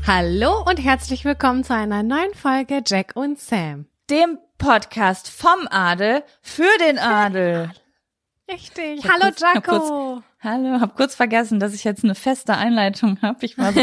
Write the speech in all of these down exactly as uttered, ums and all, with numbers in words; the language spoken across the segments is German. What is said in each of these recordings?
Hallo und herzlich willkommen zu einer neuen Folge Jack und Sam. Dem Podcast vom Adel für den Adel. Richtig. Hallo kurz, hab Jaco. Kurz, hallo, hab kurz vergessen, dass ich jetzt eine feste Einleitung habe. Ich war so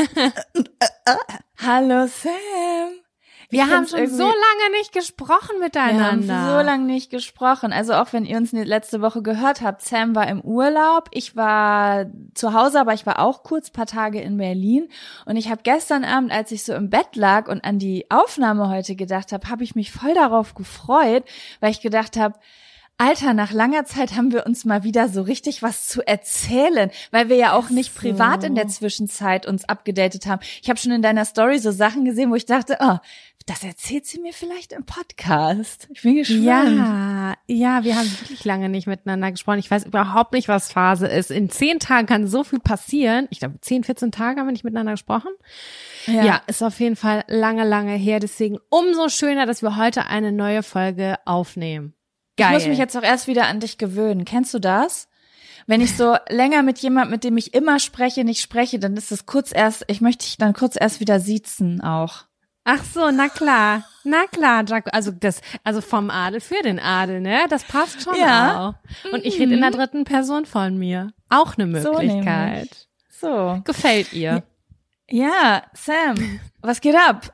Hallo Sam. Ich Wir haben schon so lange nicht gesprochen miteinander. Wir haben so lange nicht gesprochen. Also auch wenn ihr uns letzte Woche gehört habt, Sam war im Urlaub, ich war zu Hause, aber ich war auch kurz paar Tage in Berlin. Und ich habe gestern Abend, als ich so im Bett lag und an die Aufnahme heute gedacht habe, habe ich mich voll darauf gefreut, weil ich gedacht habe, Alter, nach langer Zeit haben wir uns mal wieder so richtig was zu erzählen, weil wir ja auch nicht so. privat in der Zwischenzeit uns abgedatet haben. Ich habe schon in deiner Story so Sachen gesehen, wo ich dachte, oh, das erzählt sie mir vielleicht im Podcast. Ich bin gespannt. Ja, ja, wir haben wirklich lange nicht miteinander gesprochen. Ich weiß überhaupt nicht, was Phase ist. In zehn Tagen kann so viel passieren. Ich glaube, zehn, vierzehn Tage haben wir nicht miteinander gesprochen. Ja. ja, ist auf jeden Fall lange, lange her. Deswegen umso schöner, dass wir heute eine neue Folge aufnehmen. Geil. Ich muss mich jetzt auch erst wieder an dich gewöhnen. Kennst du das? Wenn ich so länger mit jemandem, mit dem ich immer spreche, nicht spreche, dann ist es kurz erst, ich möchte dich dann kurz erst wieder siezen auch. Ach so, na klar. Na klar, Jaco. Also das, also vom Adel für den Adel, ne? Das passt schon ja. auch. Und ich rede in der dritten Person von mir. Auch eine Möglichkeit. So, so. Gefällt ihr? Ja, Sam, was geht ab?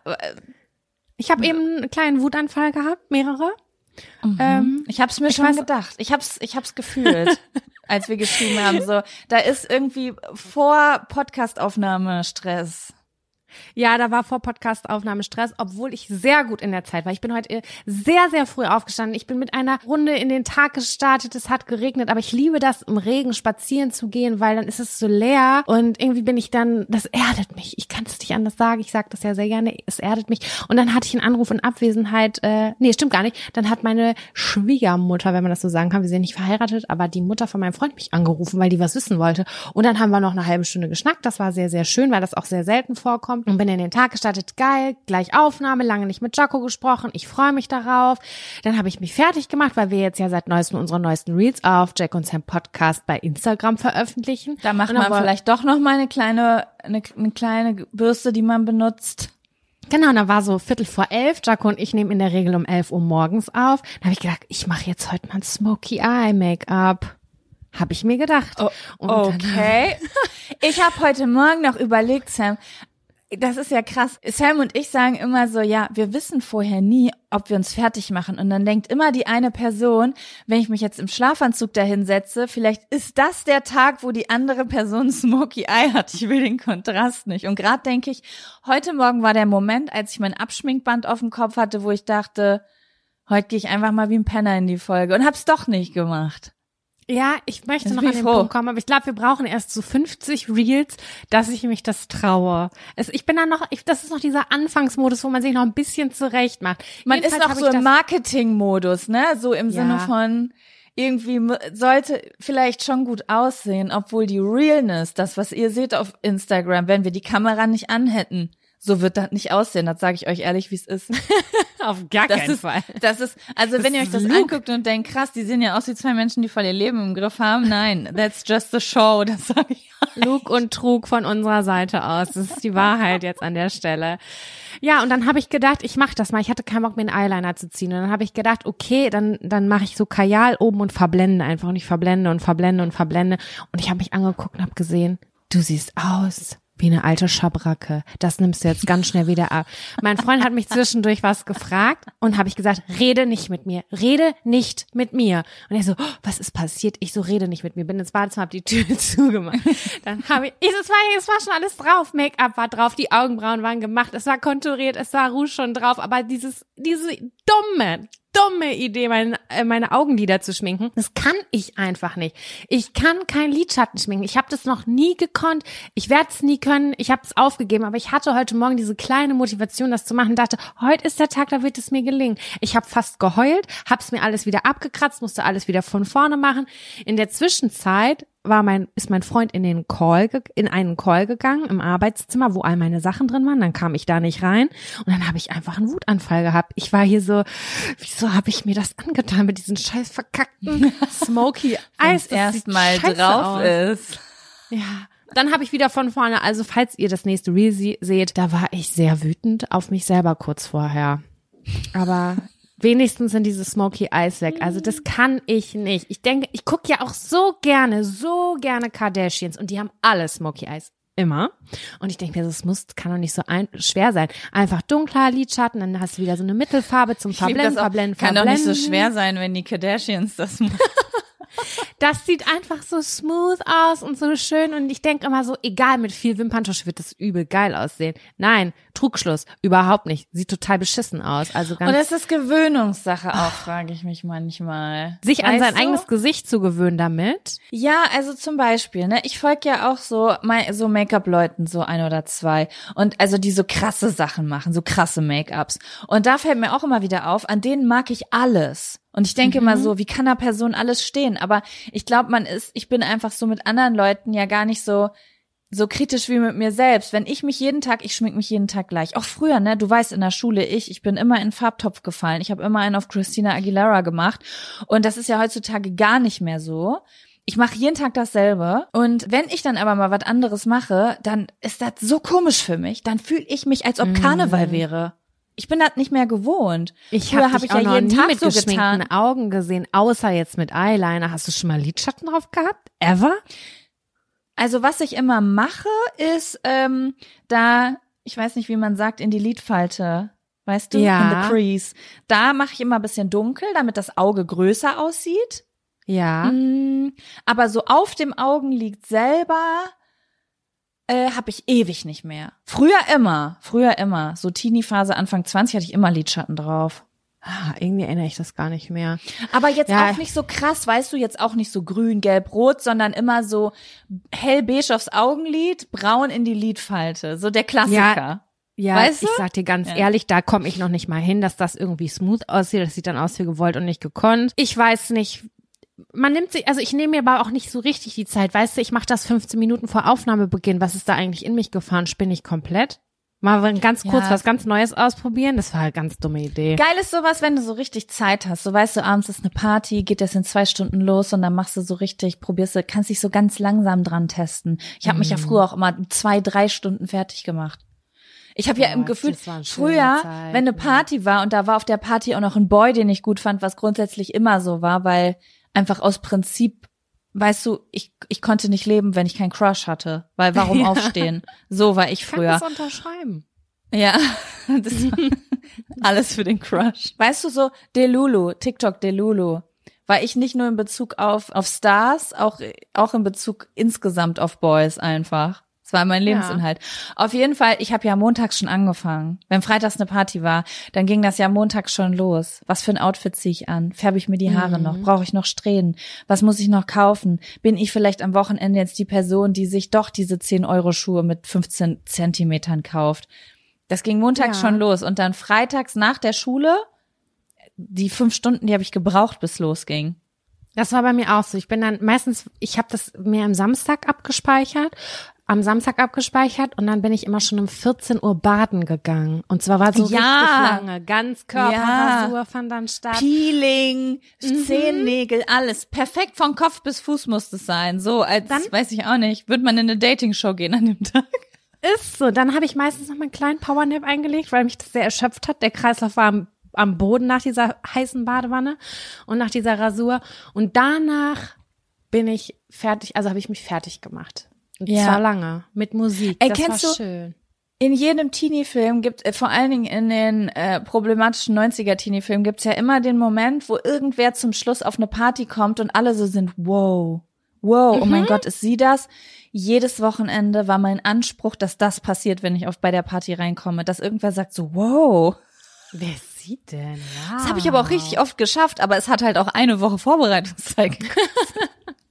Ich habe eben einen kleinen Wutanfall gehabt, mehrere. Mhm. Ähm, ich hab's mir ich schon weiß, gedacht. Ich hab's, ich hab's gefühlt, als wir geschrieben haben. So, da ist irgendwie vor Podcastaufnahme Stress. Ja, da war vor Podcast-Aufnahme Stress, obwohl ich sehr gut in der Zeit war. Ich bin heute sehr, sehr früh aufgestanden. Ich bin mit einer Runde in den Tag gestartet. Es hat geregnet, aber ich liebe das, im Regen spazieren zu gehen, weil dann ist es so leer und irgendwie bin ich dann, das erdet mich. Ich kann es nicht anders sagen. Ich sage das ja sehr gerne. Es erdet mich. Und dann hatte ich einen Anruf in Abwesenheit. Äh, nee, stimmt gar nicht. Dann hat meine Schwiegermutter, wenn man das so sagen kann, wir sind nicht verheiratet, aber die Mutter von meinem Freund mich angerufen, weil die was wissen wollte. Und dann haben wir noch eine halbe Stunde geschnackt. Das war sehr, sehr schön, weil das auch sehr selten vorkommt. Und bin in den Tag gestartet, geil, gleich Aufnahme, lange nicht mit Jaco gesprochen, ich freue mich darauf. Dann habe ich mich fertig gemacht, weil wir jetzt ja seit neuestem unsere neuesten Reels auf Jack und Sam Podcast bei Instagram veröffentlichen. Da macht man vielleicht doch noch mal eine kleine, eine, eine kleine Bürste, die man benutzt. Genau, da war so Viertel vor elf. Jaco und ich nehmen in der Regel um elf Uhr morgens auf. Da habe ich gedacht, ich mache jetzt heute mal ein Smoky Eye Make-up. Habe ich mir gedacht. Oh, und okay. Ich habe heute Morgen noch überlegt, Sam, das ist ja krass. Sam und ich sagen immer so, ja, wir wissen vorher nie, ob wir uns fertig machen. Und dann denkt immer die eine Person, wenn ich mich jetzt im Schlafanzug dahin setze, vielleicht ist das der Tag, wo die andere Person Smoky Eye hat. Ich will den Kontrast nicht. Und gerade denke ich, heute Morgen war der Moment, als ich mein Abschminkband auf dem Kopf hatte, wo ich dachte, heute gehe ich einfach mal wie ein Penner in die Folge und hab's doch nicht gemacht. Ja, ich möchte noch an den Punkt kommen, aber ich glaube, wir brauchen erst so fünfzig Reels, dass ich mich das traue. Es, ich bin da noch, ich, das ist noch dieser Anfangsmodus, wo man sich noch ein bisschen zurecht macht. Man Jedenfalls ist noch so im Marketing-Modus, ne? So im ja. Sinne von, irgendwie sollte vielleicht schon gut aussehen, obwohl die Realness, das, was ihr seht auf Instagram, wenn wir die Kamera nicht anhätten, so wird das nicht aussehen, das sage ich euch ehrlich, wie es ist. Auf gar das keinen ist, Fall. Das ist, also das wenn ihr euch das Luke. anguckt und denkt, krass, die sehen ja aus wie zwei Menschen, die voll ihr Leben im Griff haben. Nein, that's just a show, das sage ich euch. Lug und Trug von unserer Seite aus, das ist die Wahrheit jetzt an der Stelle. Ja, und dann habe ich gedacht, ich mache das mal. Ich hatte keinen Bock, mir einen Eyeliner zu ziehen. Und dann habe ich gedacht, okay, dann dann mache ich so Kajal oben und verblende einfach. Und ich verblende und verblende und verblende. Und ich habe mich angeguckt und habe gesehen, du siehst aus wie eine alte Schabracke. Das nimmst du jetzt ganz schnell wieder ab. Mein Freund hat mich zwischendurch was gefragt und habe ich gesagt, rede nicht mit mir. Rede nicht mit mir. Und er so, oh, was ist passiert? Ich so, rede nicht mit mir. Bin ins Badezimmer, hab die Tür zugemacht. Dann habe ich, ich, es war, es war schon alles drauf. Make-up war drauf, die Augenbrauen waren gemacht, es war konturiert, es war Rouge schon drauf. Aber dieses, diese dumme, dumme Idee, meine, meine Augenlider zu schminken. Das kann ich einfach nicht. Ich kann kein Lidschatten schminken. Ich habe das noch nie gekonnt. Ich werde es nie können. Ich habe es aufgegeben. Aber ich hatte heute Morgen diese kleine Motivation, das zu machen. Dachte, heute ist der Tag, da wird es mir gelingen. Ich habe fast geheult, habe es mir alles wieder abgekratzt, musste alles wieder von vorne machen. In der Zwischenzeit war mein, ist mein Freund in den Call, in einen Call gegangen im Arbeitszimmer, wo all meine Sachen drin waren. Dann kam ich da nicht rein und dann habe ich einfach einen Wutanfall gehabt. Ich war hier so, wieso habe ich mir das angetan mit diesen scheiß verkackten Smoky Eyes, erst mal drauf aus. ist. Ja. Dann habe ich wieder von vorne, also falls ihr das nächste Reel sie- seht, da war ich sehr wütend auf mich selber kurz vorher. Aber wenigstens sind diese Smoky Eyes weg. Also das kann ich nicht. Ich denke, ich gucke ja auch so gerne, so gerne Kardashians und die haben alle Smoky Eyes. Immer. Und ich denke mir, das muss, kann doch nicht so ein, schwer sein. Einfach dunkler Lidschatten, dann hast du wieder so eine Mittelfarbe zum Verblenden, Verblenden, Kann Verblenden. doch nicht so schwer sein, wenn die Kardashians das machen. Das sieht einfach so smooth aus und so schön und ich denke immer so, egal, mit viel Wimperntusch wird das übel geil aussehen. Nein, Trugschluss, überhaupt nicht. Sieht total beschissen aus. Also ganz Und das ist Gewöhnungssache auch, frage ich mich manchmal. sich an Weißt sein du? eigenes Gesicht zu gewöhnen damit. Ja, also zum Beispiel, ne, ich folge ja auch so mein, so Make-up-Leuten, so ein oder zwei. Und also die so krasse Sachen machen, so krasse Make-ups. Und da fällt mir auch immer wieder auf, an denen mag ich alles. Und ich denke Mhm. immer so, wie kann einer Person alles stehen? Aber ich glaube, man ist, ich bin einfach so mit anderen Leuten ja gar nicht so so kritisch wie mit mir selbst. Wenn ich mich jeden Tag, ich schmink mich jeden Tag gleich. Auch früher, ne, du weißt, in der Schule, ich, ich bin immer in den Farbtopf gefallen. Ich habe immer einen auf Christina Aguilera gemacht. Und das ist ja heutzutage gar nicht mehr so. Ich mache jeden Tag dasselbe. Und wenn ich dann aber mal was anderes mache, dann ist das so komisch für mich. Dann fühle ich mich, als ob Karneval wäre. Ich bin das nicht mehr gewohnt. Ich Früher habe hab dich ich auch ja noch jeden nie Tag mit so geschminkten getan. Augen gesehen, außer jetzt mit Eyeliner. Hast du schon mal Lidschatten drauf gehabt? Ever? Also was ich immer mache, ist ähm, da, ich weiß nicht, wie man sagt, in die Lidfalte, weißt du, Ja. in the crease. Da mache ich immer ein bisschen dunkel, damit das Auge größer aussieht. Ja. Mm, aber so auf dem Augenlid selber äh, habe ich ewig nicht mehr. Früher immer, früher immer. So Teenie-Phase, Anfang zwanzig hatte ich immer Lidschatten drauf. Ah, irgendwie erinnere ich das gar nicht mehr. Aber jetzt Ja. auch nicht so krass, weißt du, jetzt auch nicht so grün, gelb, rot, sondern immer so hellbeige aufs Augenlid, braun in die Lidfalte. So der Klassiker. Ja, Weißt du? ich sag dir ganz Ja. ehrlich, da komme ich noch nicht mal hin, dass das irgendwie smooth aussieht. Das sieht dann aus wie gewollt und nicht gekonnt. Ich weiß nicht, man nimmt sich, also ich nehme mir aber auch nicht so richtig die Zeit. Weißt du, ich mache das fünfzehn Minuten vor Aufnahmebeginn. Was ist da eigentlich in mich gefahren? Spinne ich komplett? Mal ganz kurz Ja. was ganz Neues ausprobieren. Das war eine ganz dumme Idee. Geil ist sowas, wenn du so richtig Zeit hast. So weißt du, abends ist eine Party, geht das in zwei Stunden los und dann machst du so richtig, probierst du, kannst dich so ganz langsam dran testen. Ich habe mich ja früher auch immer zwei, drei Stunden fertig gemacht. Ich habe ja im Gott, Gefühl, das waren schöne früher, Zeiten. wenn eine Party war und da war auf der Party auch noch ein Boy, den ich gut fand, was grundsätzlich immer so war, weil einfach aus Prinzip, weißt du, ich ich konnte nicht leben, wenn ich keinen Crush hatte, weil warum Ja. aufstehen? So war ich Ich kann früher. das unterschreiben. Ja, das war alles für den Crush. Weißt du so, Delulu, TikTok Delulu, war ich nicht nur in Bezug auf auf Stars, auch auch in Bezug insgesamt auf Boys einfach. Das war mein Lebensinhalt. Auf jeden Fall, ich habe ja montags schon angefangen. Wenn freitags eine Party war, dann ging das ja montags schon los. Was für ein Outfit ziehe ich an? Färbe ich mir die Haare Mhm. noch? Brauche ich noch Strähnen? Was muss ich noch kaufen? Bin ich vielleicht am Wochenende jetzt die Person, die sich doch diese zehn Euro Schuhe mit fünfzehn Zentimetern kauft? Das ging montags Ja. schon los und dann freitags nach der Schule, die fünf Stunden, die habe ich gebraucht, bis losging. Das war bei mir auch so. Ich bin dann meistens, ich habe das mir am Samstag abgespeichert, am Samstag abgespeichert und dann bin ich immer schon um vierzehn Uhr baden gegangen. Und zwar war so Ja. richtig lange, Ganzkörperrasur fand dann statt. Peeling, Mhm. Zehennägel, alles. Perfekt von Kopf bis Fuß muss es sein. So, als, Dann- weiß ich auch nicht, wird man in eine Dating-Show gehen an dem Tag. Ist so. Dann habe ich meistens noch mal einen kleinen Powernap eingelegt, weil mich das sehr erschöpft hat. Der Kreislauf war am, am Boden nach dieser heißen Badewanne und nach dieser Rasur. Und danach bin ich fertig, also habe ich mich fertig gemacht. Und Ja. zwar lange, mit Musik. Ey, das kennst war du- schön. In jedem Teenie-Film gibt, äh, vor allen Dingen in den äh, problematischen neunziger-Teenie-Filmen gibt's ja immer den Moment, wo irgendwer zum Schluss auf eine Party kommt und alle so sind, wow, wow, oh mein Gott, ist sie das? Jedes Wochenende war mein Anspruch, dass das passiert, wenn ich auf bei der Party reinkomme, dass irgendwer sagt so, wow. Wer sieht denn? Wow. Das habe ich aber auch richtig oft geschafft, aber es hat halt auch eine Woche Vorbereitungszeit gekostet.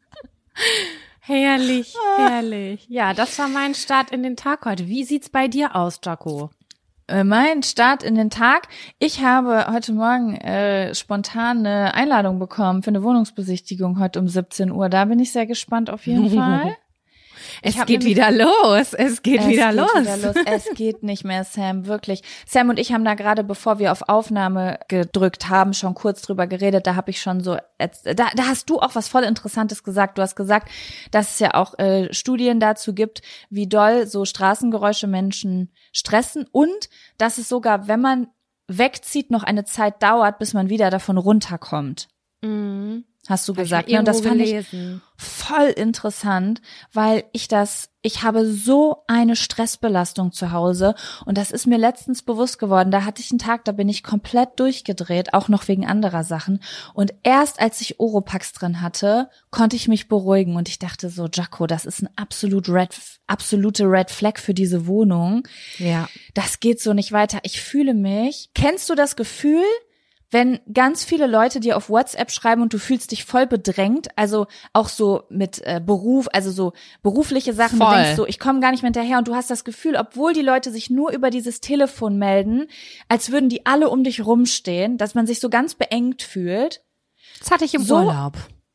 Herrlich, herrlich. Ja, das war mein Start in den Tag heute. Wie sieht's bei dir aus, Jaco? Äh, Mein Start in den Tag. Ich habe heute Morgen äh, spontan eine Einladung bekommen für eine Wohnungsbesichtigung heute um siebzehn Uhr. Da bin ich sehr gespannt auf jeden Fall. Es hab geht nämlich- wieder los. Es geht Es wieder geht los. wieder los. Es geht nicht mehr, Sam, wirklich. Sam und ich haben da gerade, bevor wir auf Aufnahme gedrückt haben, schon kurz drüber geredet. Da habe ich schon so, da, da hast du auch was voll Interessantes gesagt. Du hast gesagt, dass es ja auch äh, Studien dazu gibt, wie doll so Straßengeräusche Menschen stressen und dass es sogar, wenn man wegzieht, noch eine Zeit dauert, bis man wieder davon runterkommt. Mhm. Hast du Hab ich gesagt, mal ne? Und das irgendwo fand gelesen. ich voll interessant, weil ich das, ich habe so eine Stressbelastung zu Hause und das ist mir letztens bewusst geworden. Da hatte ich einen Tag, da bin ich komplett durchgedreht, auch noch wegen anderer Sachen. Und erst als ich Oropax drin hatte, konnte ich mich beruhigen und ich dachte so, Jaco, das ist ein absolut red, absolute Red Flag für diese Wohnung. Ja. Das geht so nicht weiter. Ich fühle mich. Kennst du das Gefühl, wenn ganz viele Leute dir auf WhatsApp schreiben und du fühlst dich voll bedrängt, also auch so mit äh, Beruf, also so berufliche Sachen, Voll. du denkst so, ich komme gar nicht mehr hinterher und du hast das Gefühl, obwohl die Leute sich nur über dieses Telefon melden, als würden die alle um dich rumstehen, dass man sich so ganz beengt fühlt. Das hatte ich im So- Urlaub.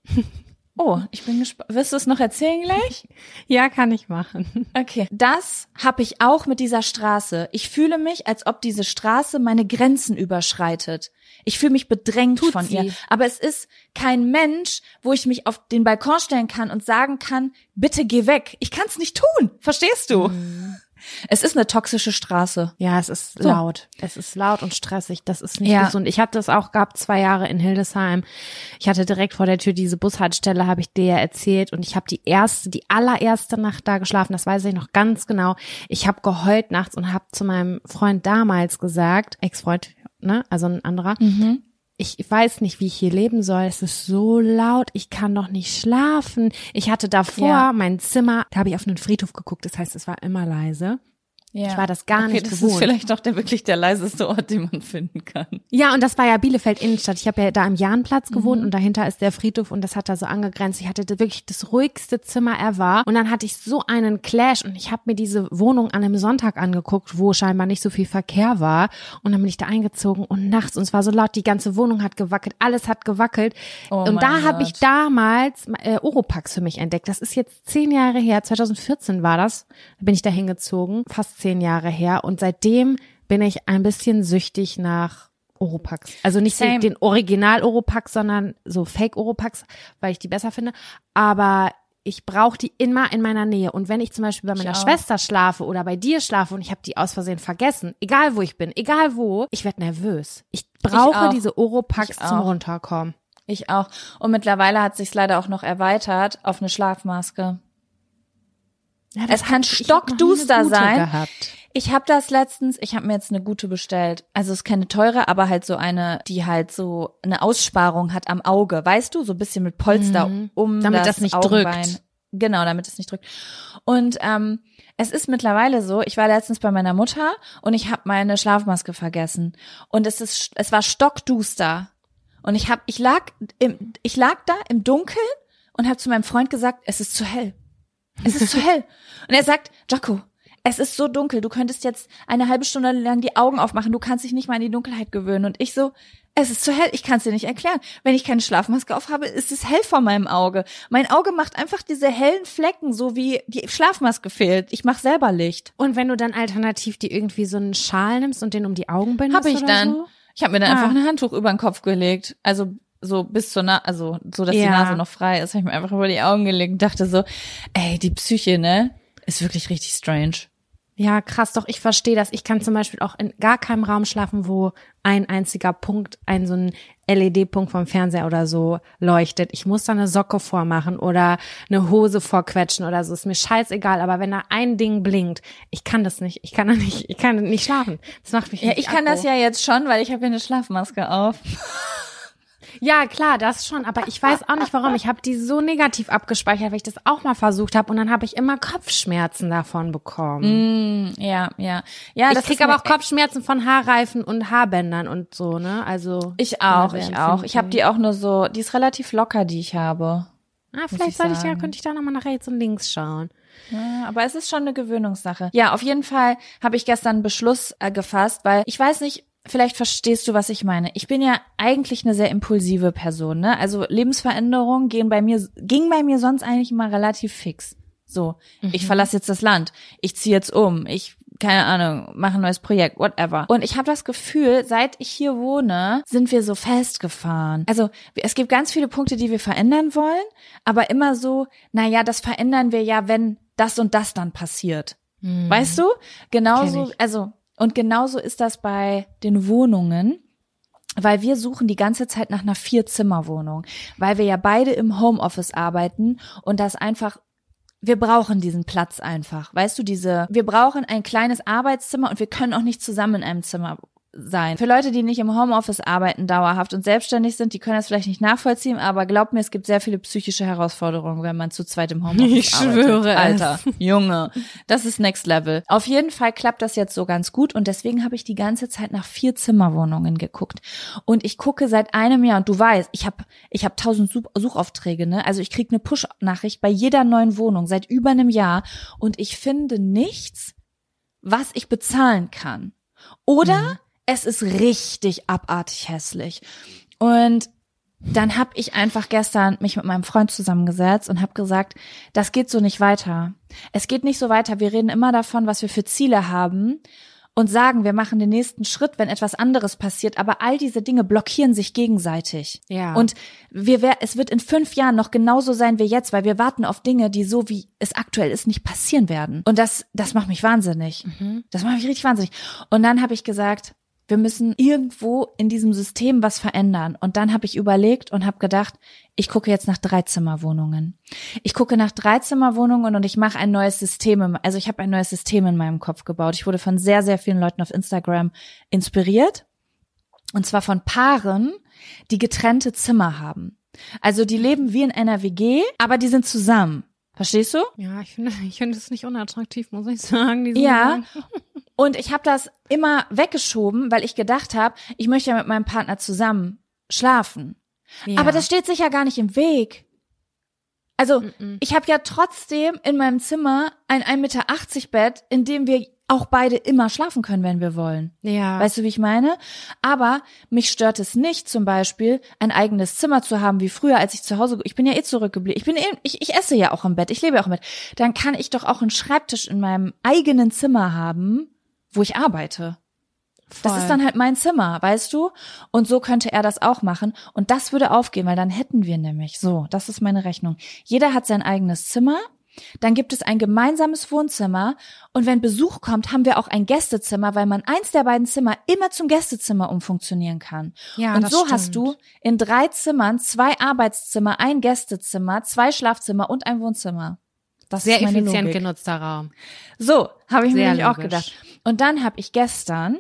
Oh, ich bin gespannt. Wirst du es noch erzählen gleich? Ja, kann ich machen. Okay. Das habe ich auch mit dieser Straße. Ich fühle mich, als ob diese Straße meine Grenzen überschreitet. Ich fühle mich bedrängt Tut von sie. ihr. Aber es ist kein Mensch, wo ich mich auf den Balkon stellen kann und sagen kann, bitte geh weg. Ich kann es nicht tun. Verstehst du? Mhm. Es ist eine toxische Straße. Ja, es ist So. laut. Es ist laut und stressig. Das ist nicht Ja. gesund. Ich hatte es auch gehabt, zwei Jahre in Hildesheim. Ich hatte direkt vor der Tür diese Bushaltestelle, habe ich dir ja erzählt. Und ich habe die erste, die allererste Nacht da geschlafen. Das weiß ich noch ganz genau. Ich habe geheult nachts und habe zu meinem Freund damals gesagt, Ex-Freund, ne, also ein anderer, Mhm. ich weiß nicht, wie ich hier leben soll. Es ist so laut. Ich kann doch nicht schlafen. Ich hatte davor Ja. mein Zimmer, da habe ich auf einen Friedhof geguckt. Das heißt, es war immer leise. Ja. Ich war das gar okay, nicht das gewohnt. ist vielleicht doch der wirklich der leiseste Ort, den man finden kann. Ja, und das war ja Bielefeld Innenstadt. Ich habe ja da am Jahnplatz gewohnt und dahinter ist der Friedhof und das hat da so angegrenzt. Ich hatte da wirklich das ruhigste Zimmer ever und dann hatte ich so einen Clash und ich habe mir diese Wohnung an einem Sonntag angeguckt, wo scheinbar nicht so viel Verkehr war und dann bin ich da eingezogen und nachts und es war so laut, die ganze Wohnung hat gewackelt, alles hat gewackelt Oh und da mein habe ich Gott. damals äh, Oropax für mich entdeckt. Das ist jetzt zehn Jahre her, zwanzig vierzehn war das, da bin ich da hingezogen, fast zehn Jahre her. Und seitdem bin ich ein bisschen süchtig nach Oropax. Also nicht so Same. den Original-Oropax, sondern so Fake-Oropax, weil ich die besser finde. Aber ich brauche die immer in meiner Nähe. Und wenn ich zum Beispiel bei meiner auch. Schwester schlafe oder bei dir schlafe und ich habe die aus Versehen vergessen, egal wo ich bin, egal wo, ich werde nervös. Ich brauche auch. diese Oropax Ich zum auch. Runterkommen. Ich auch. Und mittlerweile hat sich's leider auch noch erweitert auf eine Schlafmaske. Ja, Es kann ich hab noch nie eine stockduster gute sein. Gehabt. Ich habe das letztens, ich habe mir jetzt eine gute bestellt. Also es ist keine teure, aber halt so eine, die halt so eine Aussparung hat am Auge, weißt du, so ein bisschen mit Polster Mhm. um Damit das, das nicht Augenbein. drückt. Genau, damit es nicht drückt. Und ähm, es ist mittlerweile so, ich war letztens bei meiner Mutter und ich habe meine Schlafmaske vergessen und es ist es war stockduster und ich habe ich lag im ich lag da im Dunkeln und habe zu meinem Freund gesagt, es ist zu hell. Es ist zu hell. Und er sagt, Jaco, es ist so dunkel, du könntest jetzt eine halbe Stunde lang die Augen aufmachen, du kannst dich nicht mal an die Dunkelheit gewöhnen. Und ich so, es ist zu hell, ich kann es dir nicht erklären. Wenn ich keine Schlafmaske auf habe, ist es hell vor meinem Auge. Mein Auge macht einfach diese hellen Flecken, so wie die Schlafmaske fehlt. Ich mache selber Licht. Und wenn du dann alternativ die irgendwie so einen Schal nimmst und den um die Augen bindest Habe ich oder dann. so? Ich habe mir dann Ah. einfach ein Handtuch über den Kopf gelegt. Also so bis zur Na also so, dass die Ja. Nase noch frei ist, habe ich mir einfach über die Augen gelegt und dachte so, ey, die Psyche, ne, ist wirklich richtig strange. Ja, krass, doch, ich verstehe das. Ich kann zum Beispiel auch in gar keinem Raum schlafen, wo ein einziger Punkt, ein so ein L E D-Punkt vom Fernseher oder so leuchtet. Ich muss da eine Socke vormachen oder eine Hose vorquetschen oder so. Ist mir scheißegal, aber wenn da ein Ding blinkt, ich kann das nicht. Ich kann da nicht, ich kann nicht schlafen. Das macht mich Ja, richtig ich kann das aggro. ja jetzt schon, weil ich habe ja eine Schlafmaske auf. Ja, klar, das schon, aber ich weiß auch nicht warum. Ich habe die so negativ abgespeichert, weil ich das auch mal versucht habe und dann habe ich immer Kopfschmerzen davon bekommen. Mm, ja, ja. Ja, ich das krieg ist aber mir- auch Kopfschmerzen von Haarreifen und Haarbändern und so, ne? Also Ich auch, sehr ich auch. Ich habe die auch nur so, die ist relativ locker, die ich habe. Ah, vielleicht ich sollte ich ja, sagen. könnte ich da nochmal nach rechts und links schauen. Ja, aber es ist schon eine Gewöhnungssache. Ja, auf jeden Fall habe ich gestern einen Beschluss äh, gefasst, weil ich weiß nicht, vielleicht verstehst du, was ich meine. Ich bin ja eigentlich eine sehr impulsive Person, ne? Also Lebensveränderungen gehen bei mir, ging bei mir sonst eigentlich immer relativ fix. So, Mhm. ich verlasse jetzt das Land, ich ziehe jetzt um, ich, keine Ahnung, mache ein neues Projekt, whatever. Und ich habe das Gefühl, seit ich hier wohne, sind wir so festgefahren. Also es gibt ganz viele Punkte, die wir verändern wollen, aber immer so, naja, das verändern wir ja, wenn das und das dann passiert. Mhm. Weißt du? Genauso, Kenn ich. also, und genauso ist das bei den Wohnungen. Weil wir suchen die ganze Zeit nach einer Vier-Zimmer-Wohnung, weil wir ja beide im Homeoffice arbeiten und das einfach, wir brauchen diesen Platz einfach, weißt du, diese, wir brauchen ein kleines Arbeitszimmer und wir können auch nicht zusammen in einem Zimmer sein. Für Leute, die nicht im Homeoffice arbeiten dauerhaft und selbstständig sind, die können das vielleicht nicht nachvollziehen, aber glaub mir, es gibt sehr viele psychische Herausforderungen, wenn man zu zweit im Homeoffice Ich arbeitet. schwöre Alter, es. Junge, das ist Next Level. Auf jeden Fall klappt das jetzt so ganz gut und deswegen habe ich die ganze Zeit nach Vier-Zimmer-Wohnungen geguckt. Und ich gucke seit einem Jahr und du weißt, ich habe ich habe tausend Such- Suchaufträge, ne? Also ich kriege eine Push-Nachricht bei jeder neuen Wohnung seit über einem Jahr und ich finde nichts, was ich bezahlen kann. Oder Mhm. es ist richtig abartig hässlich. Und dann habe ich einfach gestern mich mit meinem Freund zusammengesetzt und habe gesagt, das geht so nicht weiter. Es geht nicht so weiter. Wir reden immer davon, was wir für Ziele haben und sagen, wir machen den nächsten Schritt, wenn etwas anderes passiert. Aber all diese Dinge blockieren sich gegenseitig. Ja. Und wir, wer- es wird in fünf Jahren noch genauso sein wie jetzt, weil wir warten auf Dinge, die so wie es aktuell ist, nicht passieren werden. Und das, das macht mich wahnsinnig. Mhm. Das macht mich richtig wahnsinnig. Und dann habe ich gesagt, wir müssen irgendwo in diesem System was verändern. Und dann habe ich überlegt und habe gedacht, ich gucke jetzt nach Dreizimmerwohnungen. Ich gucke nach Dreizimmerwohnungen und ich mache ein neues System. im- Also ich habe ein neues System in meinem Kopf gebaut. Ich wurde von sehr, sehr vielen Leuten auf Instagram inspiriert. Und zwar von Paaren, die getrennte Zimmer haben. Also die leben wie in einer W G, aber die sind zusammen. Verstehst du? Ja, ich finde, ich finde es nicht unattraktiv, muss ich sagen. Diese Ja. Und ich habe das immer weggeschoben, weil ich gedacht habe, ich möchte ja mit meinem Partner zusammen schlafen. Ja. Aber das steht sich ja gar nicht im Weg. Also Mm-mm. ich habe ja trotzdem in meinem Zimmer ein ein Meter achtzig Bett, in dem wir auch beide immer schlafen können, wenn wir wollen. Ja. Weißt du, wie ich meine? Aber mich stört es nicht, zum Beispiel ein eigenes Zimmer zu haben, wie früher, als ich zu Hause, ich bin ja eh zurückgeblieben, ich bin eh, ich, ich esse ja auch im Bett, ich lebe ja auch im Bett. Dann kann ich doch auch einen Schreibtisch in meinem eigenen Zimmer haben, wo ich arbeite. Das Voll. ist dann halt mein Zimmer, weißt du? Und so könnte er das auch machen. Und das würde aufgehen, weil dann hätten wir nämlich, so, das ist meine Rechnung. Jeder hat sein eigenes Zimmer. Dann gibt es ein gemeinsames Wohnzimmer und wenn Besuch kommt, haben wir auch ein Gästezimmer, weil man eins der beiden Zimmer immer zum Gästezimmer umfunktionieren kann. Ja, und das so stimmt. hast du in drei Zimmern zwei Arbeitszimmer, ein Gästezimmer, zwei Schlafzimmer und ein Wohnzimmer. Das Sehr ist meine effizient Logik. genutzter Raum. So, habe ich mir Sehr nämlich auch logisch. gedacht. Und dann habe ich gestern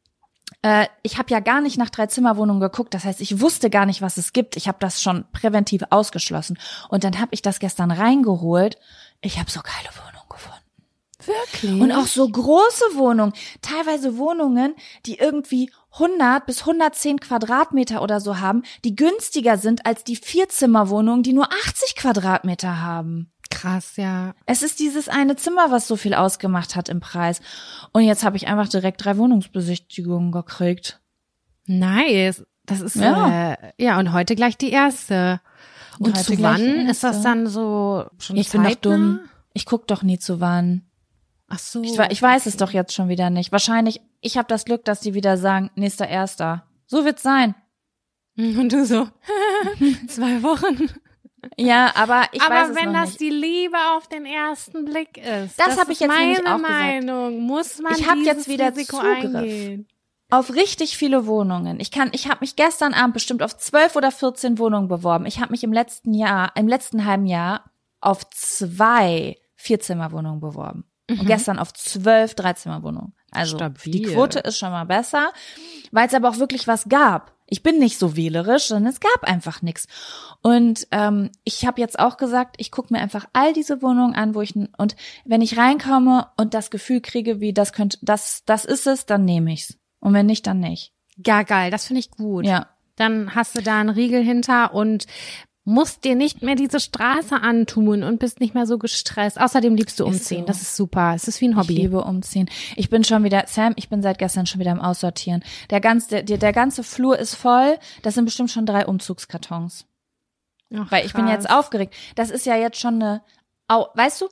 Äh, ich habe ja gar nicht nach Dreizimmerwohnungen geguckt, das heißt, ich wusste gar nicht, was es gibt. Ich habe das schon präventiv ausgeschlossen. Und dann habe ich das gestern reingeholt. Ich habe so geile Wohnungen gefunden. Wirklich? Und auch so große Wohnungen, teilweise Wohnungen, die irgendwie hundert bis hundertzehn Quadratmeter oder so haben, die günstiger sind als die Vierzimmerwohnungen, die nur achtzig Quadratmeter haben. Krass, ja. Es ist dieses eine Zimmer, was so viel ausgemacht hat im Preis. Und jetzt habe ich einfach direkt drei Wohnungsbesichtigungen gekriegt. Nice. Das ist, Ja. ja, äh, ja, und heute gleich die erste. Und Heute zu gleich die wann ist das erste. dann so schon Ich bin doch zeitnah? dumm. Ich guck doch nie zu wann. Ach so. Ich, we- ich weiß es doch jetzt schon wieder nicht. Wahrscheinlich, ich habe das Glück, dass die wieder sagen, nächster Erster. So wird's sein. Und du so, zwei Wochen. Ja, aber ich weiß Aber es wenn noch das nicht. die Liebe auf den ersten Blick ist, Das hab ist ich jetzt meine nämlich auch gesagt. Meinung, muss man Ich hab dieses jetzt wieder Risiko Zugriff. eingehen. Auf richtig viele Wohnungen. Ich kann, ich habe mich gestern Abend bestimmt auf zwölf oder vierzehn Wohnungen beworben. Ich habe mich im letzten Jahr, im letzten halben Jahr auf zwei Vierzimmerwohnungen beworben. Und gestern auf zwölf Dreizimmerwohnungen. Also Stabil. die Quote ist schon mal besser, weil es aber auch wirklich was gab. Ich bin nicht so wählerisch, sondern es gab einfach nichts. Und ähm, ich habe jetzt auch gesagt, ich gucke mir einfach all diese Wohnungen an, wo ich und wenn ich reinkomme und das Gefühl kriege, wie das könnte, das das ist es, dann nehme ich's. Und wenn nicht, dann nicht. Ja, geil, das finde ich gut. Ja. Dann hast du da einen Riegel hinter und musst dir nicht mehr diese Straße antun und bist nicht mehr so gestresst. Außerdem liebst du Ist umziehen. so. Das ist super. Es ist wie ein Ich Hobby. liebe umziehen. Ich bin schon wieder, Sam, ich bin seit gestern schon wieder am Aussortieren. Der ganze, der, der ganze Flur ist voll. Das sind bestimmt schon drei Umzugskartons. Ach, Weil ich bin krass. jetzt aufgeregt. Das ist ja jetzt schon eine, au, weißt du,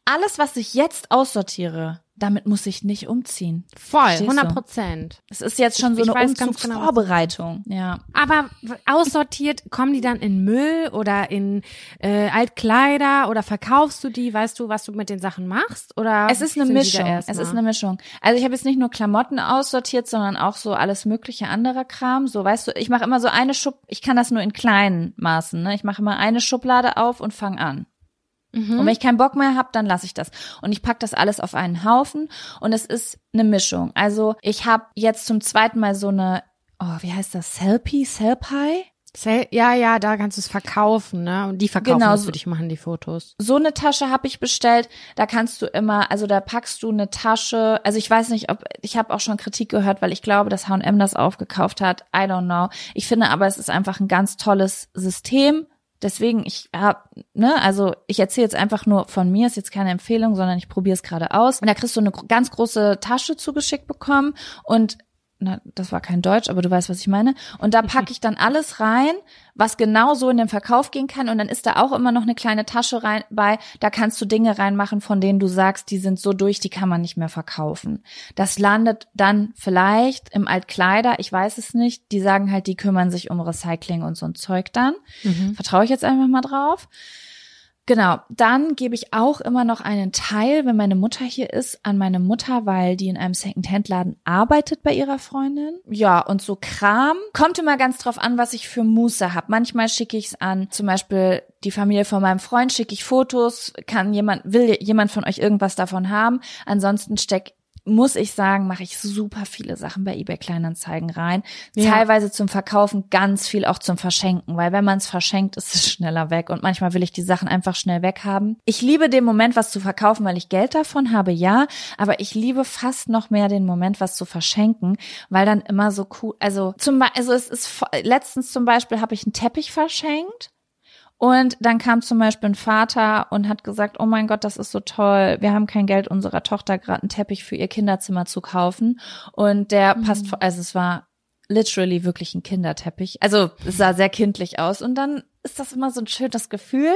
alles, was ich jetzt aussortiere, damit muss ich nicht umziehen. Voll, Verstehst du? hundert Prozent. Es ist jetzt schon Ich- so ich eine weiß ganz genau, was du Umzugsvorbereitung. Ja. Aber aussortiert, kommen die dann in Müll oder in äh, Altkleider oder verkaufst du die? Weißt du, was du mit den Sachen machst? Oder Es ist eine sind die da Mischung. Es erstmal? ist eine Mischung. Also ich habe jetzt nicht nur Klamotten aussortiert, sondern auch so alles mögliche andere Kram. So, weißt du, ich mache immer so eine Schub, ich kann das nur in kleinen Maßen, ne? Ich mache immer eine Schublade auf und fange an. Mhm. Und wenn ich keinen Bock mehr habe, dann lasse ich das. Und ich pack das alles auf einen Haufen und es ist eine Mischung. Also ich habe jetzt zum zweiten Mal so eine, oh, wie heißt das? Selfie? Selfie? Sel- Ja, ja, da kannst du es verkaufen, ne? Und die verkaufen Genau, das so- für dich, machen die Fotos. So eine Tasche habe ich bestellt. Da kannst du immer, also da packst du eine Tasche. Also ich weiß nicht, ob ich habe auch schon Kritik gehört, weil ich glaube, dass H und M das aufgekauft hat. I don't know. Ich finde aber, es ist einfach ein ganz tolles System. Deswegen, ich hab, ne, also ich erzähle jetzt einfach nur von mir, ist jetzt keine Empfehlung, sondern ich probiere es gerade aus. Und da kriegst du eine gro- ganz große Tasche zugeschickt bekommen und na, das war kein Deutsch, aber du weißt, was ich meine. Und da packe ich dann alles rein, was genau so in den Verkauf gehen kann. Und dann ist da auch immer noch eine kleine Tasche rein bei. Da kannst du Dinge reinmachen, von denen du sagst, die sind so durch, die kann man nicht mehr verkaufen. Das landet dann vielleicht im Altkleider, ich weiß es nicht. Die sagen halt, die kümmern sich um Recycling und so ein Zeug dann. Mhm. Vertraue ich jetzt einfach mal drauf. Genau, dann gebe ich auch immer noch einen Teil, wenn meine Mutter hier ist, an meine Mutter, weil die in einem Second-Hand-Laden arbeitet bei ihrer Freundin. Ja, und so Kram. Kommt immer ganz drauf an, was ich für Muße habe. Manchmal schicke ich es an, zum Beispiel die Familie von meinem Freund, schicke ich Fotos, kann jemand, will jemand von euch irgendwas davon haben. Ansonsten steck muss ich sagen, mache ich super viele Sachen bei eBay Kleinanzeigen rein. Ja. Teilweise zum Verkaufen, ganz viel auch zum Verschenken, weil wenn man es verschenkt, ist es schneller weg und manchmal will ich die Sachen einfach schnell weghaben. Ich liebe den Moment, was zu verkaufen, weil ich Geld davon habe, ja, aber ich liebe fast noch mehr den Moment, was zu verschenken, weil dann immer so cool, also zum Beispiel, also es ist, letztens zum Beispiel habe ich einen Teppich verschenkt. Und dann kam zum Beispiel ein Vater und hat gesagt, oh mein Gott, das ist so toll, wir haben kein Geld, unserer Tochter gerade einen Teppich für ihr Kinderzimmer zu kaufen. Und der mhm. passt, also es war literally wirklich ein Kinderteppich. Also es sah sehr kindlich aus. Und dann ist das immer so ein schönes Gefühl,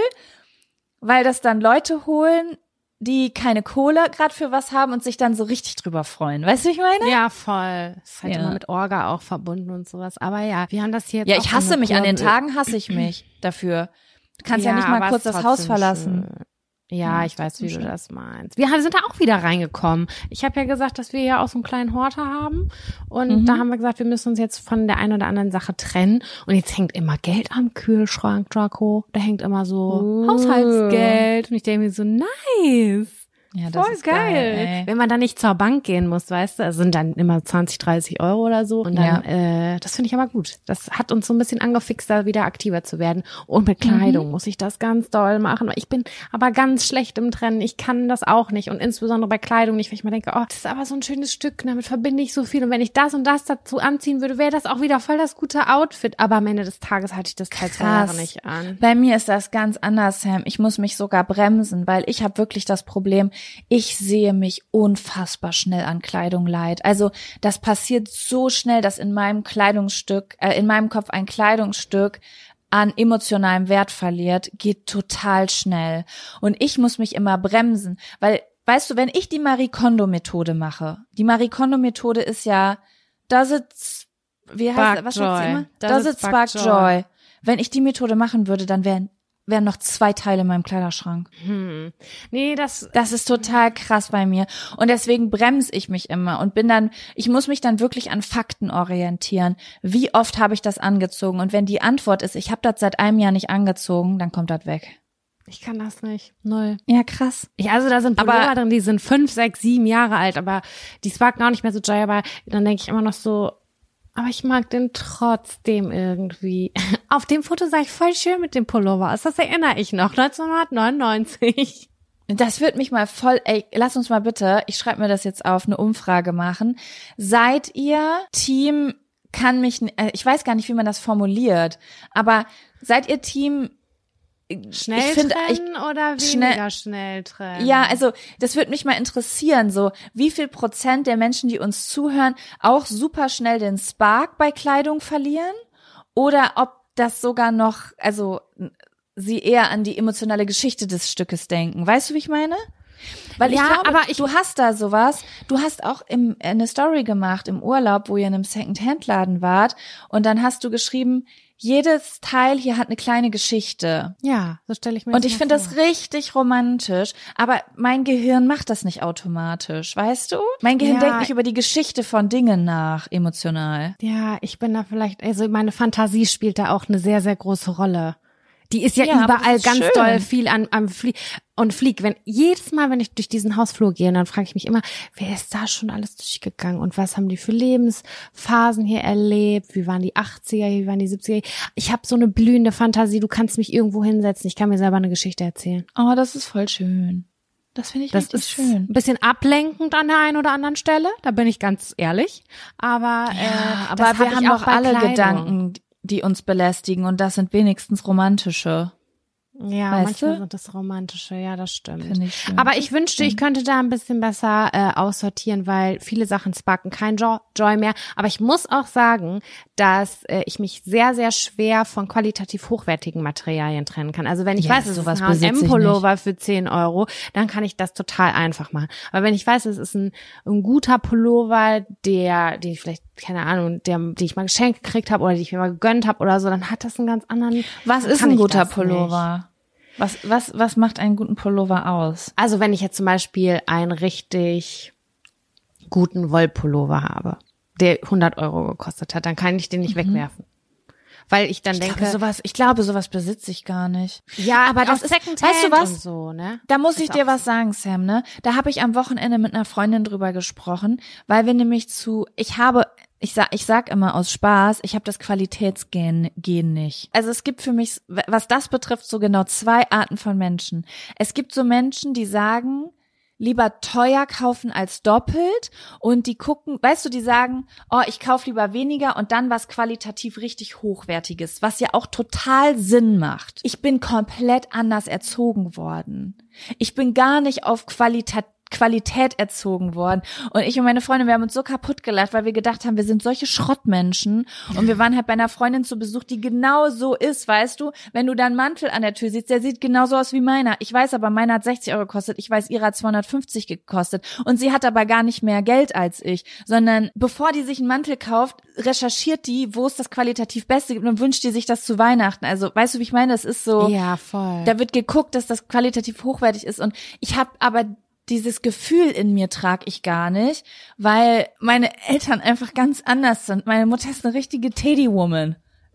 weil das dann Leute holen, die keine Kohle gerade für was haben und sich dann so richtig drüber freuen. Weißt du, wie ich meine? Ja, voll. Das ist halt Ja. immer mit Orga auch verbunden und sowas. Aber ja, wir haben das hier jetzt Ja, auch ich hasse eine mich, an den Kurbel- Tagen hasse ich mich dafür. Du kannst ja, nicht mal aber kurz ist das Haus trotzdem verlassen. schön. Ja, Ja, ich ist weiß, trotzdem wie du schön. das meinst. Wir haben- sind da auch wieder reingekommen. Ich habe ja gesagt, dass wir ja auch so einen kleinen Horter haben. Und Mhm. da haben wir gesagt, wir müssen uns jetzt von der einen oder anderen Sache trennen. Und jetzt hängt immer Geld am Kühlschrank, Draco. Da hängt immer so Uh. Haushaltsgeld. Und ich denke mir so, nice. Ja, das Voll ist geil. geil, ey. Wenn man dann nicht zur Bank gehen muss, weißt du, es sind dann immer zwanzig, dreißig Euro oder so. Und dann, äh, das finde ich aber gut. Das hat uns so ein bisschen angefixt, da wieder aktiver zu werden. Und mit Kleidung Mhm. muss ich das ganz doll machen. Ich bin aber ganz schlecht im Trennen. Ich kann das auch nicht. Und insbesondere bei Kleidung nicht, weil ich mir denke, oh, das ist aber so ein schönes Stück. Damit verbinde ich so viel. Und wenn ich das und das dazu anziehen würde, wäre das auch wieder voll das gute Outfit. Aber am Ende des Tages hatte ich das Teil zwei Krass. Jahre nicht an. Bei mir ist das ganz anders, Sam. Ich muss mich sogar bremsen, weil ich habe wirklich das Problem, ich sehe mich unfassbar schnell an Kleidung leid. Also das passiert so schnell, dass in meinem Kleidungsstück, äh, in meinem Kopf ein Kleidungsstück an emotionalem Wert verliert, geht total schnell. Und ich muss mich immer bremsen, weil, weißt du, wenn ich die Marie Kondo-Methode mache, die Marie Kondo-Methode ist ja, does it, wie heißt Spark das, was sagt sie joy. immer? Does Does it it spark spark joy. joy. Wenn ich die Methode machen würde, dann wären wären noch zwei Teile in meinem Kleiderschrank. Hm. Nee, das, Das ist total krass bei mir. Und deswegen bremse ich mich immer und bin dann, ich muss mich dann wirklich an Fakten orientieren. Wie oft habe ich das angezogen? Und wenn die Antwort ist, ich habe das seit einem Jahr nicht angezogen, dann kommt das weg. ich kann das nicht. Null. Ja, krass. Ich, also da sind Aber- Pullover drin, die sind fünf, sechs, sieben Jahre alt, aber die sparken auch nicht mehr so joy, aber dann denke ich immer noch so, aber ich mag den trotzdem irgendwie. Auf dem Foto sah ich voll schön mit dem Pullover aus. Das erinnere ich noch, neunzehnhundertneunundneunzig. Das wird mich mal voll, ey, lass uns mal bitte, ich schreibe mir das jetzt auf, eine Umfrage machen. Seid ihr Team, kann mich, äh, ich weiß gar nicht, wie man das formuliert, aber seid ihr Team, Schnell ich find, ich, trennen oder schnell- weniger schnell trennen? Ja, also das würde mich mal interessieren, so wie viel Prozent der Menschen, die uns zuhören, auch super schnell den Spark bei Kleidung verlieren oder ob das sogar noch, also sie eher an die emotionale Geschichte des Stückes denken. Weißt du, wie ich meine? Weil ich Ja, glaube, aber ich- du hast da sowas, du hast auch im, eine Story gemacht im Urlaub, wo ihr in einem Second-Hand-Laden wart und dann hast du geschrieben, jedes Teil hier hat eine kleine Geschichte. Ja, so stelle ich mir Und das ich mal finde das vor. richtig romantisch, aber mein Gehirn macht das nicht automatisch, weißt du? Mein Gehirn Ja. denkt nicht über die Geschichte von Dingen nach, emotional. Ja, ich bin da vielleicht, also meine Fantasie spielt da auch eine sehr, sehr große Rolle. Die ist ja, Ja, aber überall das ist ganz schön. doll viel an, am Flie und flieg. Wenn jedes Mal, wenn ich durch diesen Hausflur gehe, dann frage ich mich immer, wer ist da schon alles durchgegangen und was haben die für Lebensphasen hier erlebt? Wie waren die achtziger, wie waren die siebziger? Ich habe so eine blühende Fantasie. Du kannst mich irgendwo hinsetzen. Ich kann mir selber eine Geschichte erzählen. Oh, das ist voll schön. Das finde ich Das richtig ist schön. ein bisschen ablenkend an der einen oder anderen Stelle. Da bin ich ganz ehrlich. Aber, äh, Ja, aber das wir hab ich haben auch doch bei alle Kleidung. Gedanken, die uns belästigen und das sind wenigstens romantische. Ja, Weißt manchmal du? sind das romantische, ja, das stimmt. Finde ich schön. Aber ich wünschte, ich könnte da ein bisschen besser äh, aussortieren, weil viele Sachen sparken kein jo Joy mehr. Aber ich muss auch sagen, dass äh, ich mich sehr, sehr schwer von qualitativ hochwertigen Materialien trennen kann. Also wenn ich Ja, weiß, es ist sowas ein H und besitze ich M-Pullover für zehn Euro, dann kann ich das total einfach machen. Aber wenn ich weiß, es ist ein, ein guter Pullover, der, den ich vielleicht, keine Ahnung, der, den ich mal geschenkt gekriegt habe oder den ich mir mal gegönnt habe oder so, dann hat das einen ganz anderen. Was dann ist kann ein ich guter das nicht. Pullover? Was, was, was macht einen guten Pullover aus? Also wenn ich jetzt zum Beispiel einen richtig guten Wollpullover habe, der hundert Euro gekostet hat, dann kann ich den nicht Mhm. wegwerfen. Weil ich dann Ich denke, glaube, sowas, ich glaube, sowas besitze ich gar nicht. ja, aber das das ist- Secondhand weißt du was? und so, ne? Da muss Ist ich dir auch was sagen, Sam, ne? Da habe ich am Wochenende mit einer Freundin drüber gesprochen, weil wir nämlich zu, ich habe, ich sag, ich sag immer aus Spaß, ich habe das Qualitätsgen Gen nicht. Also es gibt für mich, was das betrifft, so genau zwei Arten von Menschen. Es gibt so Menschen, die sagen, lieber teuer kaufen als doppelt und die gucken, weißt du, die sagen, oh, ich kaufe lieber weniger und dann was qualitativ richtig Hochwertiges, was ja auch total Sinn macht. Ich bin komplett anders erzogen worden. Ich bin gar nicht auf Qualität Qualität erzogen worden. Und ich und meine Freundin, wir haben uns so kaputt gelacht, weil wir gedacht haben, wir sind solche Schrottmenschen. Und wir waren halt bei einer Freundin zu Besuch, die genau so ist, weißt du? Wenn du da einen Mantel an der Tür siehst, der sieht genauso aus wie meiner. Ich weiß aber, meiner hat sechzig Euro gekostet. Ich weiß, ihrer hat zweihundertfünfzig gekostet. Und sie hat aber gar nicht mehr Geld als ich. Sondern bevor die sich einen Mantel kauft, recherchiert die, wo es das qualitativ Beste gibt und wünscht die sich das zu Weihnachten. Also, weißt du, wie ich meine? Das ist so, Ja, voll. da wird geguckt, dass das qualitativ hochwertig ist. Und ich habe aber dieses Gefühl in mir trage ich gar nicht, weil meine Eltern einfach ganz anders sind. Meine Mutter ist eine richtige Teddy-Woman.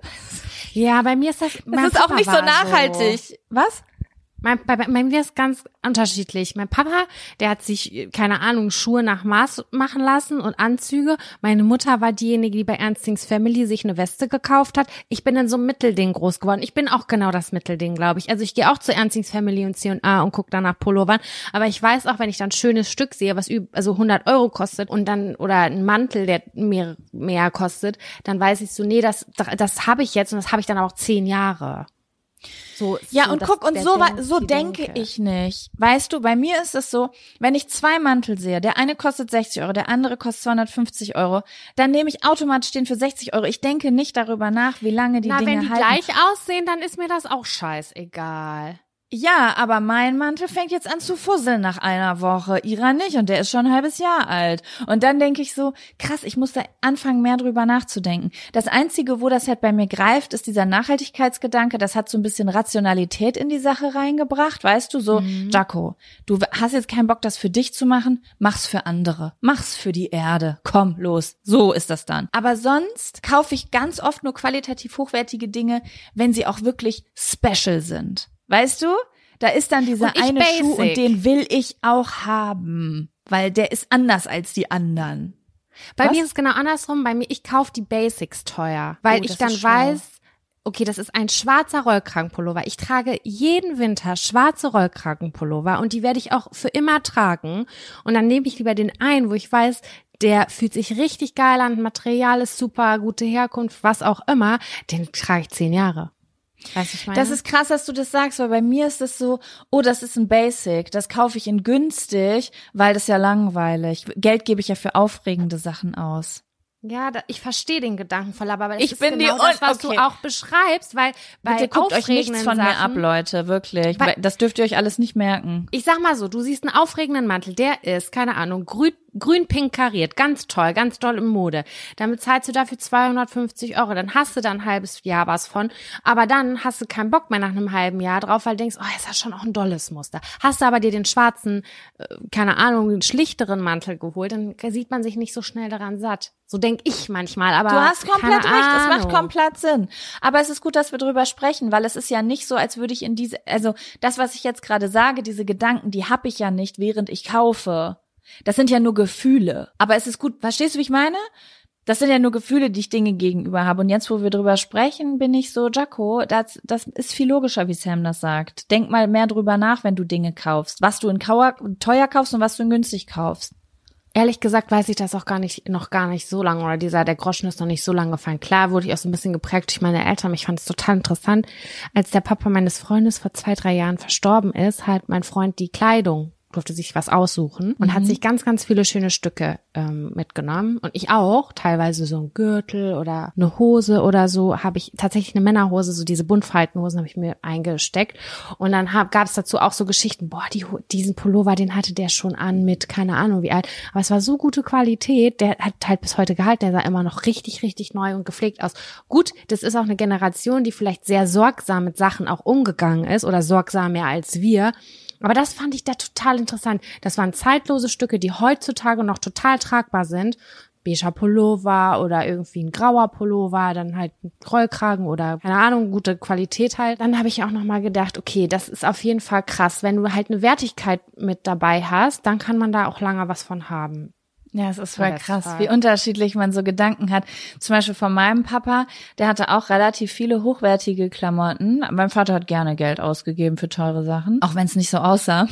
Ja, bei mir ist das, Das ist auch nicht so nachhaltig. Was? Mein, bei, bei mir ist ganz unterschiedlich. Mein Papa, der hat sich, keine Ahnung, Schuhe nach Maß machen lassen und Anzüge. Meine Mutter war diejenige, die bei Ernstings Family sich eine Weste gekauft hat. Ich bin in so einem Mittelding groß geworden. Ich bin auch genau das Mittelding, glaube ich. Also ich gehe auch zu Ernstings Family und C und A und gucke dann nach Pullovern. Aber ich weiß auch, wenn ich dann ein schönes Stück sehe, was üb- also hundert Euro kostet und dann, oder ein Mantel, der mehr, mehr kostet, dann weiß ich so, nee, das, das habe ich jetzt und das habe ich dann auch zehn Jahre. So, Ja, so und das- guck, und der so, wa- Denk- so die denke ich nicht. Weißt du, bei mir ist es so, wenn ich zwei Mantel sehe, der eine kostet sechzig Euro, der andere kostet zweihundertfünfzig Euro, dann nehme ich automatisch den für sechzig Euro. Ich denke nicht darüber nach, wie lange die Na, Dinge wenn die halten. gleich aussehen, dann ist mir das auch scheißegal. Ja, aber mein Mantel fängt jetzt an zu fusseln nach einer Woche, ihrer nicht und der ist schon ein halbes Jahr alt. Und dann denke ich so, krass, ich muss da anfangen, mehr drüber nachzudenken. Das Einzige, wo das halt bei mir greift, ist dieser Nachhaltigkeitsgedanke, das hat so ein bisschen Rationalität in die Sache reingebracht, weißt du, so, Mhm. Jaco, du hast jetzt keinen Bock, das für dich zu machen, mach's für andere, mach's für die Erde, komm, los, so ist das dann. Aber sonst kaufe ich ganz oft nur qualitativ hochwertige Dinge, wenn sie auch wirklich special sind. Weißt du, da ist dann dieser Und ich eine basic. Schuh und den will ich auch haben, weil der ist anders als die anderen. Bei Was? mir ist es genau andersrum. Bei mir, ich kaufe die Basics teuer, weil Oh, ich das dann ist schlau. weiß, okay, das ist ein schwarzer Rollkragenpullover. Ich trage jeden Winter schwarze Rollkragenpullover und die werde ich auch für immer tragen. Und dann nehme ich lieber den einen, wo ich weiß, der fühlt sich richtig geil an, Material ist super, gute Herkunft, was auch immer. Den trage ich zehn Jahre. Weißt du, ich meine? Das ist krass, dass du das sagst, weil bei mir ist es so, oh, das ist ein Basic, das kaufe ich in günstig, weil das ist ja langweilig. Geld gebe ich ja für aufregende Sachen aus. Ja, da, ich verstehe den Gedanken voll, aber das ich ist bin genau die das, was okay. du auch beschreibst, weil bei Bitte guckt euch nichts von Sachen, mir ab, Leute, wirklich. Weil, das dürft ihr euch alles nicht merken. Ich sag mal so, du siehst einen aufregenden Mantel, der ist, keine Ahnung, grün, grün-pink kariert, ganz toll, ganz toll in Mode. Dann bezahlst du dafür zweihundertfünfzig Euro, dann hast du da ein halbes Jahr was von, aber dann hast du keinen Bock mehr nach einem halben Jahr drauf, weil du denkst, oh, ist das schon auch ein dolles Muster. Hast du aber dir den schwarzen, keine Ahnung, einen schlichteren Mantel geholt, dann sieht man sich nicht so schnell daran satt. So denk ich manchmal, aber du hast komplett keine recht, Ahnung. es macht komplett Sinn. Aber es ist gut, dass wir drüber sprechen, weil es ist ja nicht so, als würde ich in diese, also das, was ich jetzt gerade sage, diese Gedanken, die habe ich ja nicht, während ich kaufe. Das sind ja nur Gefühle. Aber es ist gut, verstehst du, wie ich meine? Das sind ja nur Gefühle, die ich Dinge gegenüber habe. Und jetzt, wo wir drüber sprechen, bin ich so, Jaco, das, das ist viel logischer, wie Sam das sagt. Denk mal mehr drüber nach, wenn du Dinge kaufst. Was du in Kauer, teuer kaufst und was du in günstig kaufst. Ehrlich gesagt weiß ich das auch gar nicht, noch gar nicht so lange, oder dieser, der Groschen ist noch nicht so lange gefallen. Klar wurde ich auch so ein bisschen geprägt durch meine Eltern. Ich fand es total interessant. Als der Papa meines Freundes vor zwei, drei Jahren verstorben ist, hat mein Freund die Kleidung, durfte sich was aussuchen und mhm. hat sich ganz, ganz viele schöne Stücke ähm, mitgenommen. Und ich auch, teilweise so ein Gürtel oder eine Hose oder so, habe ich tatsächlich eine Männerhose, so diese Buntfaltenhosen habe ich mir eingesteckt. Und dann gab es dazu auch so Geschichten, boah, die, diesen Pullover, den hatte der schon an mit keine Ahnung wie alt. Aber es war so gute Qualität, der hat halt bis heute gehalten, der sah immer noch richtig, richtig neu und gepflegt aus. Gut, das ist auch eine Generation, die vielleicht sehr sorgsam mit Sachen auch umgegangen ist oder sorgsamer als wir. Aber das fand ich da total interessant. Das waren zeitlose Stücke, die heutzutage noch total tragbar sind. Beiger Pullover oder irgendwie ein grauer Pullover, dann halt ein Rollkragen oder keine Ahnung, gute Qualität halt. Dann habe ich auch nochmal gedacht, okay, das ist auf jeden Fall krass. Wenn du halt eine Wertigkeit mit dabei hast, dann kann man da auch lange was von haben. Ja, es ist voll krass, wie unterschiedlich man so Gedanken hat. Zum Beispiel von meinem Papa, der hatte auch relativ viele hochwertige Klamotten. Mein Vater hat gerne Geld ausgegeben für teure Sachen, auch wenn es nicht so aussah.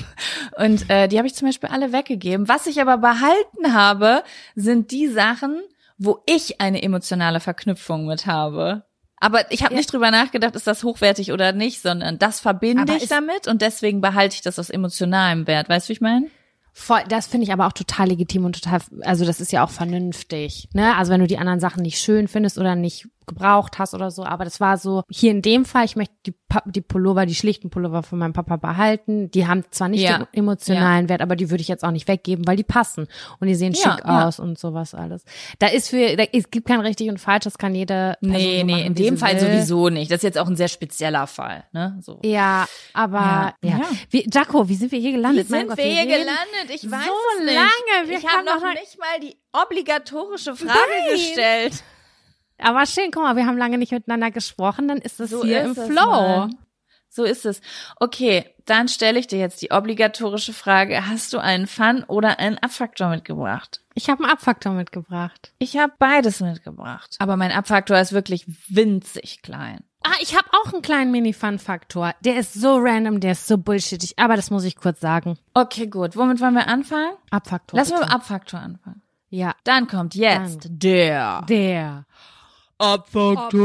Und äh, die habe ich zum Beispiel alle weggegeben. Was ich aber behalten habe, sind die Sachen, wo ich eine emotionale Verknüpfung mit habe. Aber ich habe ja. nicht drüber nachgedacht, ist das hochwertig oder nicht, sondern das verbinde aber ich damit und deswegen behalte ich das aus emotionalem Wert. Weißt du, wie ich meine? Voll, das finde ich aber auch total legitim und total, also das ist ja auch vernünftig, ne? Also wenn du die anderen Sachen nicht schön findest oder nicht gebraucht hast oder so, aber das war so, hier in dem Fall, ich möchte die, die Pullover, die schlichten Pullover von meinem Papa behalten, die haben zwar nicht ja. den emotionalen ja. Wert, aber die würde ich jetzt auch nicht weggeben, weil die passen und die sehen ja, schick ja. aus und sowas alles. Da ist für, da, es gibt kein richtig und falsch, das kann jede Person Nee, so nee, machen, in dem Fall will. sowieso nicht. Das ist jetzt auch ein sehr spezieller Fall, ne? So. Ja, aber, ja. ja. Wie, Jaco, wie sind wir hier gelandet? Wie sind Gott, wir wir hier reden gelandet? Ich weiß so es nicht. lange. Wir ich habe noch, noch nicht mal die obligatorische Frage Nein. gestellt. Aber schön, guck mal, wir haben lange nicht miteinander gesprochen, dann ist es so hier ist im es, Flow. Mann. So ist es. Okay, dann stelle ich dir jetzt die obligatorische Frage. Hast du einen Fun- oder einen Abfaktor mitgebracht? Ich habe einen Abfaktor mitgebracht. Ich habe beides mitgebracht. Aber mein Abfaktor ist wirklich winzig klein. Ah, ich habe auch einen kleinen Mini-Fun-Faktor. Der ist so random, der ist so bullshittig, aber das muss ich kurz sagen. Okay, gut. Womit wollen wir anfangen? Abfaktor. Lass mal mit dem Abfaktor anfangen. Ja. Dann kommt jetzt Dann. der. Der. Abfaktor.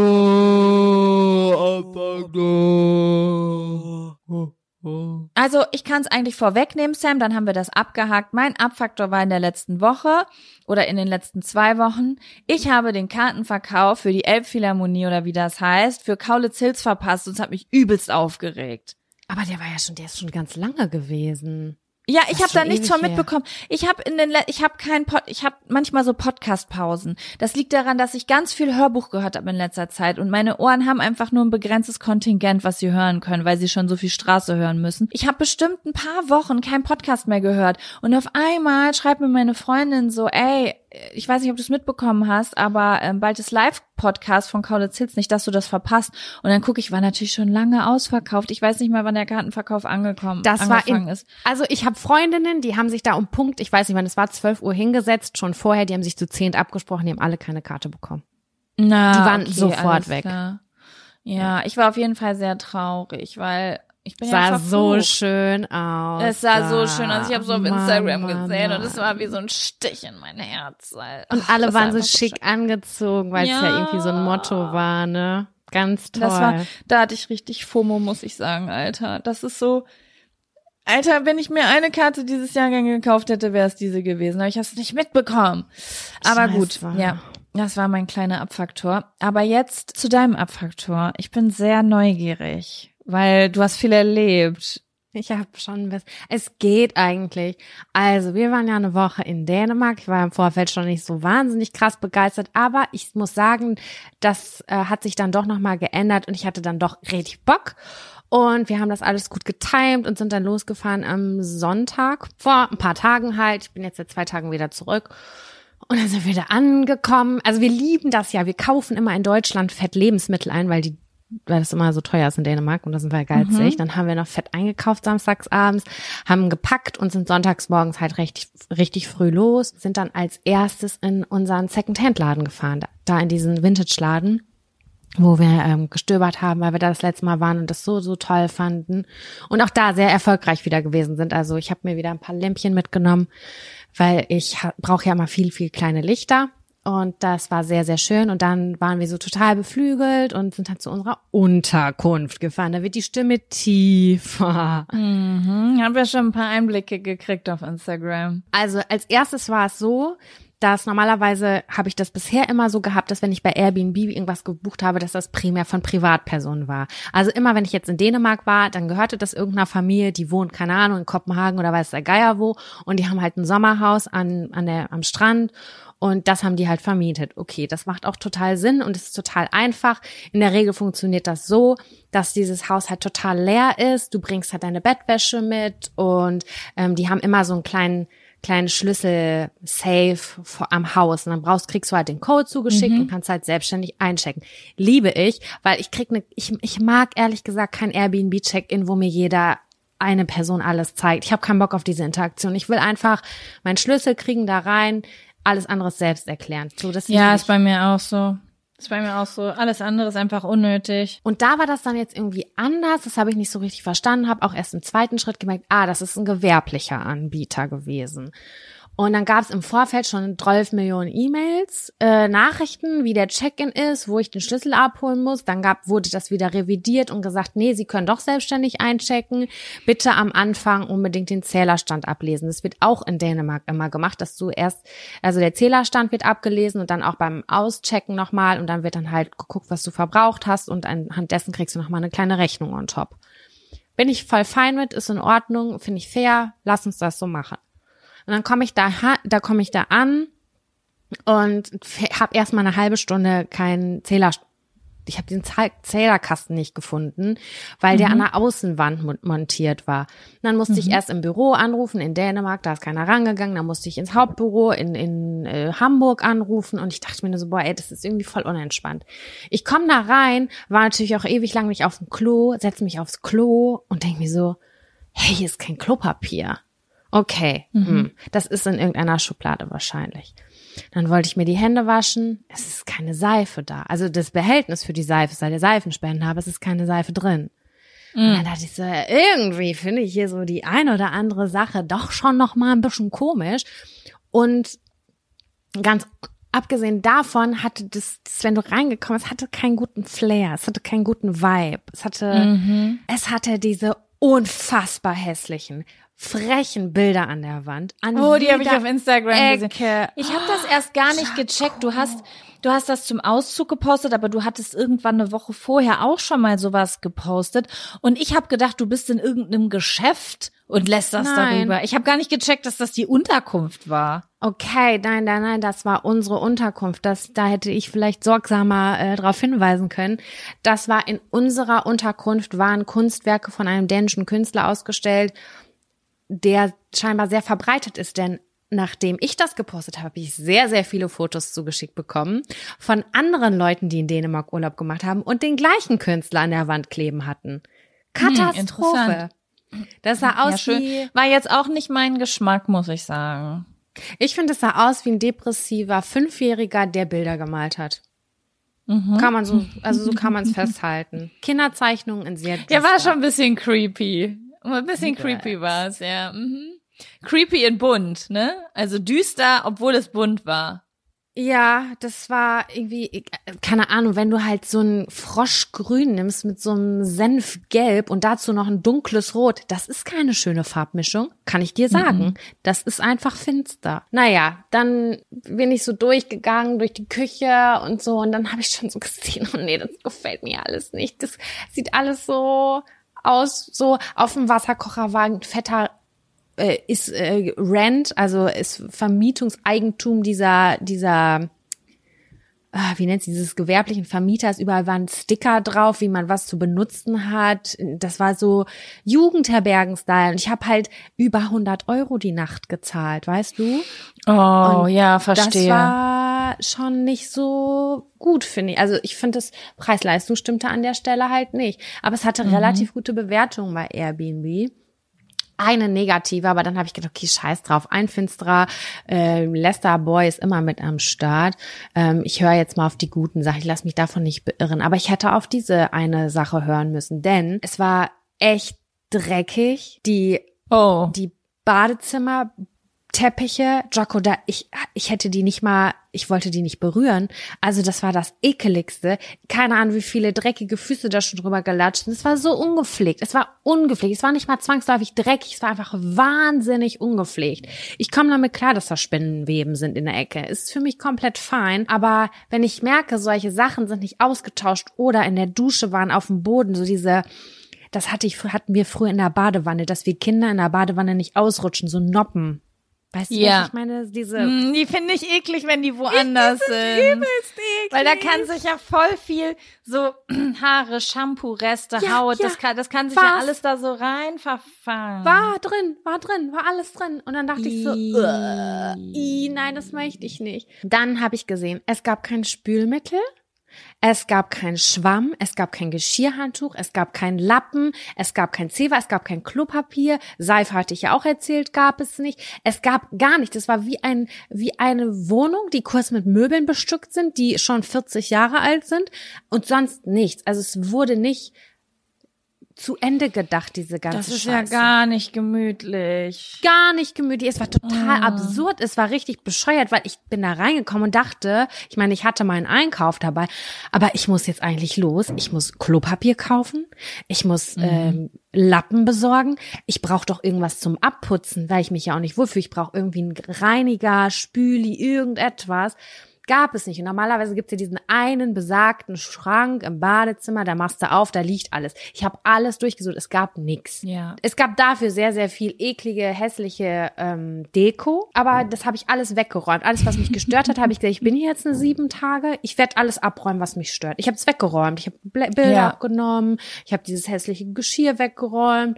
Abfaktor. Also ich kann es eigentlich vorwegnehmen, Sam, dann haben wir das abgehakt. Mein Abfaktor war in der letzten Woche oder in den letzten zwei Wochen. Ich habe den Kartenverkauf für die Elbphilharmonie oder wie das heißt, für Kaulitz Hills verpasst und es hat mich übelst aufgeregt. Aber der war ja schon, der ist schon ganz lange gewesen. Ja, ich habe da nichts von her. mitbekommen. Ich habe in den Le- ich habe keinen Pod- ich habe manchmal so Podcast Pausen. Das liegt daran, dass ich ganz viel Hörbuch gehört habe in letzter Zeit und meine Ohren haben einfach nur ein begrenztes Kontingent, was sie hören können, weil sie schon so viel Straße hören müssen. Ich habe bestimmt ein paar Wochen keinen Podcast mehr gehört und auf einmal schreibt mir meine Freundin so, ey, ich weiß nicht, ob du es mitbekommen hast, aber ähm, bald ist Live-Podcast von Kaulitz Hills, nicht, dass du das verpasst. Und dann gucke ich, war natürlich schon lange ausverkauft. Ich weiß nicht mal, wann der Kartenverkauf angekommen das angefangen war in, ist. Also ich habe Freundinnen, die haben sich da um Punkt, ich weiß nicht wann, es war zwölf Uhr hingesetzt, schon vorher, die haben sich zu zehnt abgesprochen, die haben alle keine Karte bekommen. Na, die waren okay, sofort weg. Klar. Ja, ich war auf jeden Fall sehr traurig, weil ich bin sah ja so schön aus. Es sah da. so schön aus. Ich habe es auf Mann, Instagram Mann, gesehen Mann. und es war wie so ein Stich in mein Herz. Weil, Und ach, alle das waren war so schick so angezogen, weil es ja. ja irgendwie so ein Motto war, ne? Ganz toll. Das war, da hatte ich richtig FOMO, muss ich sagen, Alter. Das ist so, Alter, wenn ich mir eine Karte dieses Jahrgang gekauft hätte, wäre es diese gewesen. Aber ich habe es nicht mitbekommen. Aber gut, ja. Das war mein kleiner Abfaktor. Aber jetzt zu deinem Abfaktor. Ich bin sehr neugierig, weil du hast viel erlebt. Ich habe schon ein bisschen, es geht eigentlich. Also wir waren ja eine Woche in Dänemark. Ich war im Vorfeld schon nicht so wahnsinnig krass begeistert, aber ich muss sagen, das äh, hat sich dann doch nochmal geändert und ich hatte dann doch richtig Bock. Und wir haben das alles gut getimt und sind dann losgefahren am Sonntag, vor ein paar Tagen halt. Ich bin jetzt seit zwei Tagen wieder zurück. Und dann sind wir da angekommen. Also wir lieben das ja. Wir kaufen immer in Deutschland fett Lebensmittel ein, weil die, weil das immer so teuer ist in Dänemark und da sind wir geizig. Mhm. Dann haben wir noch fett eingekauft samstags abends, haben gepackt und sind sonntags morgens halt richtig, richtig früh los. Sind dann als erstes in unseren Second-Hand-Laden gefahren, da, da in diesen Vintage-Laden, wo wir ähm, gestöbert haben, weil wir da das letzte Mal waren und das so, so toll fanden. Und auch da sehr erfolgreich wieder gewesen sind. Also ich habe mir wieder ein paar Lämpchen mitgenommen, weil ich brauche ja immer viel, viel kleine Lichter. Und das war sehr, sehr schön. Und dann waren wir so total beflügelt und sind dann zu unserer Unterkunft gefahren. Da wird die Stimme tiefer. Mhm, haben wir schon ein paar Einblicke gekriegt auf Instagram. Also als erstes war es so, dass normalerweise habe ich das bisher immer so gehabt, dass wenn ich bei Airbnb irgendwas gebucht habe, dass das primär von Privatpersonen war. Also immer, wenn ich jetzt in Dänemark war, dann gehörte das irgendeiner Familie, die wohnt, keine Ahnung, in Kopenhagen oder weiß der Geier wo. Und die haben halt ein Sommerhaus an, an der, am Strand. Und das haben die halt vermietet. Okay, das macht auch total Sinn und es ist total einfach. In der Regel funktioniert das so, dass dieses Haus halt total leer ist. Du bringst halt deine Bettwäsche mit und ähm, die haben immer so einen kleinen kleinen Schlüssel-Safe am Haus und dann brauchst, kriegst du halt den Code zugeschickt mhm. und kannst halt selbstständig einchecken. Liebe ich, weil ich krieg ne, ich, ich mag ehrlich gesagt kein Airbnb-Check-in, wo mir jeder eine Person alles zeigt. Ich habe keinen Bock auf diese Interaktion. Ich will einfach meinen Schlüssel kriegen da rein, alles andere selbst erklären. So, das ja, ist bei mir auch so. Ist bei mir auch so. Alles andere ist einfach unnötig. Und da war das dann jetzt irgendwie anders. Das habe ich nicht so richtig verstanden. Habe auch erst im zweiten Schritt gemerkt, ah, das ist ein gewerblicher Anbieter gewesen. Und dann gab es im Vorfeld schon zwölf Millionen E-Mails, äh, Nachrichten, wie der Check-in ist, wo ich den Schlüssel abholen muss. Dann gab, wurde das wieder revidiert und gesagt, nee, Sie können doch selbstständig einchecken. Bitte am Anfang unbedingt den Zählerstand ablesen. Das wird auch in Dänemark immer gemacht, dass du erst, also der Zählerstand wird abgelesen und dann auch beim Auschecken nochmal und dann wird dann halt geguckt, was du verbraucht hast und anhand dessen kriegst du nochmal eine kleine Rechnung on top. Bin ich voll fein mit, ist in Ordnung, finde ich fair, lass uns das so machen. Und dann komme ich da, da komme ich da an und habe erstmal eine halbe Stunde keinen Zähler, ich habe den Zählerkasten nicht gefunden, weil mhm. der an der Außenwand montiert war. Und dann musste mhm. ich erst im Büro anrufen in Dänemark, da ist keiner rangegangen, dann musste ich ins Hauptbüro in in äh, Hamburg anrufen und ich dachte mir nur so, boah, ey, das ist irgendwie voll unentspannt. Ich komme da rein, war natürlich auch ewig lang nicht auf dem Klo, setze mich aufs Klo und denke mir so, hey, hier ist kein Klopapier. Okay, mhm. hm, das ist in irgendeiner Schublade wahrscheinlich. Dann wollte ich mir die Hände waschen. Es ist keine Seife da. Also das Behältnis für die Seife ist halt der Seifenspender, aber es ist keine Seife drin. Mhm. Und dann dachte ich so, irgendwie finde ich hier so die ein oder andere Sache doch schon noch mal ein bisschen komisch. Und ganz abgesehen davon hatte das, das, wenn du reingekommen bist, hatte keinen guten Flair. Es hatte keinen guten Vibe. Es hatte, mhm. es hatte diese unfassbar hässlichen, frechen Bilder an der Wand. An oh, die habe ich auf Instagram Ecke. gesehen. Ich habe das erst gar nicht gecheckt. Du hast, du hast das zum Auszug gepostet, aber du hattest irgendwann eine Woche vorher auch schon mal sowas gepostet. Und ich habe gedacht, du bist in irgendeinem Geschäft und lässt das nein. darüber. Ich habe gar nicht gecheckt, dass das die Unterkunft war. Okay, nein, nein, nein, das war unsere Unterkunft. Das, da hätte ich vielleicht sorgsamer äh, darauf hinweisen können. Das war in unserer Unterkunft, waren Kunstwerke von einem dänischen Künstler ausgestellt, der scheinbar sehr verbreitet ist, denn nachdem ich das gepostet habe, habe ich sehr, sehr viele Fotos zugeschickt bekommen von anderen Leuten, die in Dänemark Urlaub gemacht haben und den gleichen Künstler an der Wand kleben hatten. Katastrophe. Hm, das sah aus ja, wie... War jetzt auch nicht mein Geschmack, muss ich sagen. Ich finde, es sah aus wie ein depressiver Fünfjähriger, der Bilder gemalt hat. Mhm. Kann man so, also so kann man es festhalten. Kinderzeichnungen in sehr düster. Ja, war schon ein bisschen creepy. Ein bisschen okay. creepy war es, ja. Mhm. Creepy in bunt, ne? Also düster, obwohl es bunt war. Ja, das war irgendwie, keine Ahnung, wenn du halt so ein Froschgrün nimmst mit so einem Senfgelb und dazu noch ein dunkles Rot, das ist keine schöne Farbmischung, kann ich dir sagen. Mhm. Das ist einfach finster. Naja, dann bin ich so durchgegangen durch die Küche und so und dann habe ich schon so gesehen, oh nee, das gefällt mir alles nicht. Das sieht alles so aus, so auf dem Wasserkocherwagen, fetter Äh, ist äh, Rent, also ist Vermietungseigentum dieser, dieser, ah, wie nennt sie, dieses gewerblichen Vermieters, überall waren Sticker drauf, wie man was zu benutzen hat. Das war so Jugendherbergen-Style. Und ich habe halt über hundert Euro die Nacht gezahlt, weißt du? Oh, und ja, verstehe. Das war schon nicht so gut, finde ich. Also ich finde, das Preis-Leistung stimmte an der Stelle halt nicht. Aber es hatte mhm. relativ gute Bewertungen bei Airbnb. Eine negative, aber dann habe ich gedacht, okay, scheiß drauf, ein finsterer äh, Lester Boy ist immer mit am Start. Ähm, ich höre jetzt mal auf die guten Sachen, ich lasse mich davon nicht beirren. Aber ich hätte auf diese eine Sache hören müssen, denn es war echt dreckig. Die, oh. die Badezimmer Teppiche, Jocko, da ich ich hätte die nicht mal, ich wollte die nicht berühren. Also das war das Ekeligste. Keine Ahnung, wie viele dreckige Füße da schon drüber gelatscht sind. Es war so ungepflegt. Es war ungepflegt. Es war nicht mal zwangsläufig dreckig. Es war einfach wahnsinnig ungepflegt. Ich komme damit klar, dass da Spinnenweben sind in der Ecke. Ist für mich komplett fein. Aber wenn ich merke, solche Sachen sind nicht ausgetauscht oder in der Dusche waren auf dem Boden, so diese, das hatte ich, hatten wir früher in der Badewanne, dass wir Kinder in der Badewanne nicht ausrutschen, so Noppen. Weißt du, ja. was ich meine? Diese mm, die finde ich eklig, wenn die woanders die sind. Übelst eklig. Weil da kann sich ja voll viel so Haare, Shampoo-Reste, ja, Haut, ja. das kann, das kann sich War's. ja alles da so rein verfangen. War drin, war drin, war alles drin. Und dann dachte I. ich so, I, nein, das möchte ich nicht. Dann habe ich gesehen, es gab kein Spülmittel. Es gab keinen Schwamm, es gab kein Geschirrhandtuch, es gab keinen Lappen, es gab kein Zewa, es gab kein Klopapier, Seife hatte ich ja auch erzählt, gab es nicht. Es gab gar nichts. Es war wie ein wie eine Wohnung, die kurz mit Möbeln bestückt sind, die schon vierzig Jahre alt sind und sonst nichts. Also es wurde nicht zu Ende gedacht, diese ganze Scheiße. Das ist Scheiße. Ja gar nicht gemütlich. Gar nicht gemütlich. Es war total oh. absurd. Es war richtig bescheuert, weil ich bin da reingekommen und dachte, ich meine, ich hatte meinen Einkauf dabei, aber ich muss jetzt eigentlich los. Ich muss Klopapier kaufen. Ich muss mhm. ähm, Lappen besorgen. Ich brauche doch irgendwas zum Abputzen, weil ich mich ja auch nicht wohlfühle. Ich brauche irgendwie einen Reiniger, Spüli, irgendetwas. Gab es nicht. Und normalerweise gibt's ja diesen einen besagten Schrank im Badezimmer, da machst du auf, da liegt alles. Ich habe alles durchgesucht, es gab nichts. Ja. Es gab dafür sehr, sehr viel eklige, hässliche ähm, Deko, aber das habe ich alles weggeräumt. Alles, was mich gestört hat, habe ich gesagt, ich bin hier jetzt eine sieben Tage, ich werde alles abräumen, was mich stört. Ich habe es weggeräumt, ich habe Bilder ja. abgenommen, ich habe dieses hässliche Geschirr weggeräumt.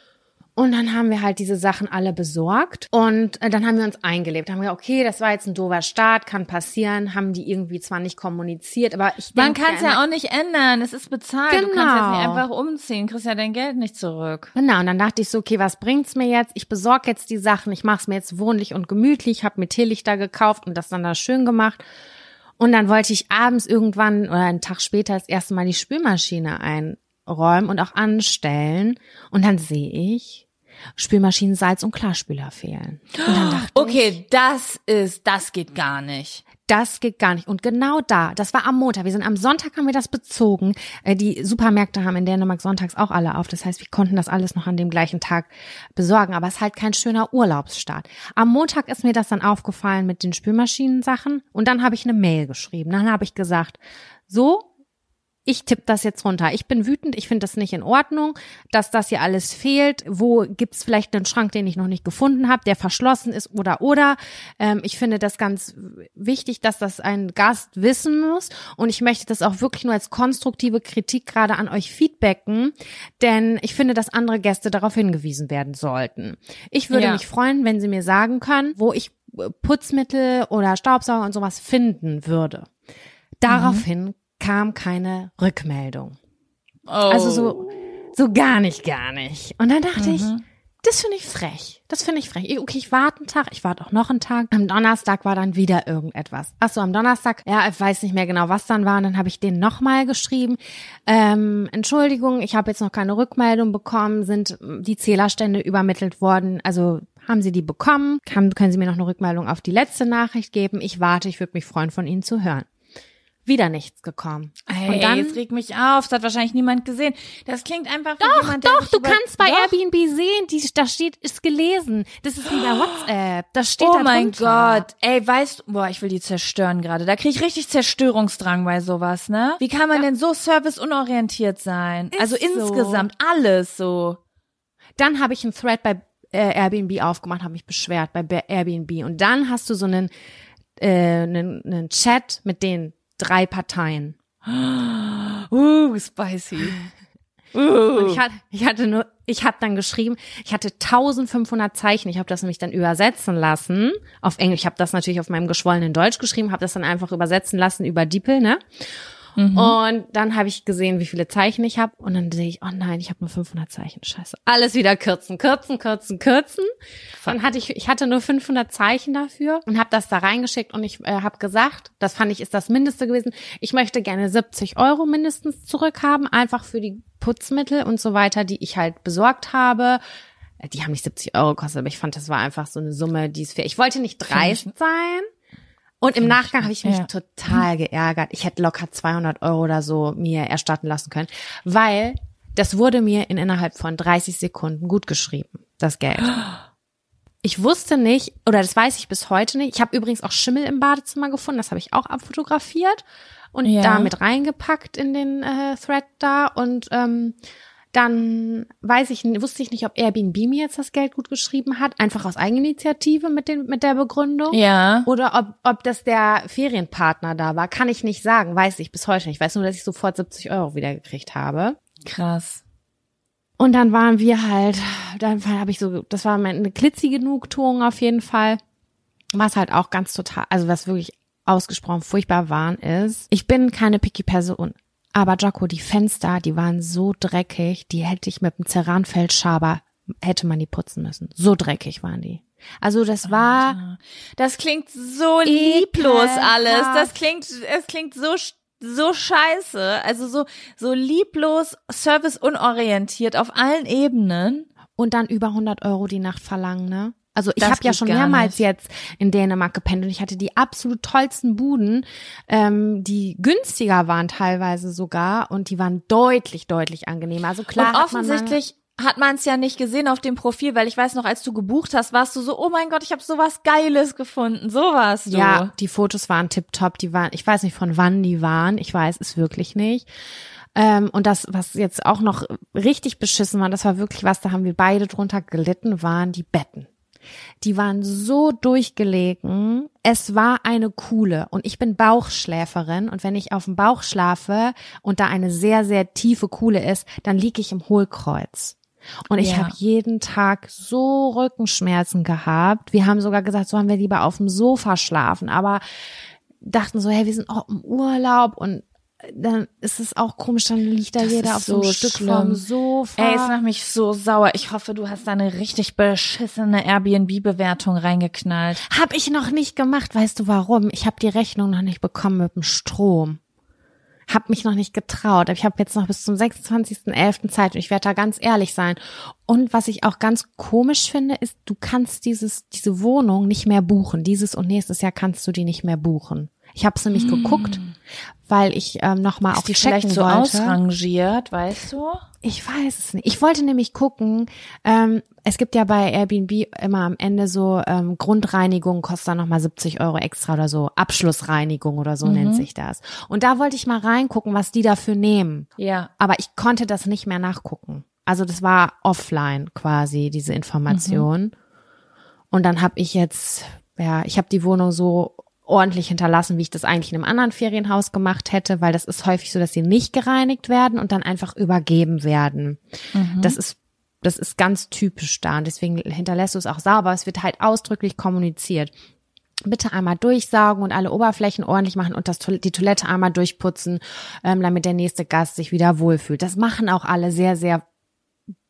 Und dann haben wir halt diese Sachen alle besorgt und äh, dann haben wir uns eingelebt. Haben wir gesagt, okay, das war jetzt ein doofer Start, kann passieren, haben die irgendwie zwar nicht kommuniziert, aber ich denke, man kann es ja, ja auch nicht ändern, es ist bezahlt, genau. Du kannst jetzt nicht einfach umziehen, kriegst ja dein Geld nicht zurück. Genau, und dann dachte ich so, okay, was bringt's mir jetzt? Ich besorge jetzt die Sachen, ich mache es mir jetzt wohnlich und gemütlich, habe mir Teelichter gekauft und das dann da schön gemacht. Und dann wollte ich abends irgendwann oder einen Tag später das erste Mal die Spülmaschine einräumen und auch anstellen und dann sehe ich, Spülmaschinen, Salz und Klarspüler fehlen. Und dann dachte okay, ich, das ist, das geht gar nicht. Das geht gar nicht. Und genau da, das war am Montag, wir sind am Sonntag, haben wir das bezogen. Die Supermärkte haben in Dänemark sonntags auch alle auf. Das heißt, wir konnten das alles noch an dem gleichen Tag besorgen. Aber es ist halt kein schöner Urlaubsstart. Am Montag ist mir das dann aufgefallen mit den Spülmaschinensachen. Und dann habe ich eine Mail geschrieben. Dann habe ich gesagt, so, ich tippe das jetzt runter. Ich bin wütend, ich finde das nicht in Ordnung, dass das hier alles fehlt. Wo gibt's vielleicht einen Schrank, den ich noch nicht gefunden habe, der verschlossen ist oder oder. Ähm, ich finde das ganz wichtig, dass das ein Gast wissen muss und ich möchte das auch wirklich nur als konstruktive Kritik gerade an euch feedbacken, denn ich finde, dass andere Gäste darauf hingewiesen werden sollten. Ich würde ja. mich freuen, wenn sie mir sagen können, wo ich Putzmittel oder Staubsauger und sowas finden würde. Daraufhin mhm. kam keine Rückmeldung. Oh. Also so, so gar nicht, gar nicht. Und dann dachte mhm. ich, Das finde ich frech. Das finde ich frech. Okay, ich warte einen Tag, ich warte auch noch einen Tag. Am Donnerstag war dann wieder irgendetwas. Ach so, am Donnerstag, ja, ich weiß nicht mehr genau, was dann war. Und dann habe ich denen nochmal geschrieben. Ähm, Entschuldigung, ich habe jetzt noch keine Rückmeldung bekommen. Sind die Zählerstände übermittelt worden? Also haben Sie die bekommen? Kann, können Sie mir noch eine Rückmeldung auf die letzte Nachricht geben? Ich warte, ich würde mich freuen, von Ihnen zu hören. Wieder nichts gekommen. Ey, und dann jetzt regt mich auf, das hat wahrscheinlich niemand gesehen. Das klingt einfach wie Doch, jemand, der doch, sich du über- kannst bei Doch. Airbnb sehen, die, da steht, ist gelesen. Das ist wie bei WhatsApp. Das steht Oh da mein drunter. Gott. Ey, weißt du, boah, ich will die zerstören gerade. Da krieg ich richtig Zerstörungsdrang bei sowas, ne? Wie kann man denn so serviceunorientiert sein? Ist also so. insgesamt alles so. Dann habe ich einen Thread bei äh, Airbnb aufgemacht, habe mich beschwert bei Be- Airbnb. Und dann hast du so einen, äh, einen, einen Chat mit den drei Parteien. Uh, spicy. Uh. Und ich hatte, ich hatte nur, ich habe dann geschrieben, ich hatte eintausendfünfhundert Zeichen. Ich habe das nämlich dann übersetzen lassen auf Englisch. Ich habe das natürlich auf meinem geschwollenen Deutsch geschrieben, habe das dann einfach übersetzen lassen über DeepL, ne? Mhm. Und dann habe ich gesehen, wie viele Zeichen ich habe. Und dann sehe ich, oh nein, ich habe nur fünfhundert Zeichen. Scheiße. Alles wieder kürzen, kürzen, kürzen, kürzen. Dann hatte ich, ich hatte nur fünfhundert Zeichen dafür und habe das da reingeschickt. Und ich äh, habe gesagt, das fand ich ist das Mindeste gewesen. Ich möchte gerne siebzig Euro mindestens zurückhaben, einfach für die Putzmittel und so weiter, die ich halt besorgt habe. Die haben nicht siebzig Euro gekostet, aber ich fand, das war einfach so eine Summe, die ist fair. Ich wollte nicht dreist sein. Und im Nachgang habe ich mich ja. total geärgert. Ich hätte locker zweihundert Euro oder so mir erstatten lassen können, weil das wurde mir in innerhalb von dreißig Sekunden gut geschrieben, das Geld. Ich wusste nicht, oder das weiß ich bis heute nicht. Ich habe übrigens auch Schimmel im Badezimmer gefunden, das habe ich auch abfotografiert und Ja. da mit reingepackt in den äh, Thread da. Und ähm, dann weiß ich, wusste ich nicht, ob Airbnb mir jetzt das Geld gut geschrieben hat, einfach aus Eigeninitiative mit den mit der Begründung. Ja. Oder ob ob das der Ferienpartner da war, kann ich nicht sagen, weiß ich bis heute nicht. Ich weiß nur, dass ich sofort siebzig Euro wieder gekriegt habe. Krass. Und dann waren wir halt, dann habe ich so, das war eine klitzige Genugtuung auf jeden Fall. Was halt auch ganz total, also was wirklich ausgesprochen furchtbar waren ist, ich bin keine picky Person. Aber Jaco, die Fenster, die waren so dreckig, die hätte ich mit dem Ceranfeldschaber, hätte man die putzen müssen. So dreckig waren die. Also das war... Das klingt so lieblos alles. Das klingt, es klingt so, so scheiße. Also so, so lieblos, serviceunorientiert auf allen Ebenen. Und dann über hundert Euro die Nacht verlangen, ne? Also ich Das habe ja geht schon gar mehrmals nicht. jetzt in Dänemark gepennt und ich hatte die absolut tollsten Buden, ähm, die günstiger waren teilweise sogar und die waren deutlich, deutlich angenehmer. Also klar Und hat man lange- offensichtlich hat man es ja nicht gesehen auf dem Profil, weil ich weiß noch, als du gebucht hast, warst du so, oh mein Gott, ich habe sowas Geiles gefunden. So warst du. Ja, die Fotos waren tipptopp, die waren, ich weiß nicht von wann die waren, ich weiß es wirklich nicht. Ähm, und das, was jetzt auch noch richtig beschissen war, das war wirklich was, da haben wir beide drunter gelitten, waren die Betten. Die waren so durchgelegen. Es war eine Kuhle und ich bin Bauchschläferin und wenn ich auf dem Bauch schlafe und da eine sehr, sehr tiefe Kuhle ist, dann liege ich im Hohlkreuz. Und ich Ja. habe jeden Tag so Rückenschmerzen gehabt. Wir haben sogar gesagt, sollen wir lieber auf dem Sofa schlafen, aber dachten so, hey, wir sind auch im Urlaub und dann ist es auch komisch, dann liegt da Das jeder ist auf so einem so Stück schlimm. vom Sofa. Ey, es macht mich so sauer. Ich hoffe, du hast da eine richtig beschissene Airbnb-Bewertung reingeknallt. Hab ich noch nicht gemacht, weißt du warum? Ich habe die Rechnung noch nicht bekommen mit dem Strom. Hab mich noch nicht getraut. Ich habe jetzt noch bis zum sechsundzwanzigsten elften Zeit und ich werde da ganz ehrlich sein. Und was ich auch ganz komisch finde, ist, du kannst dieses diese Wohnung nicht mehr buchen. Dieses und nächstes Jahr kannst du die nicht mehr buchen. Ich habe es nämlich hm. geguckt, weil ich ähm, nochmal auch Ist die checken vielleicht so wollte. ausrangiert, weißt du? Ich weiß es nicht. Ich wollte nämlich gucken, ähm, es gibt ja bei Airbnb immer am Ende so ähm, Grundreinigung, kostet dann nochmal siebzig Euro extra oder so. Abschlussreinigung oder so Mhm. nennt sich das. Und da wollte ich mal reingucken, was die dafür nehmen. Ja. Aber ich konnte das nicht mehr nachgucken. Also das war offline quasi, diese Information. Mhm. Und dann habe ich jetzt, ja, ich habe die Wohnung so ordentlich hinterlassen, wie ich das eigentlich in einem anderen Ferienhaus gemacht hätte, weil das ist häufig so, dass sie nicht gereinigt werden und dann einfach übergeben werden. Mhm. Das ist das ist ganz typisch da und deswegen hinterlässt du es auch sauber. Es wird halt ausdrücklich kommuniziert. Bitte einmal durchsaugen und alle Oberflächen ordentlich machen und das die Toilette einmal durchputzen, ähm, damit der nächste Gast sich wieder wohlfühlt. Das machen auch alle sehr, sehr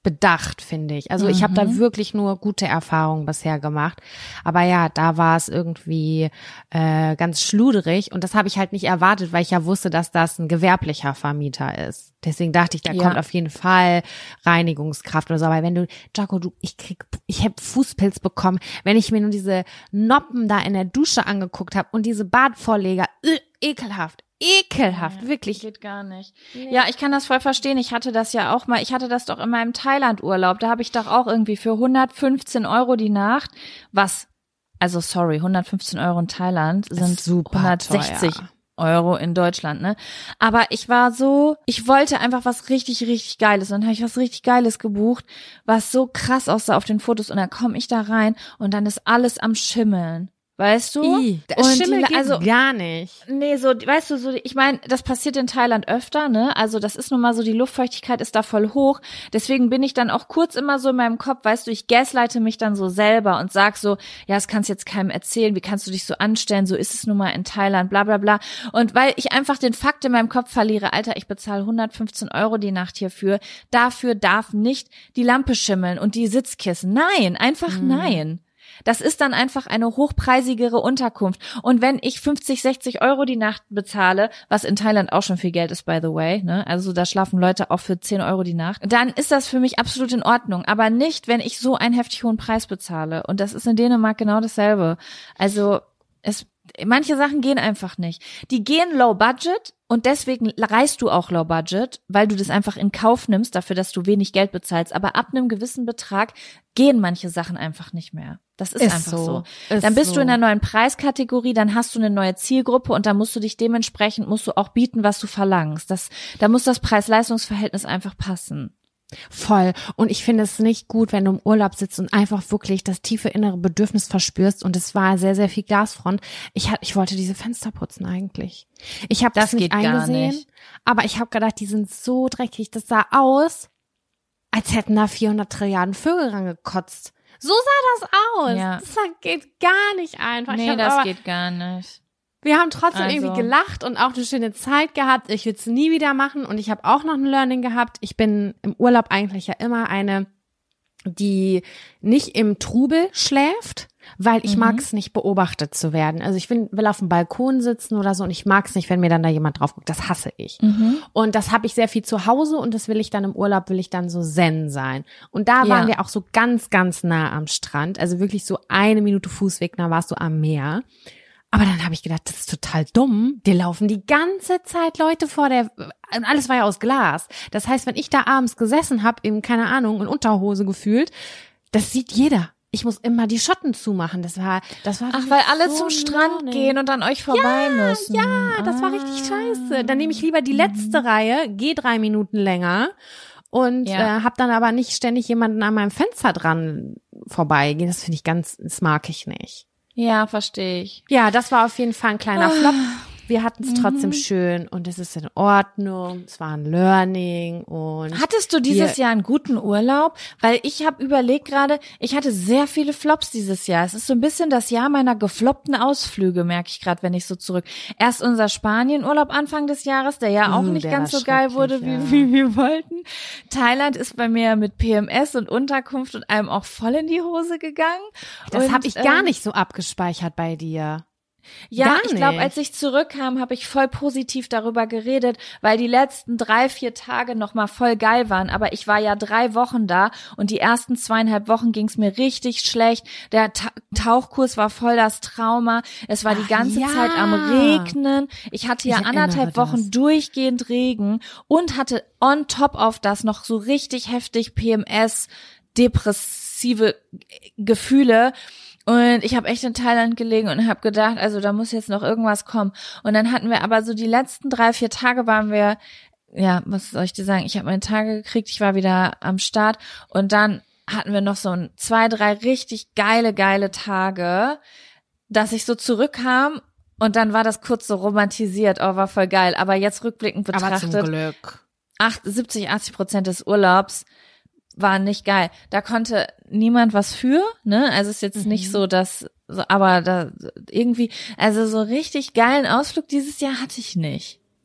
bedacht, finde ich. Also ich habe da wirklich nur gute Erfahrungen bisher gemacht. Aber ja, da war es irgendwie äh, ganz schluderig und das habe ich halt nicht erwartet, weil ich ja wusste, dass das ein gewerblicher Vermieter ist. Deswegen dachte ich, da Ja. kommt auf jeden Fall Reinigungskraft oder so. Aber wenn du, Jaco, du, ich krieg, ich habe Fußpilz bekommen, wenn ich mir nur diese Noppen da in der Dusche angeguckt habe und diese Badvorleger, äh, ekelhaft. Ekelhaft, Ja, wirklich. Geht gar nicht. Ja, ich kann das voll verstehen. Ich hatte das ja auch mal, ich hatte das doch in meinem Thailand-Urlaub. Da habe ich doch auch irgendwie für hundertfünfzehn Euro die Nacht, was, also sorry, hundertfünfzehn Euro in Thailand sind super hundertsechzig teuer. Euro in Deutschland, ne? Aber ich war so, ich wollte einfach was richtig, richtig Geiles. Und dann habe ich was richtig Geiles gebucht, was so krass aussah auf den Fotos. Und dann komme ich da rein und dann ist alles am Schimmeln. Weißt du? I, Und Schimmel die- geht also gar nicht. Nee, so, weißt du, so, ich meine, das passiert in Thailand öfter, ne? Also das ist nun mal so, die Luftfeuchtigkeit ist da voll hoch. Deswegen bin ich dann auch kurz immer so in meinem Kopf, weißt du, ich gaslighte mich dann so selber und sag so, ja, das kannst jetzt keinem erzählen, wie kannst du dich so anstellen, so ist es nun mal in Thailand, bla bla bla. Und weil ich einfach den Fakt in meinem Kopf verliere, Alter, ich bezahle hundertfünfzehn Euro die Nacht hierfür, dafür darf nicht die Lampe schimmeln und die Sitzkissen. Nein, einfach Mhm. nein. Das ist dann einfach eine hochpreisigere Unterkunft. Und wenn ich fünfzig, sechzig Euro die Nacht bezahle, was in Thailand auch schon viel Geld ist, by the way, ne? Also da schlafen Leute auch für zehn Euro die Nacht, dann ist das für mich absolut in Ordnung. Aber nicht, wenn ich so einen heftig hohen Preis bezahle. Und das ist in Dänemark genau dasselbe. Also es, manche Sachen gehen einfach nicht. Die gehen low budget. Und deswegen reist du auch low budget, weil du das einfach in Kauf nimmst, dafür, dass du wenig Geld bezahlst. Aber ab einem gewissen Betrag gehen manche Sachen einfach nicht mehr. Das ist, Ist einfach so. so. Ist Dann bist so. du in einer neuen Preiskategorie, dann hast du eine neue Zielgruppe und dann musst du dich dementsprechend, musst du auch bieten, was du verlangst. Das, da muss das Preis-Leistungs-Verhältnis einfach passen. Voll. Und ich finde es nicht gut, wenn du im Urlaub sitzt und einfach wirklich das tiefe innere Bedürfnis verspürst. Und es war sehr, sehr viel Glasfront. Ich hatte, ich wollte diese Fenster putzen eigentlich. Ich habe das, Das nicht geht gar eingesehen, nicht. aber ich habe gedacht, die sind so dreckig. Das sah aus, als hätten da vierhundert Trilliarden Vögel rangekotzt. So sah das aus. Ja. Das geht gar nicht einfach. Ich Nee, hab das aber, geht gar nicht. Wir haben trotzdem Also. irgendwie gelacht und auch eine schöne Zeit gehabt. Ich würde es nie wieder machen und ich habe auch noch ein Learning gehabt. Ich bin im Urlaub eigentlich ja immer eine, die nicht im Trubel schläft, weil ich Mhm. mag es nicht, beobachtet zu werden. Also ich will, will auf dem Balkon sitzen oder so und ich mag es nicht, wenn mir dann da jemand drauf guckt. Das hasse ich. Mhm. Und das habe ich sehr viel zu Hause und das will ich dann im Urlaub, will ich dann so zen sein. Und da waren Ja. wir auch so ganz, ganz nah am Strand. Also wirklich so eine Minute Fußweg, da warst du am Meer. Aber dann habe ich gedacht, das ist total dumm. Dir laufen die ganze Zeit Leute vor der, und alles war ja aus Glas. Das heißt, wenn ich da abends gesessen habe, eben, keine Ahnung, in Unterhose gefühlt, das sieht jeder. Ich muss immer die Schotten zumachen. Das war, das war Ach, weil alle so zum Strand learning. gehen und an euch vorbei müssen. Ja, das war richtig scheiße. Dann nehme ich lieber die letzte Reihe, gehe drei Minuten länger und Ja. äh, hab dann aber nicht ständig jemanden an meinem Fenster dran vorbeigehen. Das finde ich ganz, das mag ich nicht. Ja, verstehe ich. Ja, das war auf jeden Fall ein kleiner Flop. Wir hatten es Mhm. trotzdem schön und es ist in Ordnung. Es war ein Learning und Hattest du dieses Wir- Jahr einen guten Urlaub? Weil ich habe überlegt gerade, ich hatte sehr viele Flops dieses Jahr. Es ist so ein bisschen das Jahr meiner gefloppten Ausflüge, merke ich gerade, wenn ich so zurück. Erst unser Spanien-Urlaub Anfang des Jahres, der ja auch Uh, nicht der ganz war so geil wurde, wie, schrecklich, ja. wie wir wollten. Thailand ist bei mir mit P M S und Unterkunft und allem auch voll in die Hose gegangen. das Und, habe ich gar ähm, nicht so abgespeichert bei dir. Ja, Gar ich glaube, nicht. als ich zurückkam, habe ich voll positiv darüber geredet, weil die letzten drei, vier Tage noch mal voll geil waren. Aber ich war ja drei Wochen da und die ersten zweieinhalb Wochen ging's mir richtig schlecht. Der Ta- Tauchkurs war voll das Trauma. Es war die Ach ganze ja. Zeit am Regnen. Ich hatte ja Ich erinnere anderthalb Wochen das. durchgehend Regen und hatte on top auf das noch so richtig heftig P M S, depressive Gefühle. Und ich habe echt in Thailand gelegen und habe gedacht, also da muss jetzt noch irgendwas kommen. Und dann hatten wir aber so die letzten drei, vier Tage waren wir, ja, was soll ich dir sagen, ich habe meine Tage gekriegt, ich war wieder am Start und dann hatten wir noch so ein, zwei, drei richtig geile, geile Tage, dass ich so zurückkam und dann war das kurz so romantisiert, oh, war voll geil. Aber jetzt rückblickend Aber betrachtet, zum Glück. acht, siebzig, achtzig Prozent des Urlaubs waren nicht geil. Da konnte niemand was für, ne? Also ist jetzt Mhm. nicht so, dass, so, aber da irgendwie, also so richtig geilen Ausflug dieses Jahr hatte ich nicht.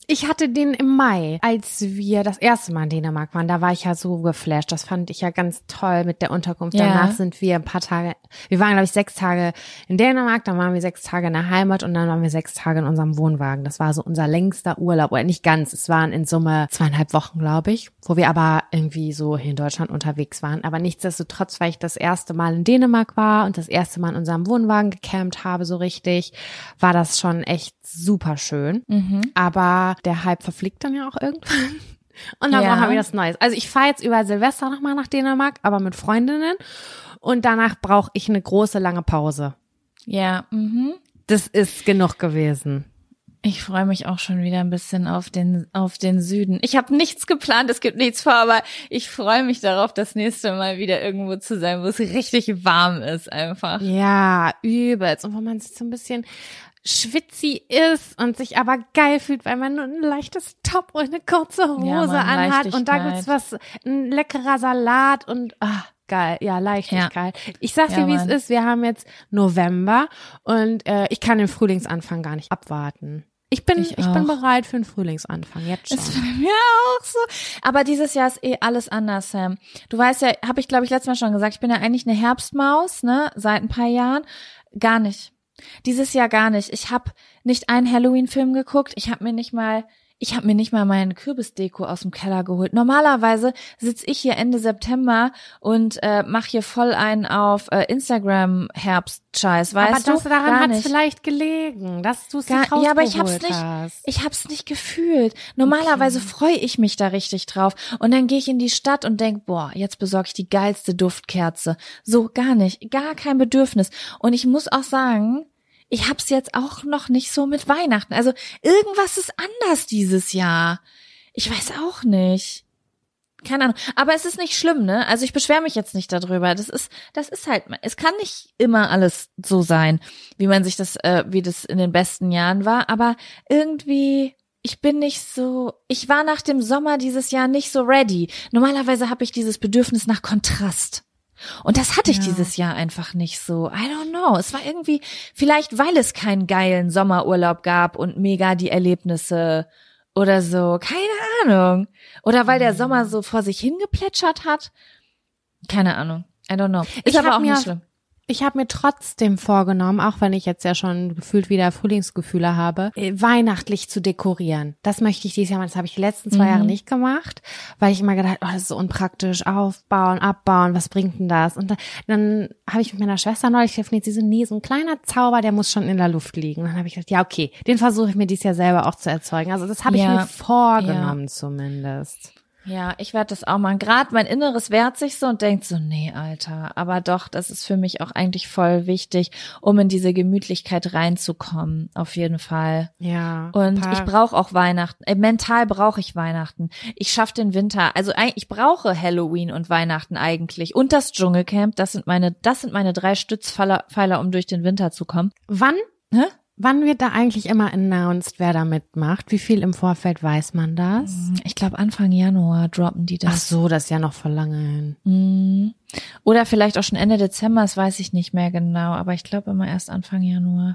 Ich hatte den im Mai, als wir das erste Mal in Dänemark waren. Da war ich ja so geflasht. Das fand ich ja ganz toll mit der Unterkunft. Ja. Danach sind wir ein paar Tage, wir waren glaube ich sechs Tage in Dänemark, dann waren wir sechs Tage in der Heimat und dann waren wir sechs Tage in unserem Wohnwagen. Das war so unser längster Urlaub. Oder nicht ganz, es waren in Summe zweieinhalb Wochen, glaube ich, wo wir aber irgendwie so hier in Deutschland unterwegs waren. Aber nichtsdestotrotz, weil ich das erste Mal in Dänemark war und das erste Mal in unserem Wohnwagen gecampt habe, so richtig, war das schon echt super schön. Mhm. Aber der Hype verfliegt dann ja auch irgendwann. Und dann Ja. brauchen wir wieder was Neues. Also ich fahre jetzt über Silvester nochmal nach Dänemark, aber mit Freundinnen. Und danach brauche ich eine große, lange Pause. Ja, mhm. Das ist genug gewesen. Ich freue mich auch schon wieder ein bisschen auf den auf den Süden. Ich habe nichts geplant, es gibt nichts vor, aber ich freue mich darauf, das nächste Mal wieder irgendwo zu sein, wo es richtig warm ist einfach. Ja, übelst. Und wo man sich so ein bisschen schwitzi ist und sich aber geil fühlt, weil man nur ein leichtes Top und eine kurze Hose Ja, Mann, anhat. Und da Leichtigkeit. gibt's was, ein leckerer Salat und ah, geil. Ja, Leichtigkeit. Ich sag's dir, Ja, wie es Mann. ist. Wir haben jetzt November und äh, ich kann den Frühlingsanfang gar nicht abwarten. Ich bin, Ich ich, bin auch. bereit für den Frühlingsanfang, jetzt Ist schon. bei mir auch so. Aber dieses Jahr ist eh alles anders, Sam. Du weißt ja, habe ich glaube ich letztes Mal schon gesagt, ich bin ja eigentlich eine Herbstmaus, ne, seit ein paar Jahren. Gar nicht. Dieses Jahr gar nicht. Ich habe nicht einen Halloween-Film geguckt. Ich habe mir nicht mal, ich habe mir nicht mal meine Kürbisdeko aus dem Keller geholt. Normalerweise sitz ich hier Ende September und äh, mache hier voll einen auf äh, Instagram-Herbst-Scheiß, weißt aber du? das, daran Gar hat es nicht. vielleicht gelegen, dass du es Gar, nicht ja, aber ich hab's rausgeholt nicht, hast. ich hab's nicht gefühlt. Normalerweise freue ich mich da richtig drauf. Und dann gehe ich in die Stadt und denk, boah, jetzt besorge ich die geilste Duftkerze. So, gar nicht. Gar kein Bedürfnis. Und ich muss auch sagen, ich hab's jetzt auch noch nicht so mit Weihnachten. Also irgendwas ist anders dieses Jahr. Ich weiß auch nicht. Keine Ahnung. Aber es ist nicht schlimm, ne? Also ich beschwere mich jetzt nicht darüber. Das ist, das ist halt, es kann nicht immer alles so sein, wie man sich das, äh, wie das in den besten Jahren war. Aber irgendwie, ich bin nicht so, ich war nach dem Sommer dieses Jahr nicht so ready. Normalerweise habe ich dieses Bedürfnis nach Kontrast. Und das hatte ich Ja. dieses Jahr einfach nicht so. I don't know. Es war irgendwie, vielleicht weil es keinen geilen Sommerurlaub gab und mega die Erlebnisse oder so. Keine Ahnung. Oder weil der Sommer so vor sich hingeplätschert hat. Keine Ahnung. I don't know. Ist Ich aber hab auch mir- nicht schlimm. Ich habe mir trotzdem vorgenommen, auch wenn ich jetzt ja schon gefühlt wieder Frühlingsgefühle habe, äh, weihnachtlich zu dekorieren. Das möchte ich dieses Jahr machen. Das habe ich die letzten zwei Mhm. Jahre nicht gemacht, weil ich immer gedacht, oh, das ist so unpraktisch, aufbauen, abbauen, was bringt denn das? Und dann, dann habe ich mit meiner Schwester neulich telefoniert, sie so, nee, so ein kleiner Zauber, der muss schon in der Luft liegen. Und dann habe ich gedacht, ja, okay, den versuche ich mir dieses Jahr selber auch zu erzeugen. Also das habe ich Ja. mir vorgenommen zumindest. Ja, ich werde das auch machen. Gerade mein Inneres wehrt sich so und denkt so, nee, Alter. Aber doch, das ist für mich auch eigentlich voll wichtig, um in diese Gemütlichkeit reinzukommen. Auf jeden Fall. Ja. Und paar- ich brauche auch Weihnachten. Äh, mental brauche ich Weihnachten. Ich schaffe den Winter. Also eig- ich brauche Halloween und Weihnachten eigentlich. Und das Dschungelcamp. Das sind meine, das sind meine drei Stützpfeiler, Pfeiler, um durch den Winter zu kommen. Wann Hä? Wann wird da eigentlich immer announced, wer da mitmacht? Wie viel im Vorfeld weiß man das? Ich glaube Anfang Januar droppen die das. Ach so, das ist ja noch voll lange hin. Mm. Oder vielleicht auch schon Ende Dezember, das weiß ich nicht mehr genau, aber ich glaube immer erst Anfang Januar.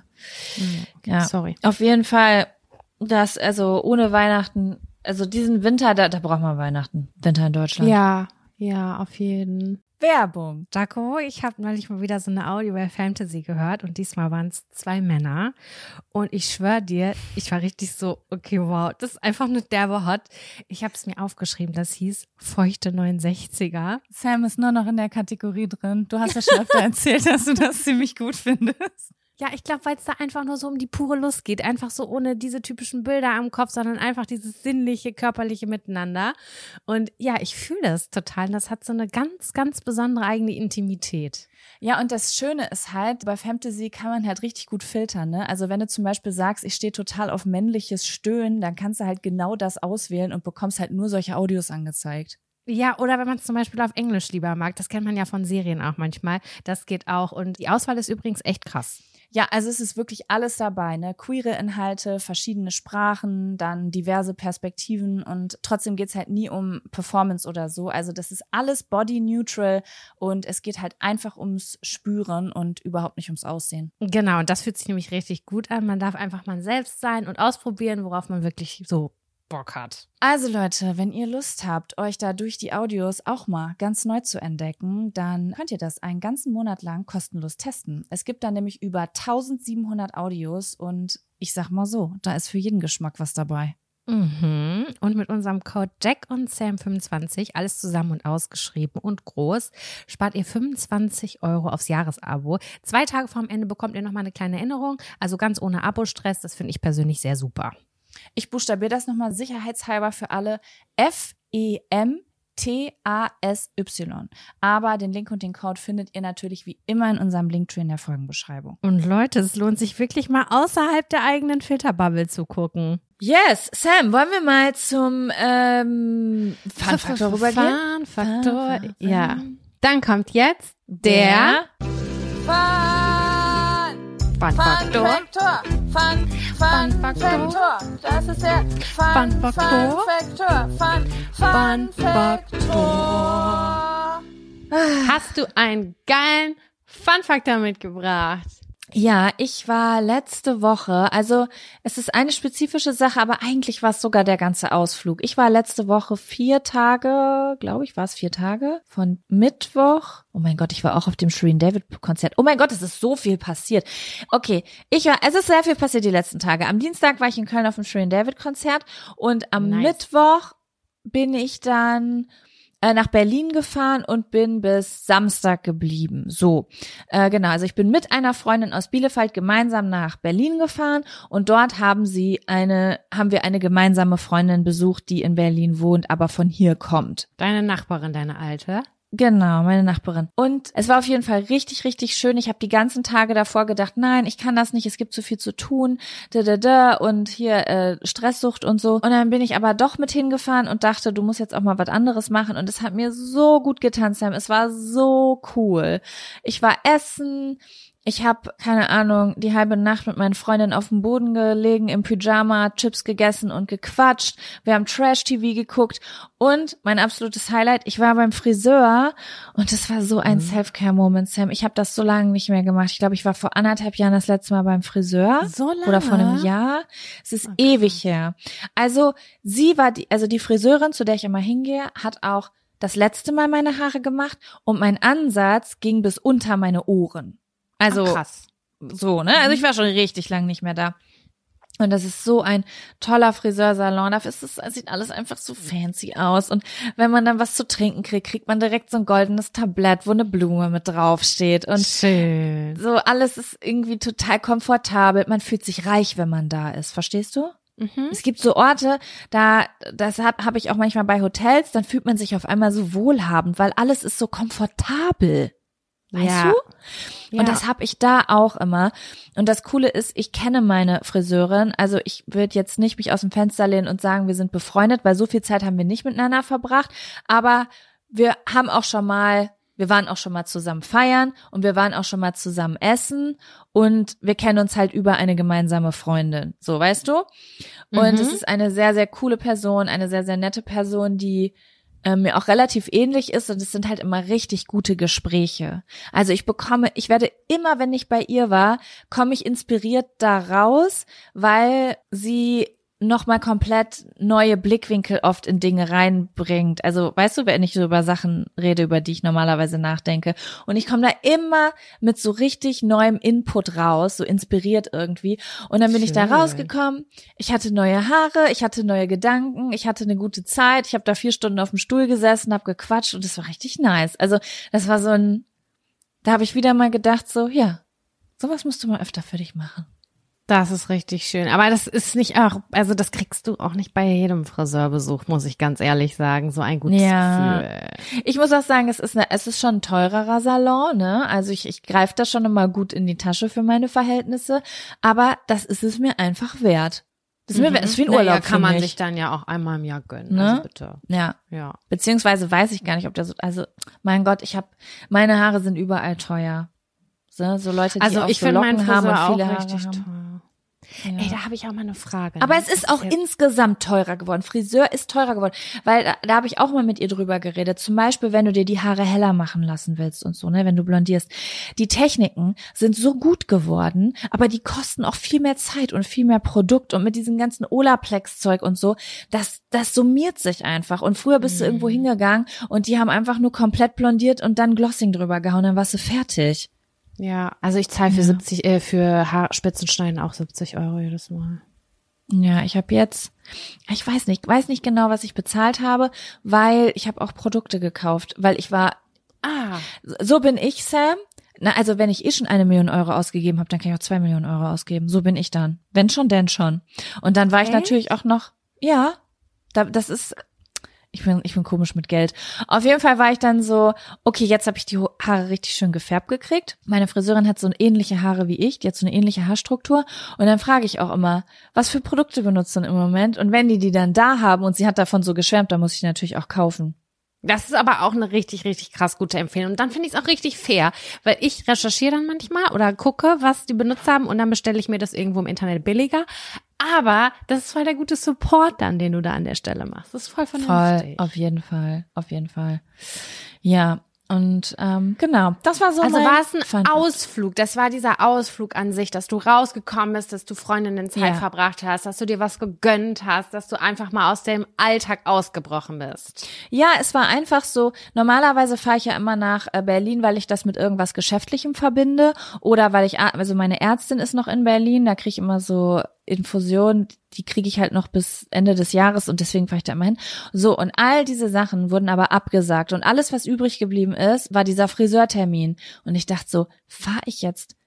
Ja, Sorry. auf jeden Fall, das, also ohne Weihnachten, also diesen Winter, da, da braucht man Weihnachten, Winter in Deutschland. Ja, ja, auf jeden. Werbung. Jaco, ich habe neulich mal wieder so eine Audio-Fantasy gehört und diesmal waren es zwei Männer und ich schwöre dir, ich war richtig so, okay, wow, das ist einfach nur derbe hot. Ich habe es mir aufgeschrieben, das hieß feuchte neunundsechziger. Sam ist nur noch in der Kategorie drin. Du hast ja schon öfter erzählt, dass du das ziemlich gut findest. Ja, ich glaube, weil es da einfach nur so um die pure Lust geht. Einfach so ohne diese typischen Bilder am Kopf, sondern einfach dieses sinnliche, körperliche Miteinander. Und ja, ich fühle das total. Und das hat so eine ganz, ganz besondere eigene Intimität. Ja, und das Schöne ist halt, bei Fantasy kann man halt richtig gut filtern, ne? Also wenn du zum Beispiel sagst, ich stehe total auf männliches Stöhnen, dann kannst du halt genau das auswählen und bekommst halt nur solche Audios angezeigt. Ja, oder wenn man es zum Beispiel auf Englisch lieber mag, das kennt man ja von Serien auch manchmal, das geht auch. Und die Auswahl ist übrigens echt krass. Ja, also es ist wirklich alles dabei, ne? Queere Inhalte, verschiedene Sprachen, dann diverse Perspektiven und trotzdem geht's halt nie um Performance oder so. Also das ist alles body neutral und es geht halt einfach ums Spüren und überhaupt nicht ums Aussehen. Genau, und das fühlt sich nämlich richtig gut an. Man darf einfach mal selbst sein und ausprobieren, worauf man wirklich so Bock hat. Also Leute, wenn ihr Lust habt, euch da durch die Audios auch mal ganz neu zu entdecken, dann könnt ihr das einen ganzen Monat lang kostenlos testen. Es gibt da nämlich über eintausendsiebenhundert Audios und ich sag mal so, da ist für jeden Geschmack was dabei. Mhm. Und mit unserem Code Jack und Sam fünfundzwanzig, alles zusammen und ausgeschrieben und groß, spart ihr fünfundzwanzig Euro aufs Jahresabo. Zwei Tage vorm Ende bekommt ihr nochmal eine kleine Erinnerung, also ganz ohne Abo-Stress. Das finde ich persönlich sehr super. Ich buchstabiere das nochmal sicherheitshalber für alle. F E M T A S Y. Aber den Link und den Code findet ihr natürlich wie immer in unserem Linktree in der Folgenbeschreibung. Und Leute, es lohnt sich wirklich mal außerhalb der eigenen Filterbubble zu gucken. Yes, Sam, wollen wir mal zum ähm, Fun-Faktor rübergehen? Fun-Faktor, ja. Dann kommt jetzt der Fun-Faktor. Fun, Fun, Fun-Faktor. Das ist der Fun-Faktor. Fun-Faktor. Fun, Fun-Faktor. Hast du einen geilen Fun-Faktor mitgebracht? Ja, ich war letzte Woche, also es ist eine spezifische Sache, aber eigentlich war es sogar der ganze Ausflug. Ich war letzte Woche vier Tage, glaube ich, war es vier Tage, von Mittwoch. Oh mein Gott, ich war auch auf dem Shirin David Konzert. Oh mein Gott, es ist so viel passiert. Okay, ich war, es ist sehr viel passiert die letzten Tage. Am Dienstag war ich in Köln auf dem Shirin David Konzert und am Nice. Mittwoch bin ich dann nach Berlin gefahren und bin bis Samstag geblieben. So, äh, genau. Also ich bin mit einer Freundin aus Bielefeld gemeinsam nach Berlin gefahren und dort haben sie eine, haben wir eine gemeinsame Freundin besucht, die in Berlin wohnt, aber von hier kommt. Deine Nachbarin, deine Alte? Genau, meine Nachbarin. Und es war auf jeden Fall richtig, richtig schön. Ich habe die ganzen Tage davor gedacht, nein, ich kann das nicht, es gibt so viel zu tun, da, da, da, und hier äh, Stresssucht und so. Und dann bin ich aber doch mit hingefahren und dachte, du musst jetzt auch mal was anderes machen. Und es hat mir so gut getan, Sam. Es war so cool. Ich war essen. Ich habe, keine Ahnung, die halbe Nacht mit meinen Freundinnen auf dem Boden gelegen, im Pyjama, Chips gegessen und gequatscht. Wir haben Trash-T V geguckt und mein absolutes Highlight, ich war beim Friseur und das war so ein mhm. Self-Care-Moment, Sam. Ich habe das so lange nicht mehr gemacht. Ich glaube, ich war vor anderthalb Jahren das letzte Mal beim Friseur. So lange? Oder vor einem Jahr. Es ist okay. Ewig her. Also sie war die, also die Friseurin, zu der ich immer hingehe, hat auch das letzte Mal meine Haare gemacht und mein Ansatz ging bis unter meine Ohren. Also, ach, krass. So, ne? Also ich war schon richtig lang nicht mehr da. Und das ist so ein toller Friseursalon. Da ist es, sieht alles einfach so fancy aus. Und wenn man dann was zu trinken kriegt, kriegt man direkt so ein goldenes Tablett, wo eine Blume mit draufsteht. Und schön. So alles ist irgendwie total komfortabel. Man fühlt sich reich, wenn man da ist. Verstehst du? Mhm. Es gibt so Orte, da, das habe hab ich auch manchmal bei Hotels, dann fühlt man sich auf einmal so wohlhabend, weil alles ist so komfortabel. Weißt ja. du? Ja. Und das habe ich da auch immer. Und das Coole ist, ich kenne meine Friseurin. Also ich würde jetzt nicht mich aus dem Fenster lehnen und sagen, wir sind befreundet, weil so viel Zeit haben wir nicht miteinander verbracht. Aber wir haben auch schon mal, wir waren auch schon mal zusammen feiern und wir waren auch schon mal zusammen essen und wir kennen uns halt über eine gemeinsame Freundin. So, weißt du? Und Mhm. es ist eine sehr, sehr coole Person, eine sehr, sehr nette Person, die äh, mir auch relativ ähnlich ist und es sind halt immer richtig gute Gespräche. Also ich bekomme, ich werde immer, wenn ich bei ihr war, komme ich inspiriert da raus, weil sie nochmal komplett neue Blickwinkel oft in Dinge reinbringt. Also weißt du, wenn ich so über Sachen rede, über die ich normalerweise nachdenke. Und ich komme da immer mit so richtig neuem Input raus, so inspiriert irgendwie. Und dann bin Schön. ich da rausgekommen. Ich hatte neue Haare, ich hatte neue Gedanken, ich hatte eine gute Zeit. Ich habe da vier Stunden auf dem Stuhl gesessen, habe gequatscht und das war richtig nice. Also das war so ein, da habe ich wieder mal gedacht, so ja, sowas musst du mal öfter für dich machen. Das ist richtig schön. Aber das ist nicht auch, also das kriegst du auch nicht bei jedem Friseurbesuch, muss ich ganz ehrlich sagen, so ein gutes ja. Gefühl. Ich muss auch sagen, es ist eine, es ist schon ein teurerer Salon, ne? Also ich, ich greife da schon immer gut in die Tasche für meine Verhältnisse, aber das ist es mir einfach wert. Das ist mir, mhm. ist wie ein Urlaub. Ja, kann man mich. sich dann ja auch einmal im Jahr gönnen, ne? Also bitte. Ja. Ja. Beziehungsweise weiß ich gar nicht, ob der so, also mein Gott, ich habe, meine Haare sind überall teuer. So, so Leute, die also auch ich so finde Locken meinen haben Friseur und viele auch Haare richtig haben. teuer. Ja. Ey, da habe ich auch mal eine Frage. Aber ne? es ist auch insgesamt teurer geworden. Friseur ist teurer geworden, weil da, da habe ich auch mal mit ihr drüber geredet. Zum Beispiel, wenn du dir die Haare heller machen lassen willst und so, ne, wenn du blondierst. Die Techniken sind so gut geworden, aber die kosten auch viel mehr Zeit und viel mehr Produkt und mit diesem ganzen Olaplex-Zeug und so, das, das summiert sich einfach. Und früher bist mhm. du irgendwo hingegangen und die haben einfach nur komplett blondiert und dann Glossing drüber gehauen, dann warst du fertig. Ja, also ich zahle für Ja. siebzig, äh, für Haarspitzenschneiden auch siebzig Euro jedes Mal. Ja, ich habe jetzt, ich weiß nicht, weiß nicht genau, was ich bezahlt habe, weil ich habe auch Produkte gekauft, weil ich war, Ah. so bin ich, Sam. Na, also wenn ich eh schon eine Million Euro ausgegeben habe, dann kann ich auch zwei Millionen Euro ausgeben. So bin ich dann. Wenn schon, denn schon. Und dann war ich Echt? natürlich auch noch, ja, da, das ist, ich bin, ich bin komisch mit Geld. Auf jeden Fall war ich dann so, okay, jetzt habe ich die Haare richtig schön gefärbt gekriegt. Meine Friseurin hat so ähnliche Haare wie ich, die hat so eine ähnliche Haarstruktur. Und dann frage ich auch immer, was für Produkte benutzt du denn im Moment? Und wenn die die dann da haben und sie hat davon so geschwärmt, dann muss ich die natürlich auch kaufen. Das ist aber auch eine richtig, richtig krass gute Empfehlung. Und dann finde ich es auch richtig fair, weil ich recherchiere dann manchmal oder gucke, was die benutzt haben und dann bestelle ich mir das irgendwo im Internet billiger. Aber das ist voll der gute Support dann, den du da an der Stelle machst. Das ist voll vernünftig. Voll, auf jeden Fall, auf jeden Fall. Ja, und ähm, genau, das war so Also mein war es ein Fun Fact. Ausflug, das war dieser Ausflug an sich, dass du rausgekommen bist, dass du Freundinnen Zeit Ja. verbracht hast, dass du dir was gegönnt hast, dass du einfach mal aus dem Alltag ausgebrochen bist. Ja, es war einfach so, normalerweise fahre ich ja immer nach äh, Berlin, weil ich das mit irgendwas Geschäftlichem verbinde oder weil ich, also meine Ärztin ist noch in Berlin, da kriege ich immer so Infusionen, die kriege ich halt noch bis Ende des Jahres und deswegen fahre ich da immer hin. So, und all diese Sachen wurden aber abgesagt und alles, was übrig geblieben ist, war dieser Friseurtermin. Und ich dachte so, fahre ich jetzt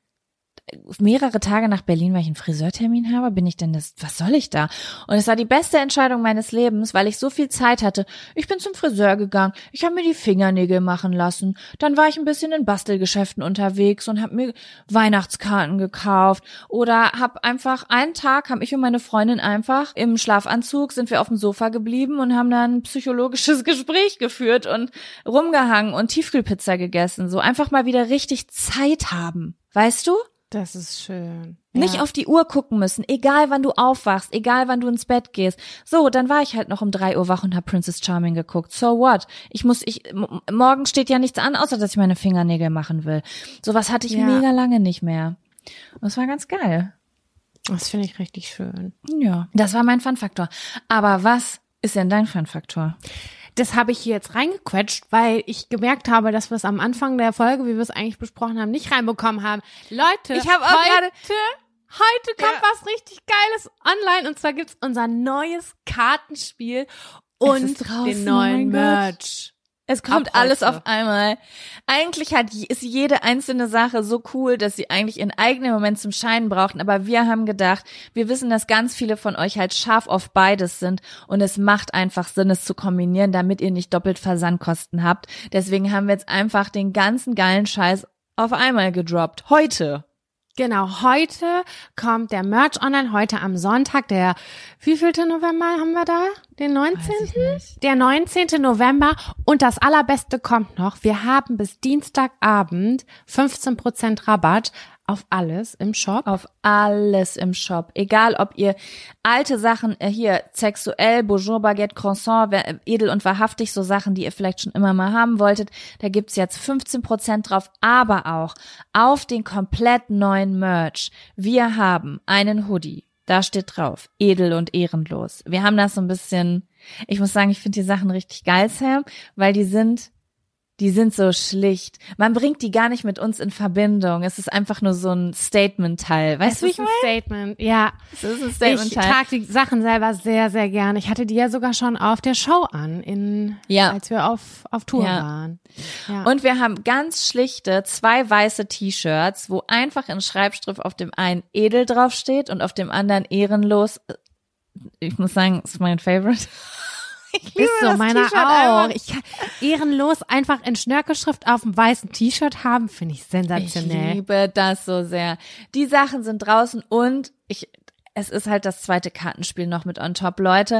mehrere Tage nach Berlin, weil ich einen Friseurtermin habe? Bin ich denn das, was soll ich da? Und es war die beste Entscheidung meines Lebens, weil ich so viel Zeit hatte. Ich bin zum Friseur gegangen, ich habe mir die Fingernägel machen lassen, dann war ich ein bisschen in Bastelgeschäften unterwegs und habe mir Weihnachtskarten gekauft oder habe einfach, einen Tag haben ich und meine Freundin einfach im Schlafanzug sind wir auf dem Sofa geblieben und haben dann ein psychologisches Gespräch geführt und rumgehangen und Tiefkühlpizza gegessen. So einfach mal wieder richtig Zeit haben. Weißt du? Das ist schön. Nicht Ja. auf die Uhr gucken müssen, egal wann du aufwachst, egal wann du ins Bett gehst. So, dann war ich halt noch um drei Uhr wach und hab Princess Charming geguckt. So what? Ich muss, ich, m- morgen steht ja nichts an, außer dass ich meine Fingernägel machen will. Sowas hatte ich Ja. mega lange nicht mehr. Und das war ganz geil. Das finde ich richtig schön. Ja. Das war mein Fun-Faktor. Aber was ist denn dein Fun-Faktor? Das habe ich hier jetzt reingequetscht, weil ich gemerkt habe, dass wir es am Anfang der Folge, wie wir es eigentlich besprochen haben, nicht reinbekommen haben. Leute, Ich habe auch heute, gerade- heute kommt Ja. was richtig Geiles online und zwar gibt's unser neues Kartenspiel und ist draußen, den oh neuen mein Gott. Merch. Es kommt Ab alles heute. auf einmal. Eigentlich hat, ist jede einzelne Sache so cool, dass sie eigentlich ihren eigenen Moment zum Scheinen brauchten. Aber wir haben gedacht, wir wissen, dass ganz viele von euch halt scharf auf beides sind. Und es macht einfach Sinn, es zu kombinieren, damit ihr nicht doppelt Versandkosten habt. Deswegen haben wir jetzt einfach den ganzen geilen Scheiß auf einmal gedroppt. Heute. Genau, heute kommt der Merch online, heute am Sonntag, der wievielte November haben wir da? Den neunzehnten Der neunzehnten November und das Allerbeste kommt noch, wir haben bis Dienstagabend fünfzehn Prozent Rabatt auf alles im Shop. Auf alles im Shop. Egal, ob ihr alte Sachen, äh, hier, sexuell, Bonjour, Baguette, Croissant, wer- edel und wahrhaftig, so Sachen, die ihr vielleicht schon immer mal haben wolltet, da gibt's jetzt fünfzehn Prozent drauf, aber auch auf den komplett neuen Merch. Wir haben einen Hoodie. Da steht drauf, edel und ehrenlos. Wir haben das so ein bisschen, ich muss sagen, ich finde die Sachen richtig geil, Sam, weil die sind, die sind so schlicht. Man bringt die gar nicht mit uns in Verbindung. Es ist einfach nur so ein Statement-Teil. Weißt Es du, wie ist ich ein meine? Statement, ja. Es ist ein Ich Statement-Teil. trage die Sachen selber sehr, sehr gerne. Ich hatte die ja sogar schon auf der Show an, in, Ja. als wir auf, auf Tour Ja. waren. Ja. Und wir haben ganz schlichte zwei weiße T-Shirts, wo einfach in Schreibschrift auf dem einen edel draufsteht und auf dem anderen ehrenlos. Ich muss sagen, es ist mein Favorite. Ich liebe Ist so, das meiner T-Shirt auch. einfach. Ich kann ehrenlos einfach in Schnörkelschrift auf dem weißen T-Shirt haben, finde ich Ich sensationell. liebe das so sehr. Die Sachen sind draußen und ich, es ist halt das zweite Kartenspiel noch mit on top. Leute,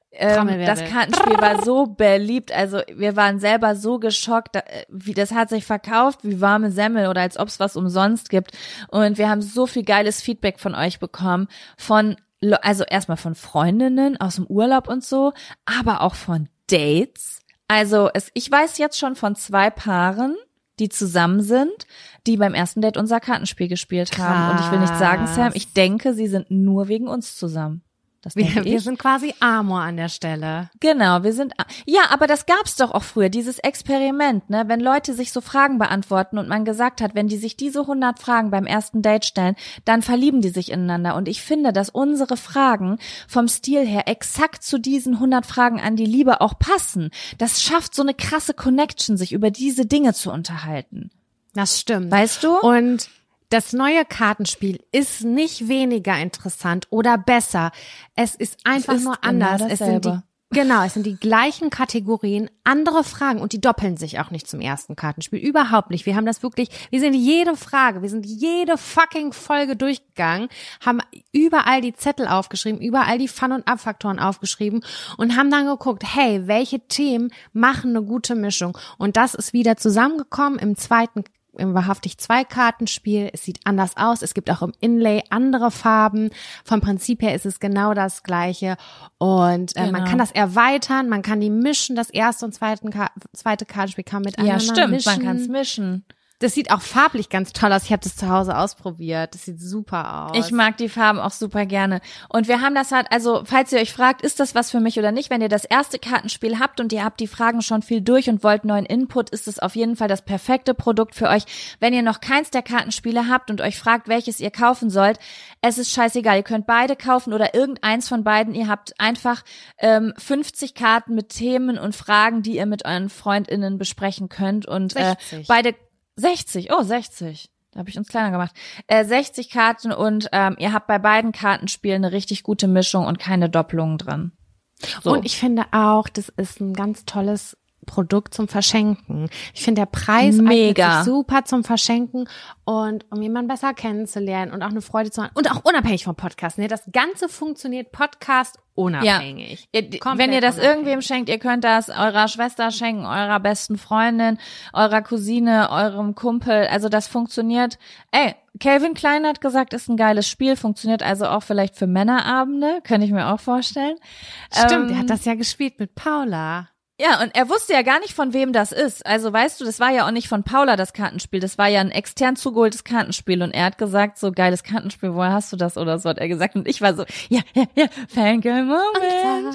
Ähm, das Kartenspiel war so beliebt, also wir waren selber so geschockt, wie das hat sich verkauft wie warme Semmel oder als ob es was umsonst gibt und wir haben so viel geiles Feedback von euch bekommen, von also erstmal von Freundinnen aus dem Urlaub und so, aber auch von Dates. Also es, ich weiß jetzt schon von zwei Paaren, die zusammen sind, die beim ersten Date unser Kartenspiel gespielt Krass. haben und ich will nicht sagen, Sam, ich denke, sie sind nur wegen uns zusammen. Das Wir, denke wir ich. sind quasi Amor an der Stelle. Genau, wir sind, ja, aber das gab's doch auch früher, dieses Experiment, ne, wenn Leute sich so Fragen beantworten und man gesagt hat, wenn die sich diese hundert Fragen beim ersten Date stellen, dann verlieben die sich ineinander und ich finde, dass unsere Fragen vom Stil her exakt zu diesen hundert Fragen an die Liebe auch passen. Das schafft so eine krasse Connection, sich über diese Dinge zu unterhalten. Das stimmt. Weißt du? Und das neue Kartenspiel ist nicht weniger interessant oder besser. Es ist einfach ist nur genau anders. Es sind die, dasselbe. genau, es sind die gleichen Kategorien, andere Fragen und die doppeln sich auch nicht zum ersten Kartenspiel. Überhaupt nicht. Wir haben das wirklich, wir sind jede Frage, wir sind jede fucking Folge durchgegangen, haben überall die Zettel aufgeschrieben, überall die Fun- und Abfaktoren aufgeschrieben und haben dann geguckt, hey, welche Themen machen eine gute Mischung? Und das ist wieder zusammengekommen im zweiten im wahrhaftig zwei Kartenspiel. Es sieht anders aus. Es gibt auch im Inlay andere Farben. Vom Prinzip her ist es genau das Gleiche. Und äh, Genau. man kann das erweitern, man kann die mischen. Das erste und zweite, Ka- zweite Kartenspiel kann man miteinander Ja, stimmt, mischen. man kann's mischen. Das sieht auch farblich ganz toll aus. Ich habe das zu Hause ausprobiert. Das sieht super aus. Ich mag die Farben auch super gerne. Und wir haben das halt, also falls ihr euch fragt, ist das was für mich oder nicht, wenn ihr das erste Kartenspiel habt und ihr habt die Fragen schon viel durch und wollt neuen Input, ist es auf jeden Fall das perfekte Produkt für euch. Wenn ihr noch keins der Kartenspiele habt und euch fragt, welches ihr kaufen sollt, es ist scheißegal. Ihr könnt beide kaufen oder irgendeins von beiden. Ihr habt einfach ähm, fünfzig Karten mit Themen und Fragen, die ihr mit euren FreundInnen besprechen könnt. Und äh, sechzig. beide sechzig, oh sechzig, da habe ich uns kleiner gemacht, äh, sechzig Karten und ähm, ihr habt bei beiden Kartenspielen eine richtig gute Mischung und keine Doppelungen drin. So. Und ich finde auch, das ist ein ganz tolles Produkt zum Verschenken. Ich finde, der Preis Mega. eignet sich super zum Verschenken und um jemanden besser kennenzulernen und auch eine Freude zu haben. Und auch unabhängig vom Podcast. Ne? Das Ganze funktioniert Podcast unabhängig. Ja. Ihr, Komplett wenn ihr das unabhängig. irgendwem schenkt, ihr könnt das eurer Schwester schenken, eurer besten Freundin, eurer Cousine, eurem Kumpel. Also das funktioniert. Ey, Calvin Klein hat gesagt, ist ein geiles Spiel, funktioniert also auch vielleicht für Männerabende, könnte ich mir auch vorstellen. Stimmt, ähm, der hat das ja gespielt mit Paula. Ja, und er wusste ja gar nicht, von wem das ist. Also weißt du, das war ja auch nicht von Paula das Kartenspiel, das war ja ein extern zugeholtes Kartenspiel und er hat gesagt, so geiles Kartenspiel, woher hast du das oder so, hat er gesagt und ich war so, ja, ja, ja, Fangirl-Moment.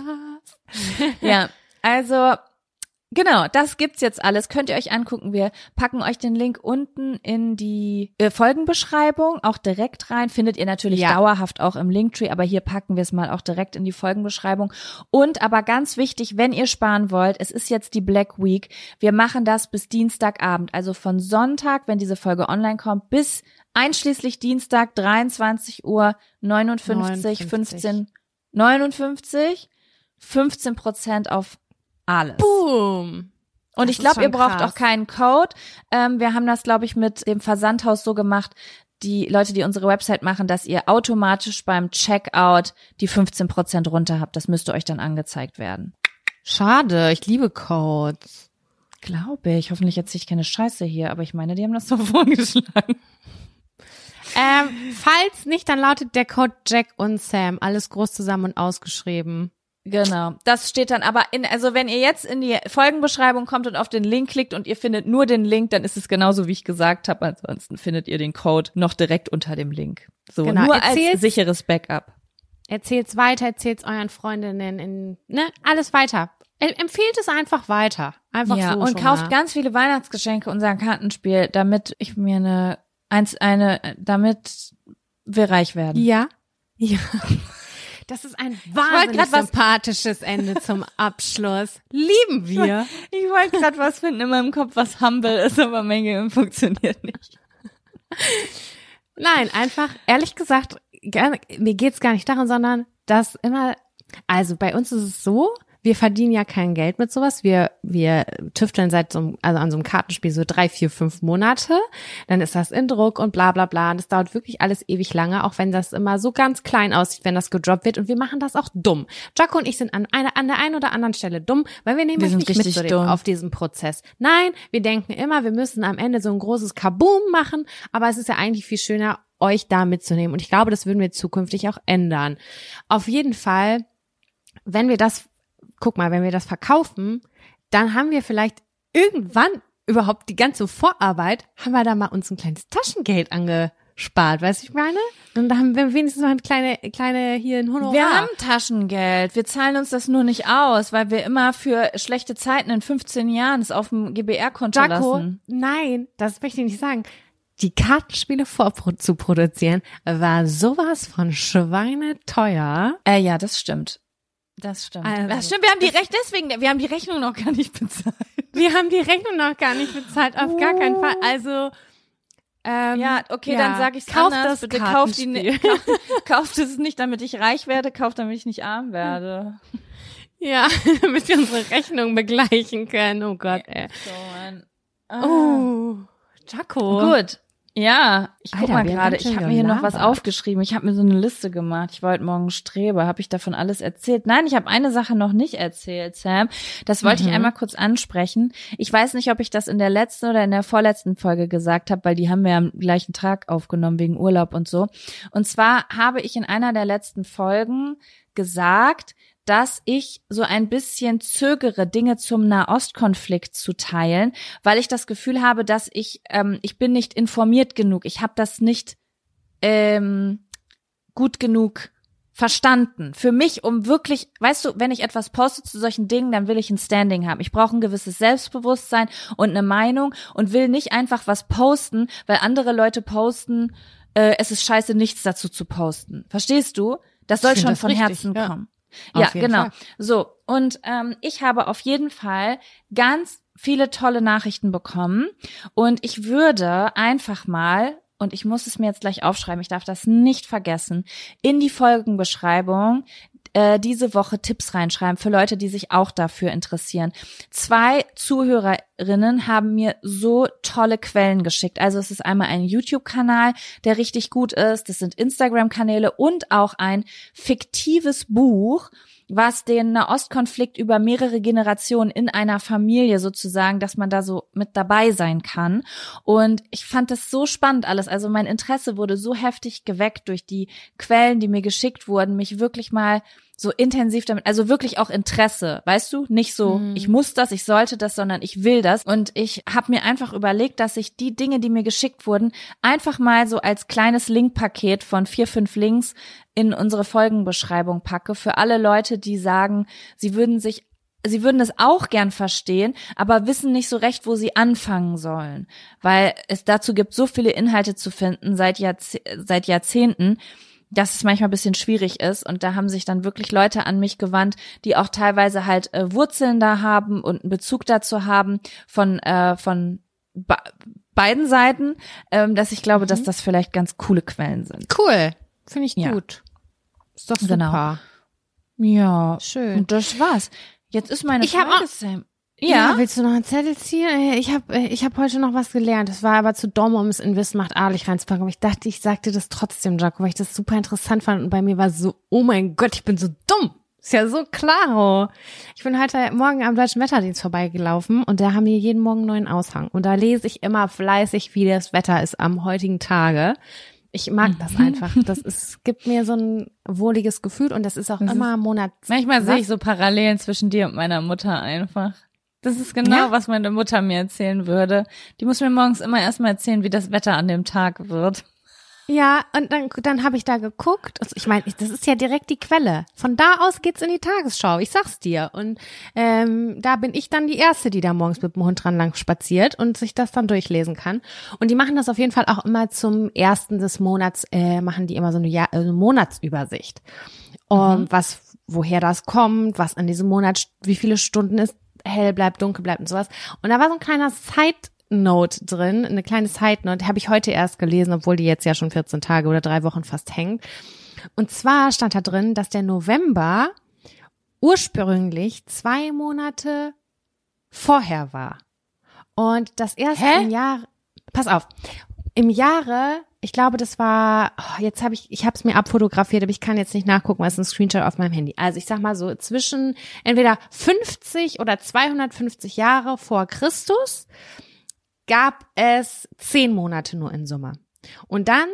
Ja, also genau, das gibt's jetzt alles. Könnt ihr euch angucken. Wir packen euch den Link unten in die äh, Folgenbeschreibung auch direkt rein. Findet ihr natürlich Ja. dauerhaft auch im Linktree, aber hier packen wir es mal auch direkt in die Folgenbeschreibung. Und aber ganz wichtig, wenn ihr sparen wollt, es ist jetzt die Black Week. Wir machen das bis Dienstagabend, also von Sonntag, wenn diese Folge online kommt, bis einschließlich Dienstag dreiundzwanzig Uhr neunundfünfzig, fünfzehn, neunundfünfzig, fünfzehn Prozent auf alles. Boom. Und Das ich ist glaube, schon ihr braucht krass. auch keinen Code. Ähm, wir haben das, glaube ich, mit dem Versandhaus so gemacht, die Leute, die unsere Website machen, dass ihr automatisch beim Checkout die fünfzehn Prozent runter habt. Das müsste euch dann angezeigt werden. Schade, ich liebe Codes. Glaube ich. Hoffentlich erzähle ich keine Scheiße hier, aber ich meine, die haben das so vorgeschlagen. Ähm, falls nicht, dann lautet der Code Jack und Sam. Alles groß zusammen und ausgeschrieben. Genau, das steht dann aber in, also wenn ihr jetzt in die Folgenbeschreibung kommt und auf den Link klickt und ihr findet nur den Link, dann ist es genauso, wie ich gesagt habe. Ansonsten findet ihr den Code noch direkt unter dem Link. So, Genau, nur erzähl's- als sicheres Backup. Erzählt's weiter, erzählt's euren Freundinnen, in, ne, alles weiter. Em- Empfehlt es einfach weiter. Einfach Ja, so und schon kauft mal. ganz viele Weihnachtsgeschenke unser Kartenspiel, damit ich mir eine, eins, eine, damit wir reich werden. Ja. Ja. Das ist ein wollte wahnsinnig grad was- sympathisches Ende zum Abschluss. Lieben wir. Ich wollte gerade was finden in meinem Kopf, was humble ist, aber mein Gehirn funktioniert nicht. Nein, einfach, ehrlich gesagt, gar, mir geht's gar nicht darum, sondern dass immer, also bei uns ist es so, wir verdienen ja kein Geld mit sowas. Wir wir tüfteln seit so einem, also an so einem Kartenspiel so drei, vier, fünf Monate. Dann ist das in Druck und bla bla bla. Und das dauert wirklich alles ewig lange, auch wenn das immer so ganz klein aussieht, wenn das gedroppt wird. Und wir machen das auch dumm. Jaco und ich sind an einer an der einen oder anderen Stelle dumm, weil wir nehmen Wir euch sind nicht mit richtig so dem, dumm. auf diesem Prozess. Nein, wir denken immer, wir müssen am Ende so ein großes Kaboom machen, aber es ist ja eigentlich viel schöner, euch da mitzunehmen. Und ich glaube, das würden wir zukünftig auch ändern. Auf jeden Fall, wenn wir das guck mal, wenn wir das verkaufen, dann haben wir vielleicht irgendwann überhaupt die ganze Vorarbeit, haben wir da mal uns ein kleines Taschengeld angespart, weißt du, ich meine? Und da haben wir wenigstens noch eine kleine, kleine, hier ein Honorar. Wir haben Taschengeld. Wir zahlen uns das nur nicht aus, weil wir immer für schlechte Zeiten in fünfzehn Jahren es auf dem G B R-Konto Jaco, lassen. nein, das möchte ich nicht sagen. Die Kartenspiele vorzuproduzieren war sowas von schweineteuer. Äh, ja, das stimmt. Das stimmt. Also, das stimmt, wir haben die Rech deswegen, wir haben die Rechnung noch gar nicht bezahlt. Wir haben die Rechnung noch gar nicht bezahlt, auf gar keinen Fall. Also ähm, Ja, okay, ja, dann sag ich's kauft anders. das Bitte kauft, die, Kartenspiel. kauft, kauft es nicht, damit ich reich werde, kauft, damit ich nicht arm werde. Ja, damit wir unsere Rechnung begleichen können. Oh Gott, ey. So, Mann. Ah. Oh, Jaco. Gut. Ja, ich guck Alter, mal wir haben gerade, ganz schön ich habe mir hier noch was gelabert. aufgeschrieben. Ich habe mir so eine Liste gemacht. Ich wollte morgen Strebe. Habe ich davon alles erzählt? Nein, ich habe eine Sache noch nicht erzählt, Sam. Das wollte Mhm. ich einmal kurz ansprechen. Ich weiß nicht, ob ich das in der letzten oder in der vorletzten Folge gesagt habe, weil die haben wir am gleichen Tag aufgenommen wegen Urlaub und so. Und zwar habe ich in einer der letzten Folgen gesagt, dass ich so ein bisschen zögere, Dinge zum Nahostkonflikt zu teilen, weil ich das Gefühl habe, dass ich, ähm, ich bin nicht informiert genug. Ich habe das nicht ähm, gut genug verstanden. Für mich, um wirklich, weißt du, wenn ich etwas poste zu solchen Dingen, dann will ich ein Standing haben. Ich brauche ein gewisses Selbstbewusstsein und eine Meinung und will nicht einfach was posten, weil andere Leute posten, äh, es ist scheiße, nichts dazu zu posten. Verstehst du? Das soll Ich find schon das von richtig, Herzen ja. kommen. Auf Ja, jeden genau. Fall. So, und ähm, ich habe auf jeden Fall ganz viele tolle Nachrichten bekommen und ich würde einfach mal, und ich muss es mir jetzt gleich aufschreiben, ich darf das nicht vergessen, in die Folgenbeschreibung äh, diese Woche Tipps reinschreiben für Leute, die sich auch dafür interessieren. Zwei Zuhörerinnen haben mir so tolle Quellen geschickt. Also es ist einmal ein YouTube-Kanal, der richtig gut ist, das sind Instagram-Kanäle und auch ein fiktives Buch, was den Nahostkonflikt über mehrere Generationen in einer Familie sozusagen, dass man da so mit dabei sein kann. Und ich fand das so spannend alles. Also mein Interesse wurde so heftig geweckt durch die Quellen, die mir geschickt wurden, mich wirklich mal so intensiv damit, also wirklich auch Interesse, weißt du? Nicht so, Mhm. ich muss das, ich sollte das, sondern ich will das. Und ich habe mir einfach überlegt, dass ich die Dinge, die mir geschickt wurden, einfach mal so als kleines Linkpaket von vier, fünf Links in unsere Folgenbeschreibung packe für alle Leute, die sagen, sie würden sich Sie würden es auch gern verstehen, aber wissen nicht so recht, wo sie anfangen sollen, weil es dazu gibt, so viele Inhalte zu finden seit, Jahrze- seit Jahrzehnten, dass es manchmal ein bisschen schwierig ist. Und da haben sich dann wirklich Leute an mich gewandt, die auch teilweise halt äh, Wurzeln da haben und einen Bezug dazu haben von äh, von be- beiden Seiten, ähm, dass ich glaube, Mhm. dass das vielleicht ganz coole Quellen sind. Cool. Finde ich Ja. gut. Ist doch super. Genau. Ja, Schön. und das war's. Jetzt ist meine Ich hab Frage, auch- Sam. Ja, Ja, willst du noch einen Zettel ziehen? Ich habe ich hab heute noch was gelernt. Das war aber zu dumm, um es in Wissen macht Adelig reinzupacken. Aber ich dachte, ich sagte das trotzdem, Jaco, weil ich das super interessant fand. Und bei mir war so, oh mein Gott, ich bin so dumm. Ist ja so klar. Ich bin heute Morgen am Deutschen Wetterdienst vorbeigelaufen und da haben die jeden Morgen einen neuen Aushang. Und da lese ich immer fleißig, wie das Wetter ist am heutigen Tage. Ich mag das einfach. Das ist, gibt mir so ein wohliges Gefühl und das ist auch Das immer im Monat. manchmal sehe Was? ich so Parallelen zwischen dir und meiner Mutter einfach. Das ist genau, Ja? was meine Mutter mir erzählen würde. Die muss mir morgens immer erstmal erzählen, wie das Wetter an dem Tag wird. Ja, und dann, dann habe ich da geguckt. Also ich meine, das ist ja direkt die Quelle. Von da aus geht's in die Tagesschau, ich sag's dir. Und ähm, da bin ich dann die Erste, die da morgens mit dem Hund dran lang spaziert und sich das dann durchlesen kann. Und die machen das auf jeden Fall auch immer zum ersten des Monats, äh, machen die immer so eine, Jahr, äh, eine Monatsübersicht. Um, Mhm. was, woher das kommt, was an diesem Monat, wie viele Stunden es hell bleibt, dunkel bleibt und sowas. Und da war so ein kleiner Side Note drin, eine kleine Side Note, habe ich heute erst gelesen, obwohl die jetzt ja schon vierzehn Tage oder drei Wochen fast hängt. Und zwar stand da drin, dass der November ursprünglich zwei Monate vorher war. Und das erste Hä? im Jahr, pass auf, im Jahre, ich glaube, das war, oh, jetzt habe ich, ich habe es mir abfotografiert, aber ich kann jetzt nicht nachgucken, weil es ist ein Screenshot auf meinem Handy. Also ich sag mal so, zwischen entweder fünfzig oder zweihundertfünfzig Jahre vor Christus gab es zehn Monate nur in Summe. Und dann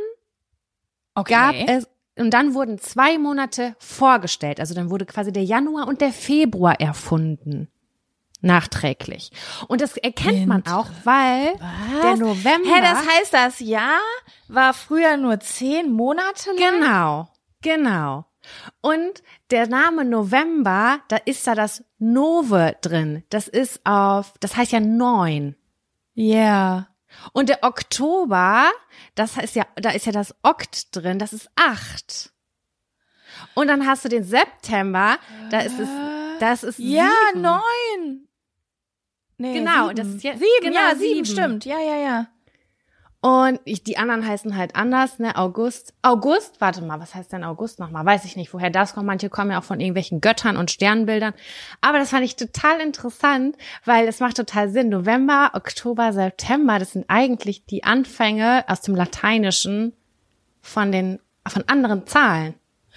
Okay. gab es, und dann wurden zwei Monate vorgestellt. Also dann wurde quasi der Januar und der Februar erfunden. Nachträglich. Und das erkennt man auch, weil Was? der November. Hä, das heißt, das Jahr war früher nur zehn Monate lang? Genau, genau. Und der Name November, da ist da das Nove drin. Das ist auf, das heißt ja neun. Ja. Yeah. Und der Oktober, das heißt ja, da ist ja das Okt drin, das ist acht. Und dann hast du den September, da ist es, das ist Ja, sieben. neun. Nee, Genau, sieben. das ist ja- sieben, genau, ja, sieben, sieben. stimmt. Ja, ja, ja. Und ich, die anderen heißen halt anders, ne? August. August, warte mal, was heißt denn August nochmal? Weiß ich nicht, woher das kommt. Manche kommen ja auch von irgendwelchen Göttern und Sternbildern. Aber das fand ich total interessant, weil es macht total Sinn. November, Oktober, September, das sind eigentlich die Anfänge aus dem Lateinischen von den, von anderen Zahlen.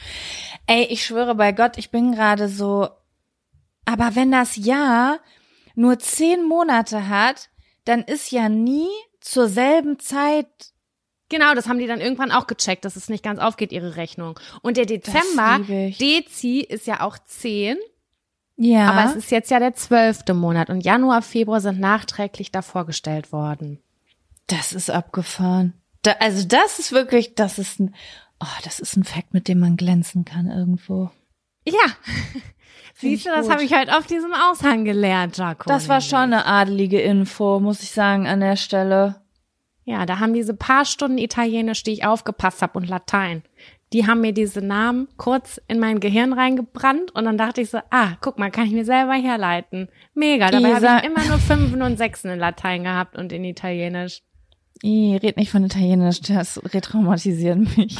Ey, ich schwöre bei Gott, ich bin gerade so, aber wenn das Jahr nur zehn Monate hat, dann ist ja nie zur selben Zeit. Genau, das haben die dann irgendwann auch gecheckt, dass es nicht ganz aufgeht, ihre Rechnung. Und der Dezember, liebe ich. Dezi, ist ja auch zehn, Ja. aber es ist jetzt ja der zwölfte Monat und Januar, Februar sind nachträglich da vorgestellt worden. Das ist abgefahren. Da, also das ist wirklich, das ist ein, oh, das ist ein Fakt, mit dem man glänzen kann irgendwo. Ja, siehst du, ich das gut. habe ich heute auf diesem Aushang gelernt, Jaco. Das war schon eine adelige Info, muss ich sagen, an der Stelle. Ja, da haben diese paar Stunden Italienisch, die ich aufgepasst habe, und Latein, die haben mir diese Namen kurz in mein Gehirn reingebrannt und dann dachte ich so, ah, guck mal, kann ich mir selber herleiten. Mega, dabei Isa- habe ich immer nur Fünfen und Sechsen in Latein gehabt und in Italienisch. Ih, red nicht von Italienisch, das retraumatisiert mich.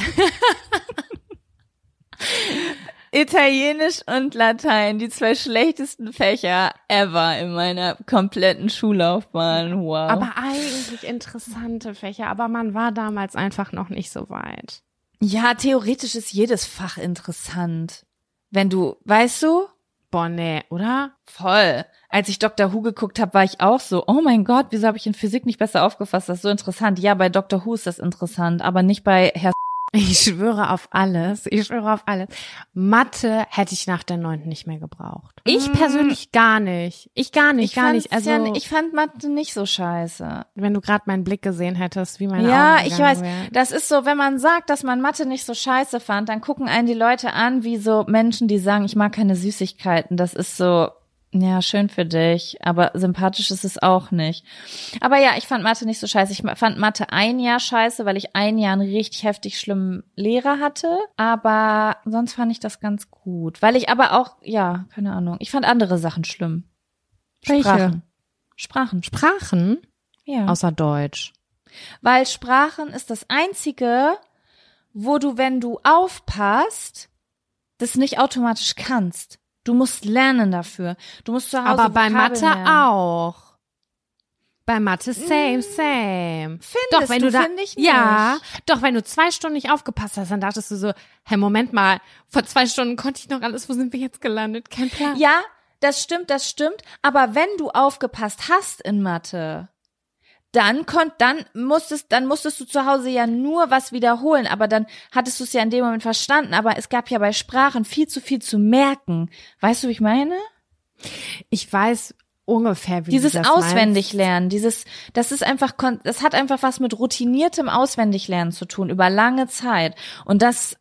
Italienisch und Latein, die zwei schlechtesten Fächer ever in meiner kompletten Schullaufbahn. Wow. Aber eigentlich interessante Fächer, aber man war damals einfach noch nicht so weit. ja, theoretisch ist jedes Fach interessant. Wenn du, weißt du? Boah, nee, oder? Voll. Als ich Doktor Who geguckt habe, war ich auch so, oh mein Gott, wieso habe ich in Physik nicht besser aufgefasst? Das ist so interessant. Ja, bei Doktor Who ist das interessant, aber nicht bei Herr. Ich schwöre auf alles. Ich schwöre auf alles. Mathe hätte ich nach der neunten nicht mehr gebraucht. Ich persönlich gar nicht. Ich gar nicht, Ich gar nicht. fand's Also, ja, ich fand Mathe nicht so scheiße. wenn du gerade meinen Blick gesehen hättest, wie meine Ja, Augen ich gegangen weiß. wären. Das ist so, wenn man sagt, dass man Mathe nicht so scheiße fand, dann gucken einen die Leute an wie so Menschen, die sagen, ich mag keine Süßigkeiten. Das ist so, ja, schön für dich, aber sympathisch ist es auch nicht. Aber ja, ich fand Mathe nicht so scheiße. Ich fand Mathe ein Jahr scheiße, weil ich ein Jahr einen richtig heftig schlimmen Lehrer hatte. Aber sonst fand ich das ganz gut. Weil ich aber auch, ja, keine Ahnung, ich fand andere Sachen schlimm. Welche? Sprachen. Sprachen. Sprachen? Ja. Außer Deutsch. Weil Sprachen ist das Einzige, wo du, wenn du aufpasst, das nicht automatisch kannst. Du musst lernen dafür. Du musst zu Hause Aber bei Vokabeln Mathe lernen. auch. Bei Mathe same, same. Findest Doch, wenn du, du da, find ich nicht. ja, doch, wenn du zwei Stunden nicht aufgepasst hast, dann dachtest du so, hey, Moment mal, vor zwei Stunden konnte ich noch alles, wo sind wir jetzt gelandet? Kein Plan. Ja, das stimmt, das stimmt. Aber wenn du aufgepasst hast in Mathe, dann konnt, dann musstest, dann musstest du zu Hause ja nur was wiederholen. Aber dann hattest du es ja in dem Moment verstanden. Aber es gab ja bei Sprachen viel zu viel zu merken. Weißt du, wie ich meine? Ich weiß ungefähr, wie Dieses du das meinst. Auswendiglernen, dieses, das ist einfach, kon- das hat einfach was mit routiniertem Auswendiglernen zu tun, über lange Zeit. Und das,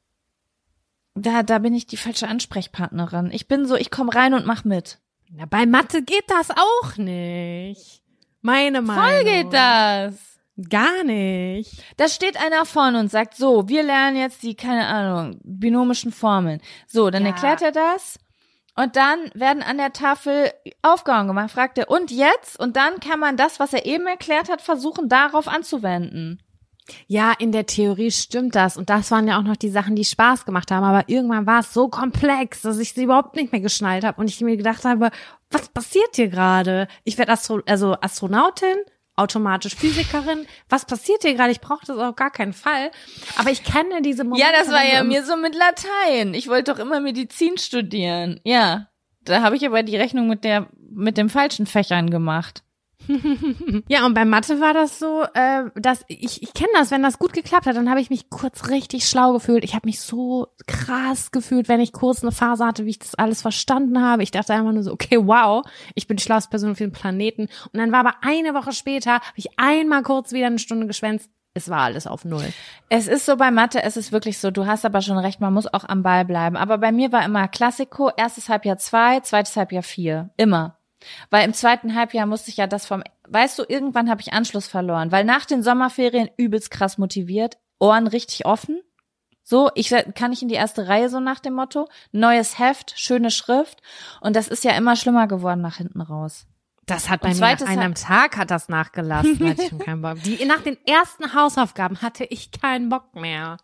da, da bin ich die falsche Ansprechpartnerin. Ich bin so, ich komme rein und mach mit. Na, bei Mathe geht das auch nicht. Meine Meinung. Voll geht das. Gar nicht. Da steht einer vorne und sagt, so, wir lernen jetzt die, keine Ahnung, binomischen Formeln. So, dann Ja. erklärt er das. Und dann werden an der Tafel Aufgaben gemacht, fragt er, und jetzt? Und dann kann man das, was er eben erklärt hat, versuchen, darauf anzuwenden. Ja, in der Theorie stimmt das. Und das waren ja auch noch die Sachen, die Spaß gemacht haben. Aber irgendwann war es so komplex, dass ich sie überhaupt nicht mehr geschnallt habe und ich mir gedacht habe, was passiert hier gerade? Ich werde Astro- also Astronautin, automatisch Physikerin. Was passiert hier gerade? Ich brauche das auf gar keinen Fall. Aber ich kenne diese Momente. Ja, das war ja im- mir so mit Latein. Ich wollte doch immer Medizin studieren. Ja, da habe ich aber die Rechnung mit der mit den falschen Fächern gemacht. Ja, und bei Mathe war das so, äh, dass ich ich kenne das, wenn das gut geklappt hat, dann habe ich mich kurz richtig schlau gefühlt. Ich habe mich so krass gefühlt, wenn ich kurz eine Phase hatte, wie ich das alles verstanden habe. Ich dachte einfach nur so, okay, wow, ich bin die schlauste Person auf dem Planeten. Und dann war aber eine Woche später, habe ich einmal kurz wieder eine Stunde geschwänzt. Es war alles auf Null. Es ist so bei Mathe, es ist wirklich so, du hast aber schon recht, man muss auch am Ball bleiben. Aber bei mir war immer Klassiko, erstes Halbjahr zwei, zweites Halbjahr vier. Immer. Weil im zweiten Halbjahr musste ich ja das vom, weißt du, irgendwann habe ich Anschluss verloren. Weil nach den Sommerferien übelst krass motiviert, Ohren richtig offen. So, ich kann nicht in die erste Reihe, so nach dem Motto. Neues Heft, schöne Schrift. Und das ist ja immer schlimmer geworden nach hinten raus. Das hat bei Und mir zweites nach einem Tag hat das nachgelassen, hatte ich schon keinen Bock. Die, nach den ersten Hausaufgaben hatte ich keinen Bock mehr.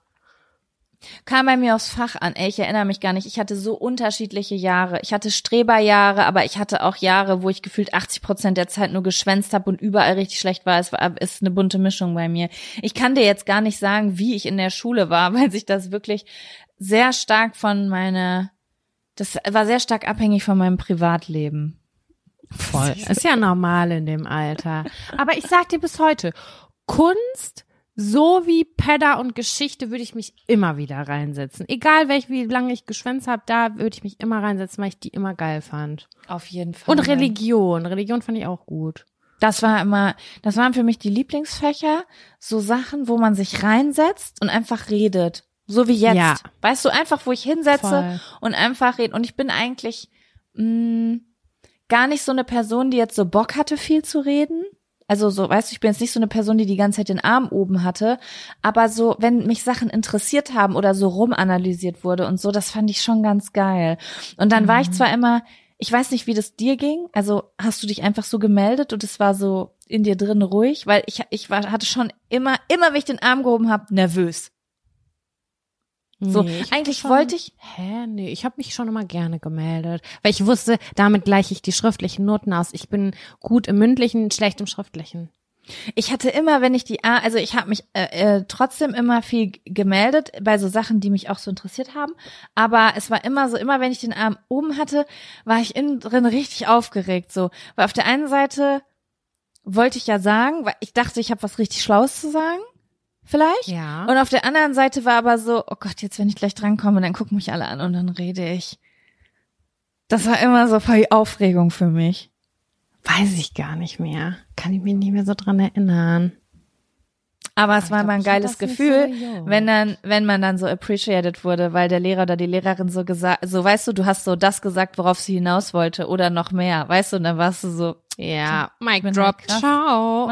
Kam bei mir aufs Fach an. Ey, ich erinnere mich gar nicht. Ich hatte so unterschiedliche Jahre. Ich hatte Streberjahre, aber ich hatte auch Jahre, wo ich gefühlt achtzig Prozent der Zeit nur geschwänzt habe und überall richtig schlecht war. Es war, ist eine bunte Mischung bei mir. Ich kann dir jetzt gar nicht sagen, wie ich in der Schule war, weil sich das wirklich sehr stark von meiner, das war sehr stark abhängig von meinem Privatleben. Voll. Ist ja normal in dem Alter. Aber ich sag dir bis heute, Kunst, so wie Pedda und Geschichte, würde ich mich immer wieder reinsetzen. Egal welch, wie lange ich geschwänzt habe, da würde ich mich immer reinsetzen, weil ich die immer geil fand. Auf jeden Fall. Und Religion. Religion fand ich auch gut. Das war immer, das waren für mich die Lieblingsfächer, so Sachen, wo man sich reinsetzt und einfach redet. So wie jetzt. Ja. Weißt du, einfach, wo ich hinsetze Voll. und einfach reden. Und ich bin eigentlich mh, gar nicht so eine Person, die jetzt so Bock hatte, viel zu reden. Also so, weißt du, ich bin jetzt nicht so eine Person, die die ganze Zeit den Arm oben hatte, aber so, wenn mich Sachen interessiert haben oder so rumanalysiert wurde und so, das fand ich schon ganz geil. Und dann mhm. war ich zwar immer, ich weiß nicht, wie das dir ging, also hast du dich einfach so gemeldet und es war so in dir drin ruhig, weil ich ich war hatte schon immer, immer wenn ich den Arm gehoben habe, nervös. So, Nee, ich eigentlich schon, wollte ich, Hä, nee, ich habe mich schon immer gerne gemeldet, weil ich wusste, damit gleiche ich die schriftlichen Noten aus. Ich bin gut im mündlichen, schlecht im schriftlichen. ich hatte immer, wenn ich die, A- also ich habe mich äh, äh, trotzdem immer viel g- gemeldet bei so Sachen, die mich auch so interessiert haben, aber es war immer so, immer wenn ich den Arm oben hatte, war ich innen drin richtig aufgeregt, so, weil auf der einen Seite wollte ich ja sagen, weil ich dachte, ich habe was richtig Schlaues zu sagen, vielleicht. Ja. Und auf der anderen Seite war aber so, oh Gott, jetzt wenn ich gleich drankomme, dann gucken mich alle an und dann rede ich. Das war immer so voll die Aufregung für mich. Weiß ich gar nicht mehr. Kann ich mich nicht mehr so dran erinnern. Aber es Ich war glaub, immer ein ich hab geiles das nicht Gefühl, so jung. wenn dann, wenn man dann so appreciated wurde, weil der Lehrer oder die Lehrerin so gesagt, so weißt du, du hast so das gesagt, worauf sie hinaus wollte oder noch mehr, weißt du, und dann warst du so, Ja, Mic bin Drop, halt krass. ciao.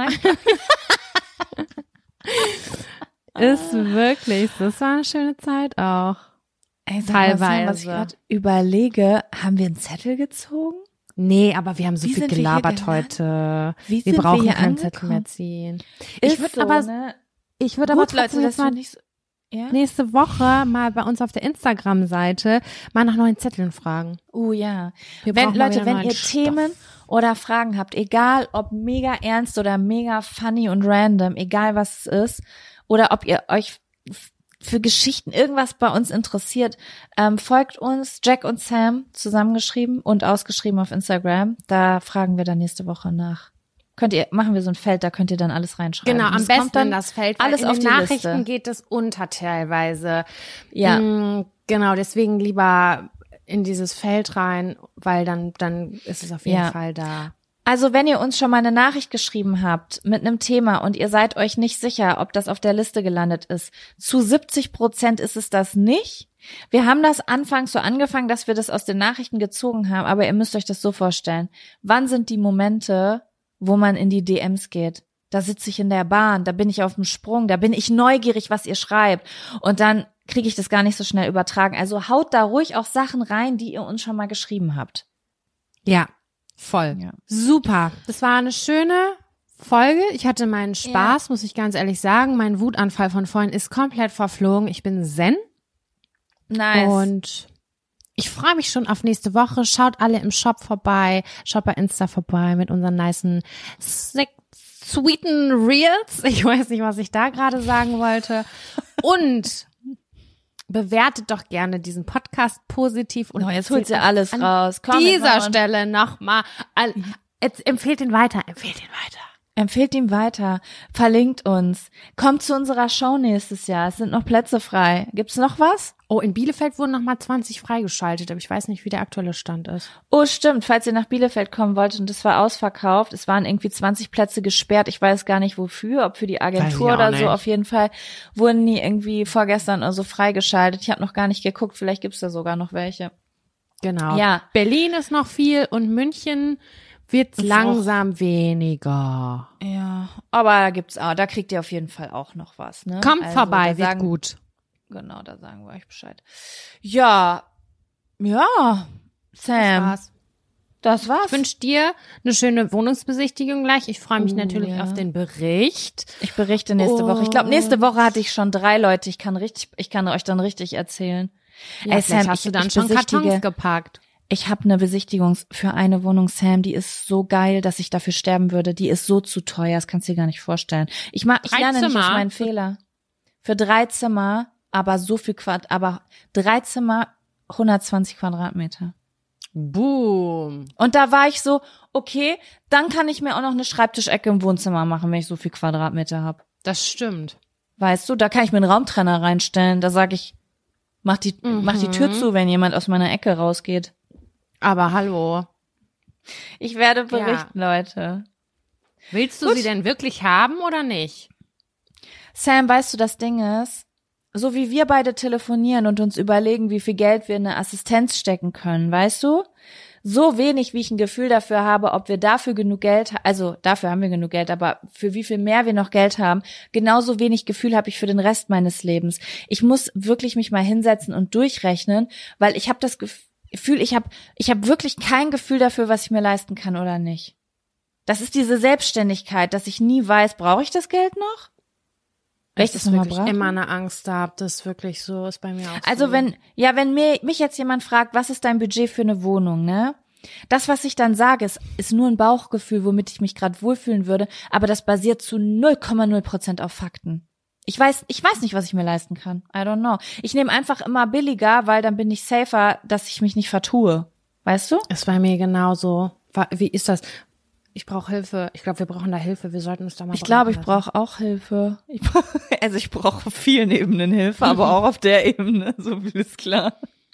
Ist wirklich, das war eine schöne Zeit auch. ey, sag mal, Sam, was ich Teilweise. gerade überlege, haben wir einen Zettel gezogen? Nee, aber wir haben so Wie viel sind wir hier gelabert gelandet? heute. Wie Wir sind brauchen wir hier keinen Zettel angekommen? mehr ziehen. Ist Ich würde so, aber, ne? ich würde aber Gut, Leute, trotzdem das jetzt mal finde ich so, ja? nächste Woche mal bei uns auf der Instagram-Seite mal nach neuen Zetteln fragen. Uh, ja. Wir Wenn, brauchen mal Leute, wieder wenn neuen ihr Stoff. Themen oder Fragen habt, egal ob mega ernst oder mega funny und random, egal was es ist, oder ob ihr euch f- für Geschichten irgendwas bei uns interessiert, ähm, folgt uns, Jack und Sam, zusammengeschrieben und ausgeschrieben auf Instagram. Da fragen wir dann nächste Woche nach. Könnt ihr, machen wir so ein Feld, da könnt ihr dann alles reinschreiben. Genau, Und am es besten kommt dann in das Feld, weil alles in auf den die Nachrichten Liste. geht es unter teilweise. Ja. Mm, genau, deswegen lieber in dieses Feld rein, weil dann, dann ist es auf jeden Ja. Fall da. Also wenn ihr uns schon mal eine Nachricht geschrieben habt mit einem Thema und ihr seid euch nicht sicher, ob das auf der Liste gelandet ist, zu siebzig Prozent ist es das nicht. Wir haben das anfangs so angefangen, dass wir das aus den Nachrichten gezogen haben, aber ihr müsst euch das so vorstellen. Wann sind die Momente, wo man in die D Ms geht? Da sitze ich in der Bahn, da bin ich auf dem Sprung, da bin ich neugierig, was ihr schreibt. Und dann kriege ich das gar nicht so schnell übertragen. Also haut da ruhig auch Sachen rein, die ihr uns schon mal geschrieben habt. Ja, voll. Ja. Super. Das war eine schöne Folge. Ich hatte meinen Spaß, ja. muss ich ganz ehrlich sagen. Mein Wutanfall von vorhin ist komplett verflogen. Ich bin zen. Nice. Und ich freue mich schon auf nächste Woche. Schaut alle im Shop vorbei. Schaut bei Insta vorbei mit unseren nicen, sweeten Reels. Ich weiß nicht, was ich da gerade sagen wollte. Und bewertet doch gerne diesen Podcast positiv. Und oh, jetzt holt sie alles an raus. An dieser Stelle nochmal. Empfehlt ihn weiter. Empfehlt ihn weiter. Empfehlt ihm weiter, verlinkt uns, kommt zu unserer Show nächstes Jahr, es sind noch Plätze frei. Gibt's noch was? Oh, in Bielefeld wurden noch mal zwanzig freigeschaltet, aber ich weiß nicht, wie der aktuelle Stand ist. Oh, stimmt, falls ihr nach Bielefeld kommen wollt und es war ausverkauft, es waren irgendwie zwanzig Plätze gesperrt, ich weiß gar nicht wofür, ob für die Agentur oder so, auf jeden Fall wurden die irgendwie vorgestern oder so freigeschaltet. Ich habe noch gar nicht geguckt, vielleicht gibt's da sogar noch welche. Genau. Ja. Berlin ist noch viel und München wird's langsam auch weniger. Ja, aber da gibt's auch, da kriegt ihr auf jeden Fall auch noch was, ne? Kommt also, vorbei, wird sagen, gut. Genau, da sagen wir euch Bescheid. Ja, ja, Sam. Das war's. Das war's. Ich wünsche dir eine schöne Wohnungsbesichtigung gleich. Ich freue mich Oh, natürlich ja. auf den Bericht. Ich berichte nächste oh. Woche. Ich glaube, nächste Woche hatte ich schon drei Leute. Ich kann richtig, ich kann euch dann richtig erzählen. Ja, Ey, Sam, hast ich, du dann schon Kartons gepackt? Ich habe eine Besichtigung für eine Wohnung, Sam, die ist so geil, dass ich dafür sterben würde. Die ist so zu teuer, das kannst du dir gar nicht vorstellen. Ich mag, ich lerne nicht aus meinen Fehler. Für drei Zimmer, aber so viel Quadrat, aber drei Zimmer, hundertzwanzig Quadratmeter. Boom. Und da war ich so, okay, dann kann ich mir auch noch eine Schreibtischecke im Wohnzimmer machen, wenn ich so viel Quadratmeter habe. Das stimmt. Weißt du, da kann ich mir einen Raumtrenner reinstellen. Da sage ich, mach die, mhm. mach die Tür zu, wenn jemand aus meiner Ecke rausgeht. Aber hallo. Ich werde berichten, ja. Leute. Willst du Gut. sie denn wirklich haben oder nicht? Sam, weißt du, das Ding ist, so wie wir beide telefonieren und uns überlegen, wie viel Geld wir in eine Assistenz stecken können, weißt du? So wenig, wie ich ein Gefühl dafür habe, ob wir dafür genug Geld, also dafür haben wir genug Geld, aber für wie viel mehr wir noch Geld haben, genauso wenig Gefühl habe ich für den Rest meines Lebens. Ich muss wirklich mich mal hinsetzen und durchrechnen, weil ich habe das Gefühl, Gefühl, ich habe ich hab wirklich kein Gefühl dafür, was ich mir leisten kann oder nicht. Das ist diese Selbstständigkeit, dass ich nie weiß, brauche ich das Geld noch? Wenn ich das nochmal brauche? Ich immer eine Angst habe, das wirklich so ist bei mir auch so. Also wenn, ja, wenn mir, mich jetzt jemand fragt, was ist dein Budget für eine Wohnung, ne? Das, was ich dann sage, ist, ist nur ein Bauchgefühl, womit ich mich gerade wohlfühlen würde, aber das basiert zu null Komma null Prozent auf Fakten. Ich weiß, ich weiß nicht, was ich mir leisten kann. I don't know. Ich nehme einfach immer billiger, weil dann bin ich safer, dass ich mich nicht vertue. Weißt du? Ist bei mir genauso. Wie ist das? Ich brauche Hilfe. Ich glaube, wir brauchen da Hilfe. Wir sollten uns da mal Ich glaube, ich brauche auch Hilfe. Ich brauch, also ich brauche auf vielen Ebenen Hilfe, aber auch auf der Ebene, so viel ist klar.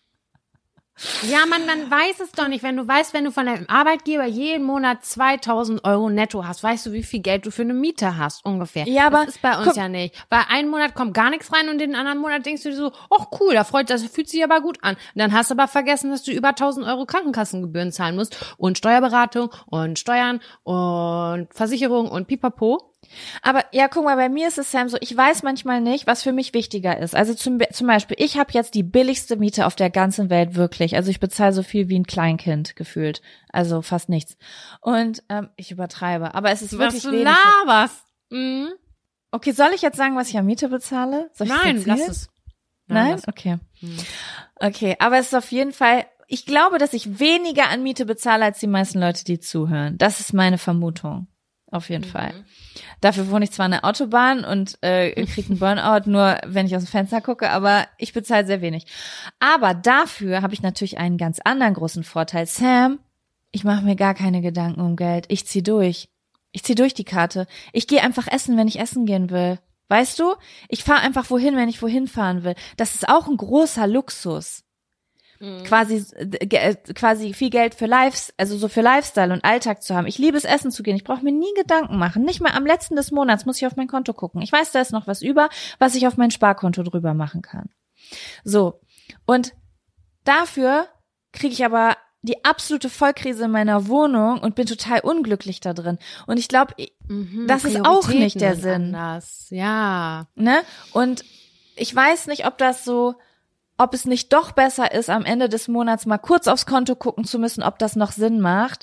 Ja, man, man weiß es doch nicht. Wenn du weißt, wenn du von deinem Arbeitgeber jeden Monat zweitausend Euro netto hast, weißt du, wie viel Geld du für eine Miete hast, ungefähr. Ja, aber das ist bei uns guck, ja nicht. Weil einen Monat kommt gar nichts rein und den anderen Monat denkst du dir so, ach cool, da freut, das fühlt sich aber gut an. Und dann hast du aber vergessen, dass du über tausend Euro Krankenkassengebühren zahlen musst und Steuerberatung und Steuern und Versicherung und Pipapo. Aber ja, guck mal, bei mir ist es, Sam, so, ich weiß manchmal nicht, was für mich wichtiger ist. Also zum, zum Beispiel, ich habe jetzt die billigste Miete auf der ganzen Welt, wirklich. Also ich bezahle so viel wie ein Kleinkind gefühlt. Also fast nichts. Und ähm, ich übertreibe, aber es ist wirklich was wenig. Was du laberst. Mhm. Okay, soll ich jetzt sagen, was ich an Miete bezahle? Soll ich Nein, lass es. Nein? Nein? Okay. Hm. Okay, aber es ist auf jeden Fall, ich glaube, dass ich weniger an Miete bezahle als die meisten Leute, die zuhören. Das ist meine Vermutung. Auf jeden mhm. Fall. Dafür wohne ich zwar an der Autobahn und äh, kriege einen Burnout, nur wenn ich aus dem Fenster gucke, aber ich bezahle sehr wenig. Aber dafür habe ich natürlich einen ganz anderen großen Vorteil. Sam, ich mache mir gar keine Gedanken um Geld. Ich zieh durch. Ich zieh durch die Karte. Ich gehe einfach essen, wenn ich essen gehen will. Weißt du? Ich fahre einfach wohin, wenn ich wohin fahren will. Das ist auch ein großer Luxus. Mhm. Quasi, äh, quasi viel Geld für Lives, also so für Lifestyle und Alltag zu haben. Ich liebe es, essen zu gehen. Ich brauche mir nie Gedanken machen. Nicht mal am letzten des Monats muss ich auf mein Konto gucken. Ich weiß, da ist noch was über, was ich auf mein Sparkonto drüber machen kann. So. Und dafür kriege ich aber die absolute Vollkrise in meiner Wohnung und bin total unglücklich da drin. Und ich glaube, mhm, das ist auch nicht der Sinn. Anders. Ja. Ne? Und ich weiß nicht, ob das so, ob es nicht doch besser ist, am Ende des Monats mal kurz aufs Konto gucken zu müssen, ob das noch Sinn macht,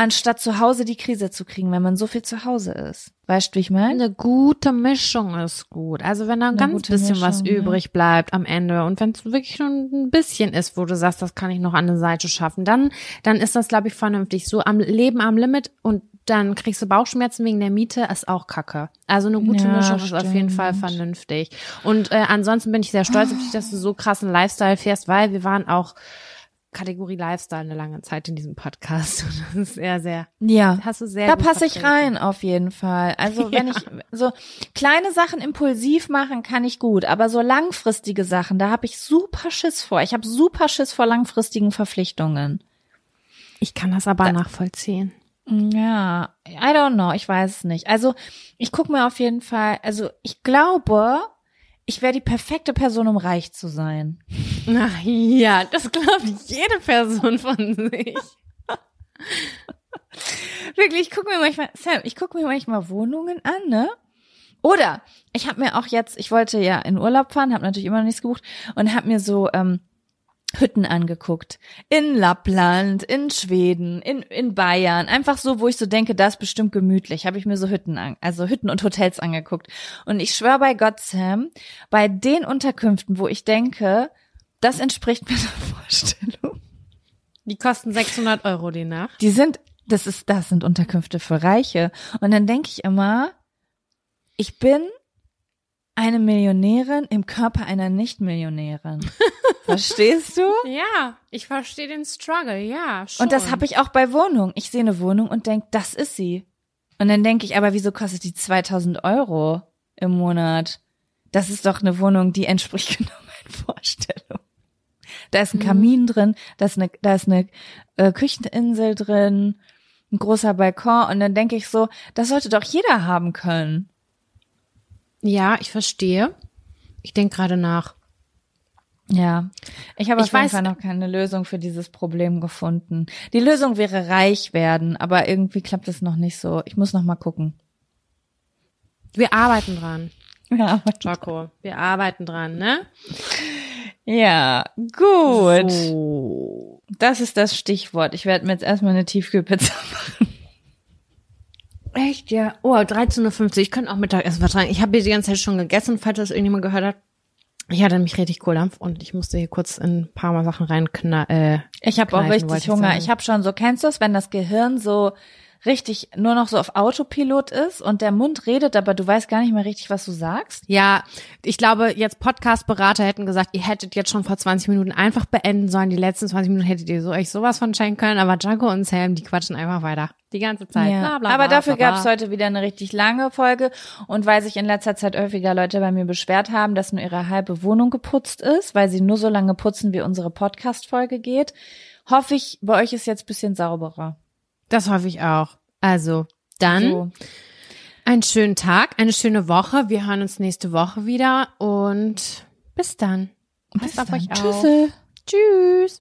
anstatt zu Hause die Krise zu kriegen, wenn man so viel zu Hause ist. Weißt du, wie ich meine? Eine gute Mischung ist gut. Also wenn da ein Eine ganz gute bisschen was Mischung, übrig bleibt am Ende und wenn es wirklich schon ein bisschen ist, wo du sagst, das kann ich noch an der Seite schaffen, dann dann ist das, glaube ich, vernünftig. So am Leben am Limit und dann kriegst du Bauchschmerzen wegen der Miete, ist auch Kacke. Also eine gute Ja, Mischung ist auf jeden stimmt. Fall vernünftig. Und äh, ansonsten bin ich sehr stolz auf dich, dass du so krassen Lifestyle fährst, weil wir waren auch Kategorie Lifestyle eine lange Zeit in diesem Podcast. Und das ist sehr, sehr, Ja, hast du sehr da gut passe ich vertreten. rein auf jeden Fall. Also wenn Ja. ich so kleine Sachen impulsiv machen, kann ich gut, aber so langfristige Sachen, da habe ich super Schiss vor. Ich habe super Schiss vor langfristigen Verpflichtungen. Ich kann das aber nachvollziehen. Ja, I don't know, ich weiß es nicht. Also ich gucke mir auf jeden Fall, also ich glaube, ich wäre die perfekte Person, um reich zu sein. Na ja, das glaubt jede Person von sich. Wirklich, ich gucke mir manchmal, Sam, ich gucke mir manchmal Wohnungen an, ne? Oder ich habe mir auch jetzt, ich wollte ja in Urlaub fahren, habe natürlich immer noch nichts gebucht und habe mir so ähm, Hütten angeguckt. In Lappland, in Schweden, in in Bayern. Einfach so, wo ich so denke, das ist bestimmt gemütlich. Habe ich mir so Hütten an, also Hütten und Hotels angeguckt. Und ich schwöre bei Gott, Sam, bei den Unterkünften, wo ich denke, das entspricht meiner Vorstellung. Die kosten sechshundert Euro die Nacht. Die sind, das ist, das sind Unterkünfte für Reiche. Und dann denke ich immer, ich bin eine Millionärin im Körper einer Nicht-Millionärin. Verstehst du? Ja, ich verstehe den Struggle, ja, schon. Und das habe ich auch bei Wohnungen. Ich sehe eine Wohnung und denke, das ist sie. Und dann denke ich, aber wieso kostet die zweitausend Euro im Monat? Das ist doch eine Wohnung, die entspricht genau meinen Vorstellungen. Da ist ein Kamin drin, da ist eine, da ist eine äh, Kücheninsel drin, ein großer Balkon. Und dann denke ich so, das sollte doch jeder haben können. Ja, ich verstehe. Ich denke gerade nach. Ja, ich habe auf Ich jeden weiß- Fall noch keine Lösung für dieses Problem gefunden. Die Lösung wäre reich werden, aber irgendwie klappt es noch nicht so. Ich muss noch mal gucken. Wir arbeiten dran, Ja, Jaco. Wir arbeiten dran, ne? ja, gut. So. Das ist das Stichwort. Ich werde mir jetzt erstmal eine Tiefkühlpizza machen. Echt, ja. Oh, dreizehn Uhr fünfzig. Ich könnte auch Mittagessen vertragen. Ich habe hier die ganze Zeit schon gegessen, falls das irgendjemand gehört hat. Ich hatte nämlich richtig Kohldampf und ich musste hier kurz in ein paar Mal Sachen reinknallen. Äh, Ich habe auch kneifen, wollte richtig ich Hunger. sagen. Ich habe schon so, kennst du es, wenn das Gehirn so richtig nur noch so auf Autopilot ist und der Mund redet, aber du weißt gar nicht mehr richtig, was du sagst? Ja, ich glaube, jetzt Podcast-Berater hätten gesagt, ihr hättet jetzt schon vor zwanzig Minuten einfach beenden sollen. Die letzten zwanzig Minuten hättet ihr so euch sowas von schenken können. Aber Jaco und Sam, die quatschen einfach weiter. Die ganze Zeit. Ja. Bla, bla, Aber bla, dafür bla, gab es bla. heute wieder eine richtig lange Folge und weil sich in letzter Zeit häufiger Leute bei mir beschwert haben, dass nur ihre halbe Wohnung geputzt ist, weil sie nur so lange putzen, wie unsere Podcast-Folge geht, hoffe ich, bei euch ist jetzt ein bisschen sauberer. Das hoffe ich auch. Also, dann So. einen schönen Tag, eine schöne Woche. Wir hören uns nächste Woche wieder und bis dann. Passt auf euch auf. Tschüss. Tschüss.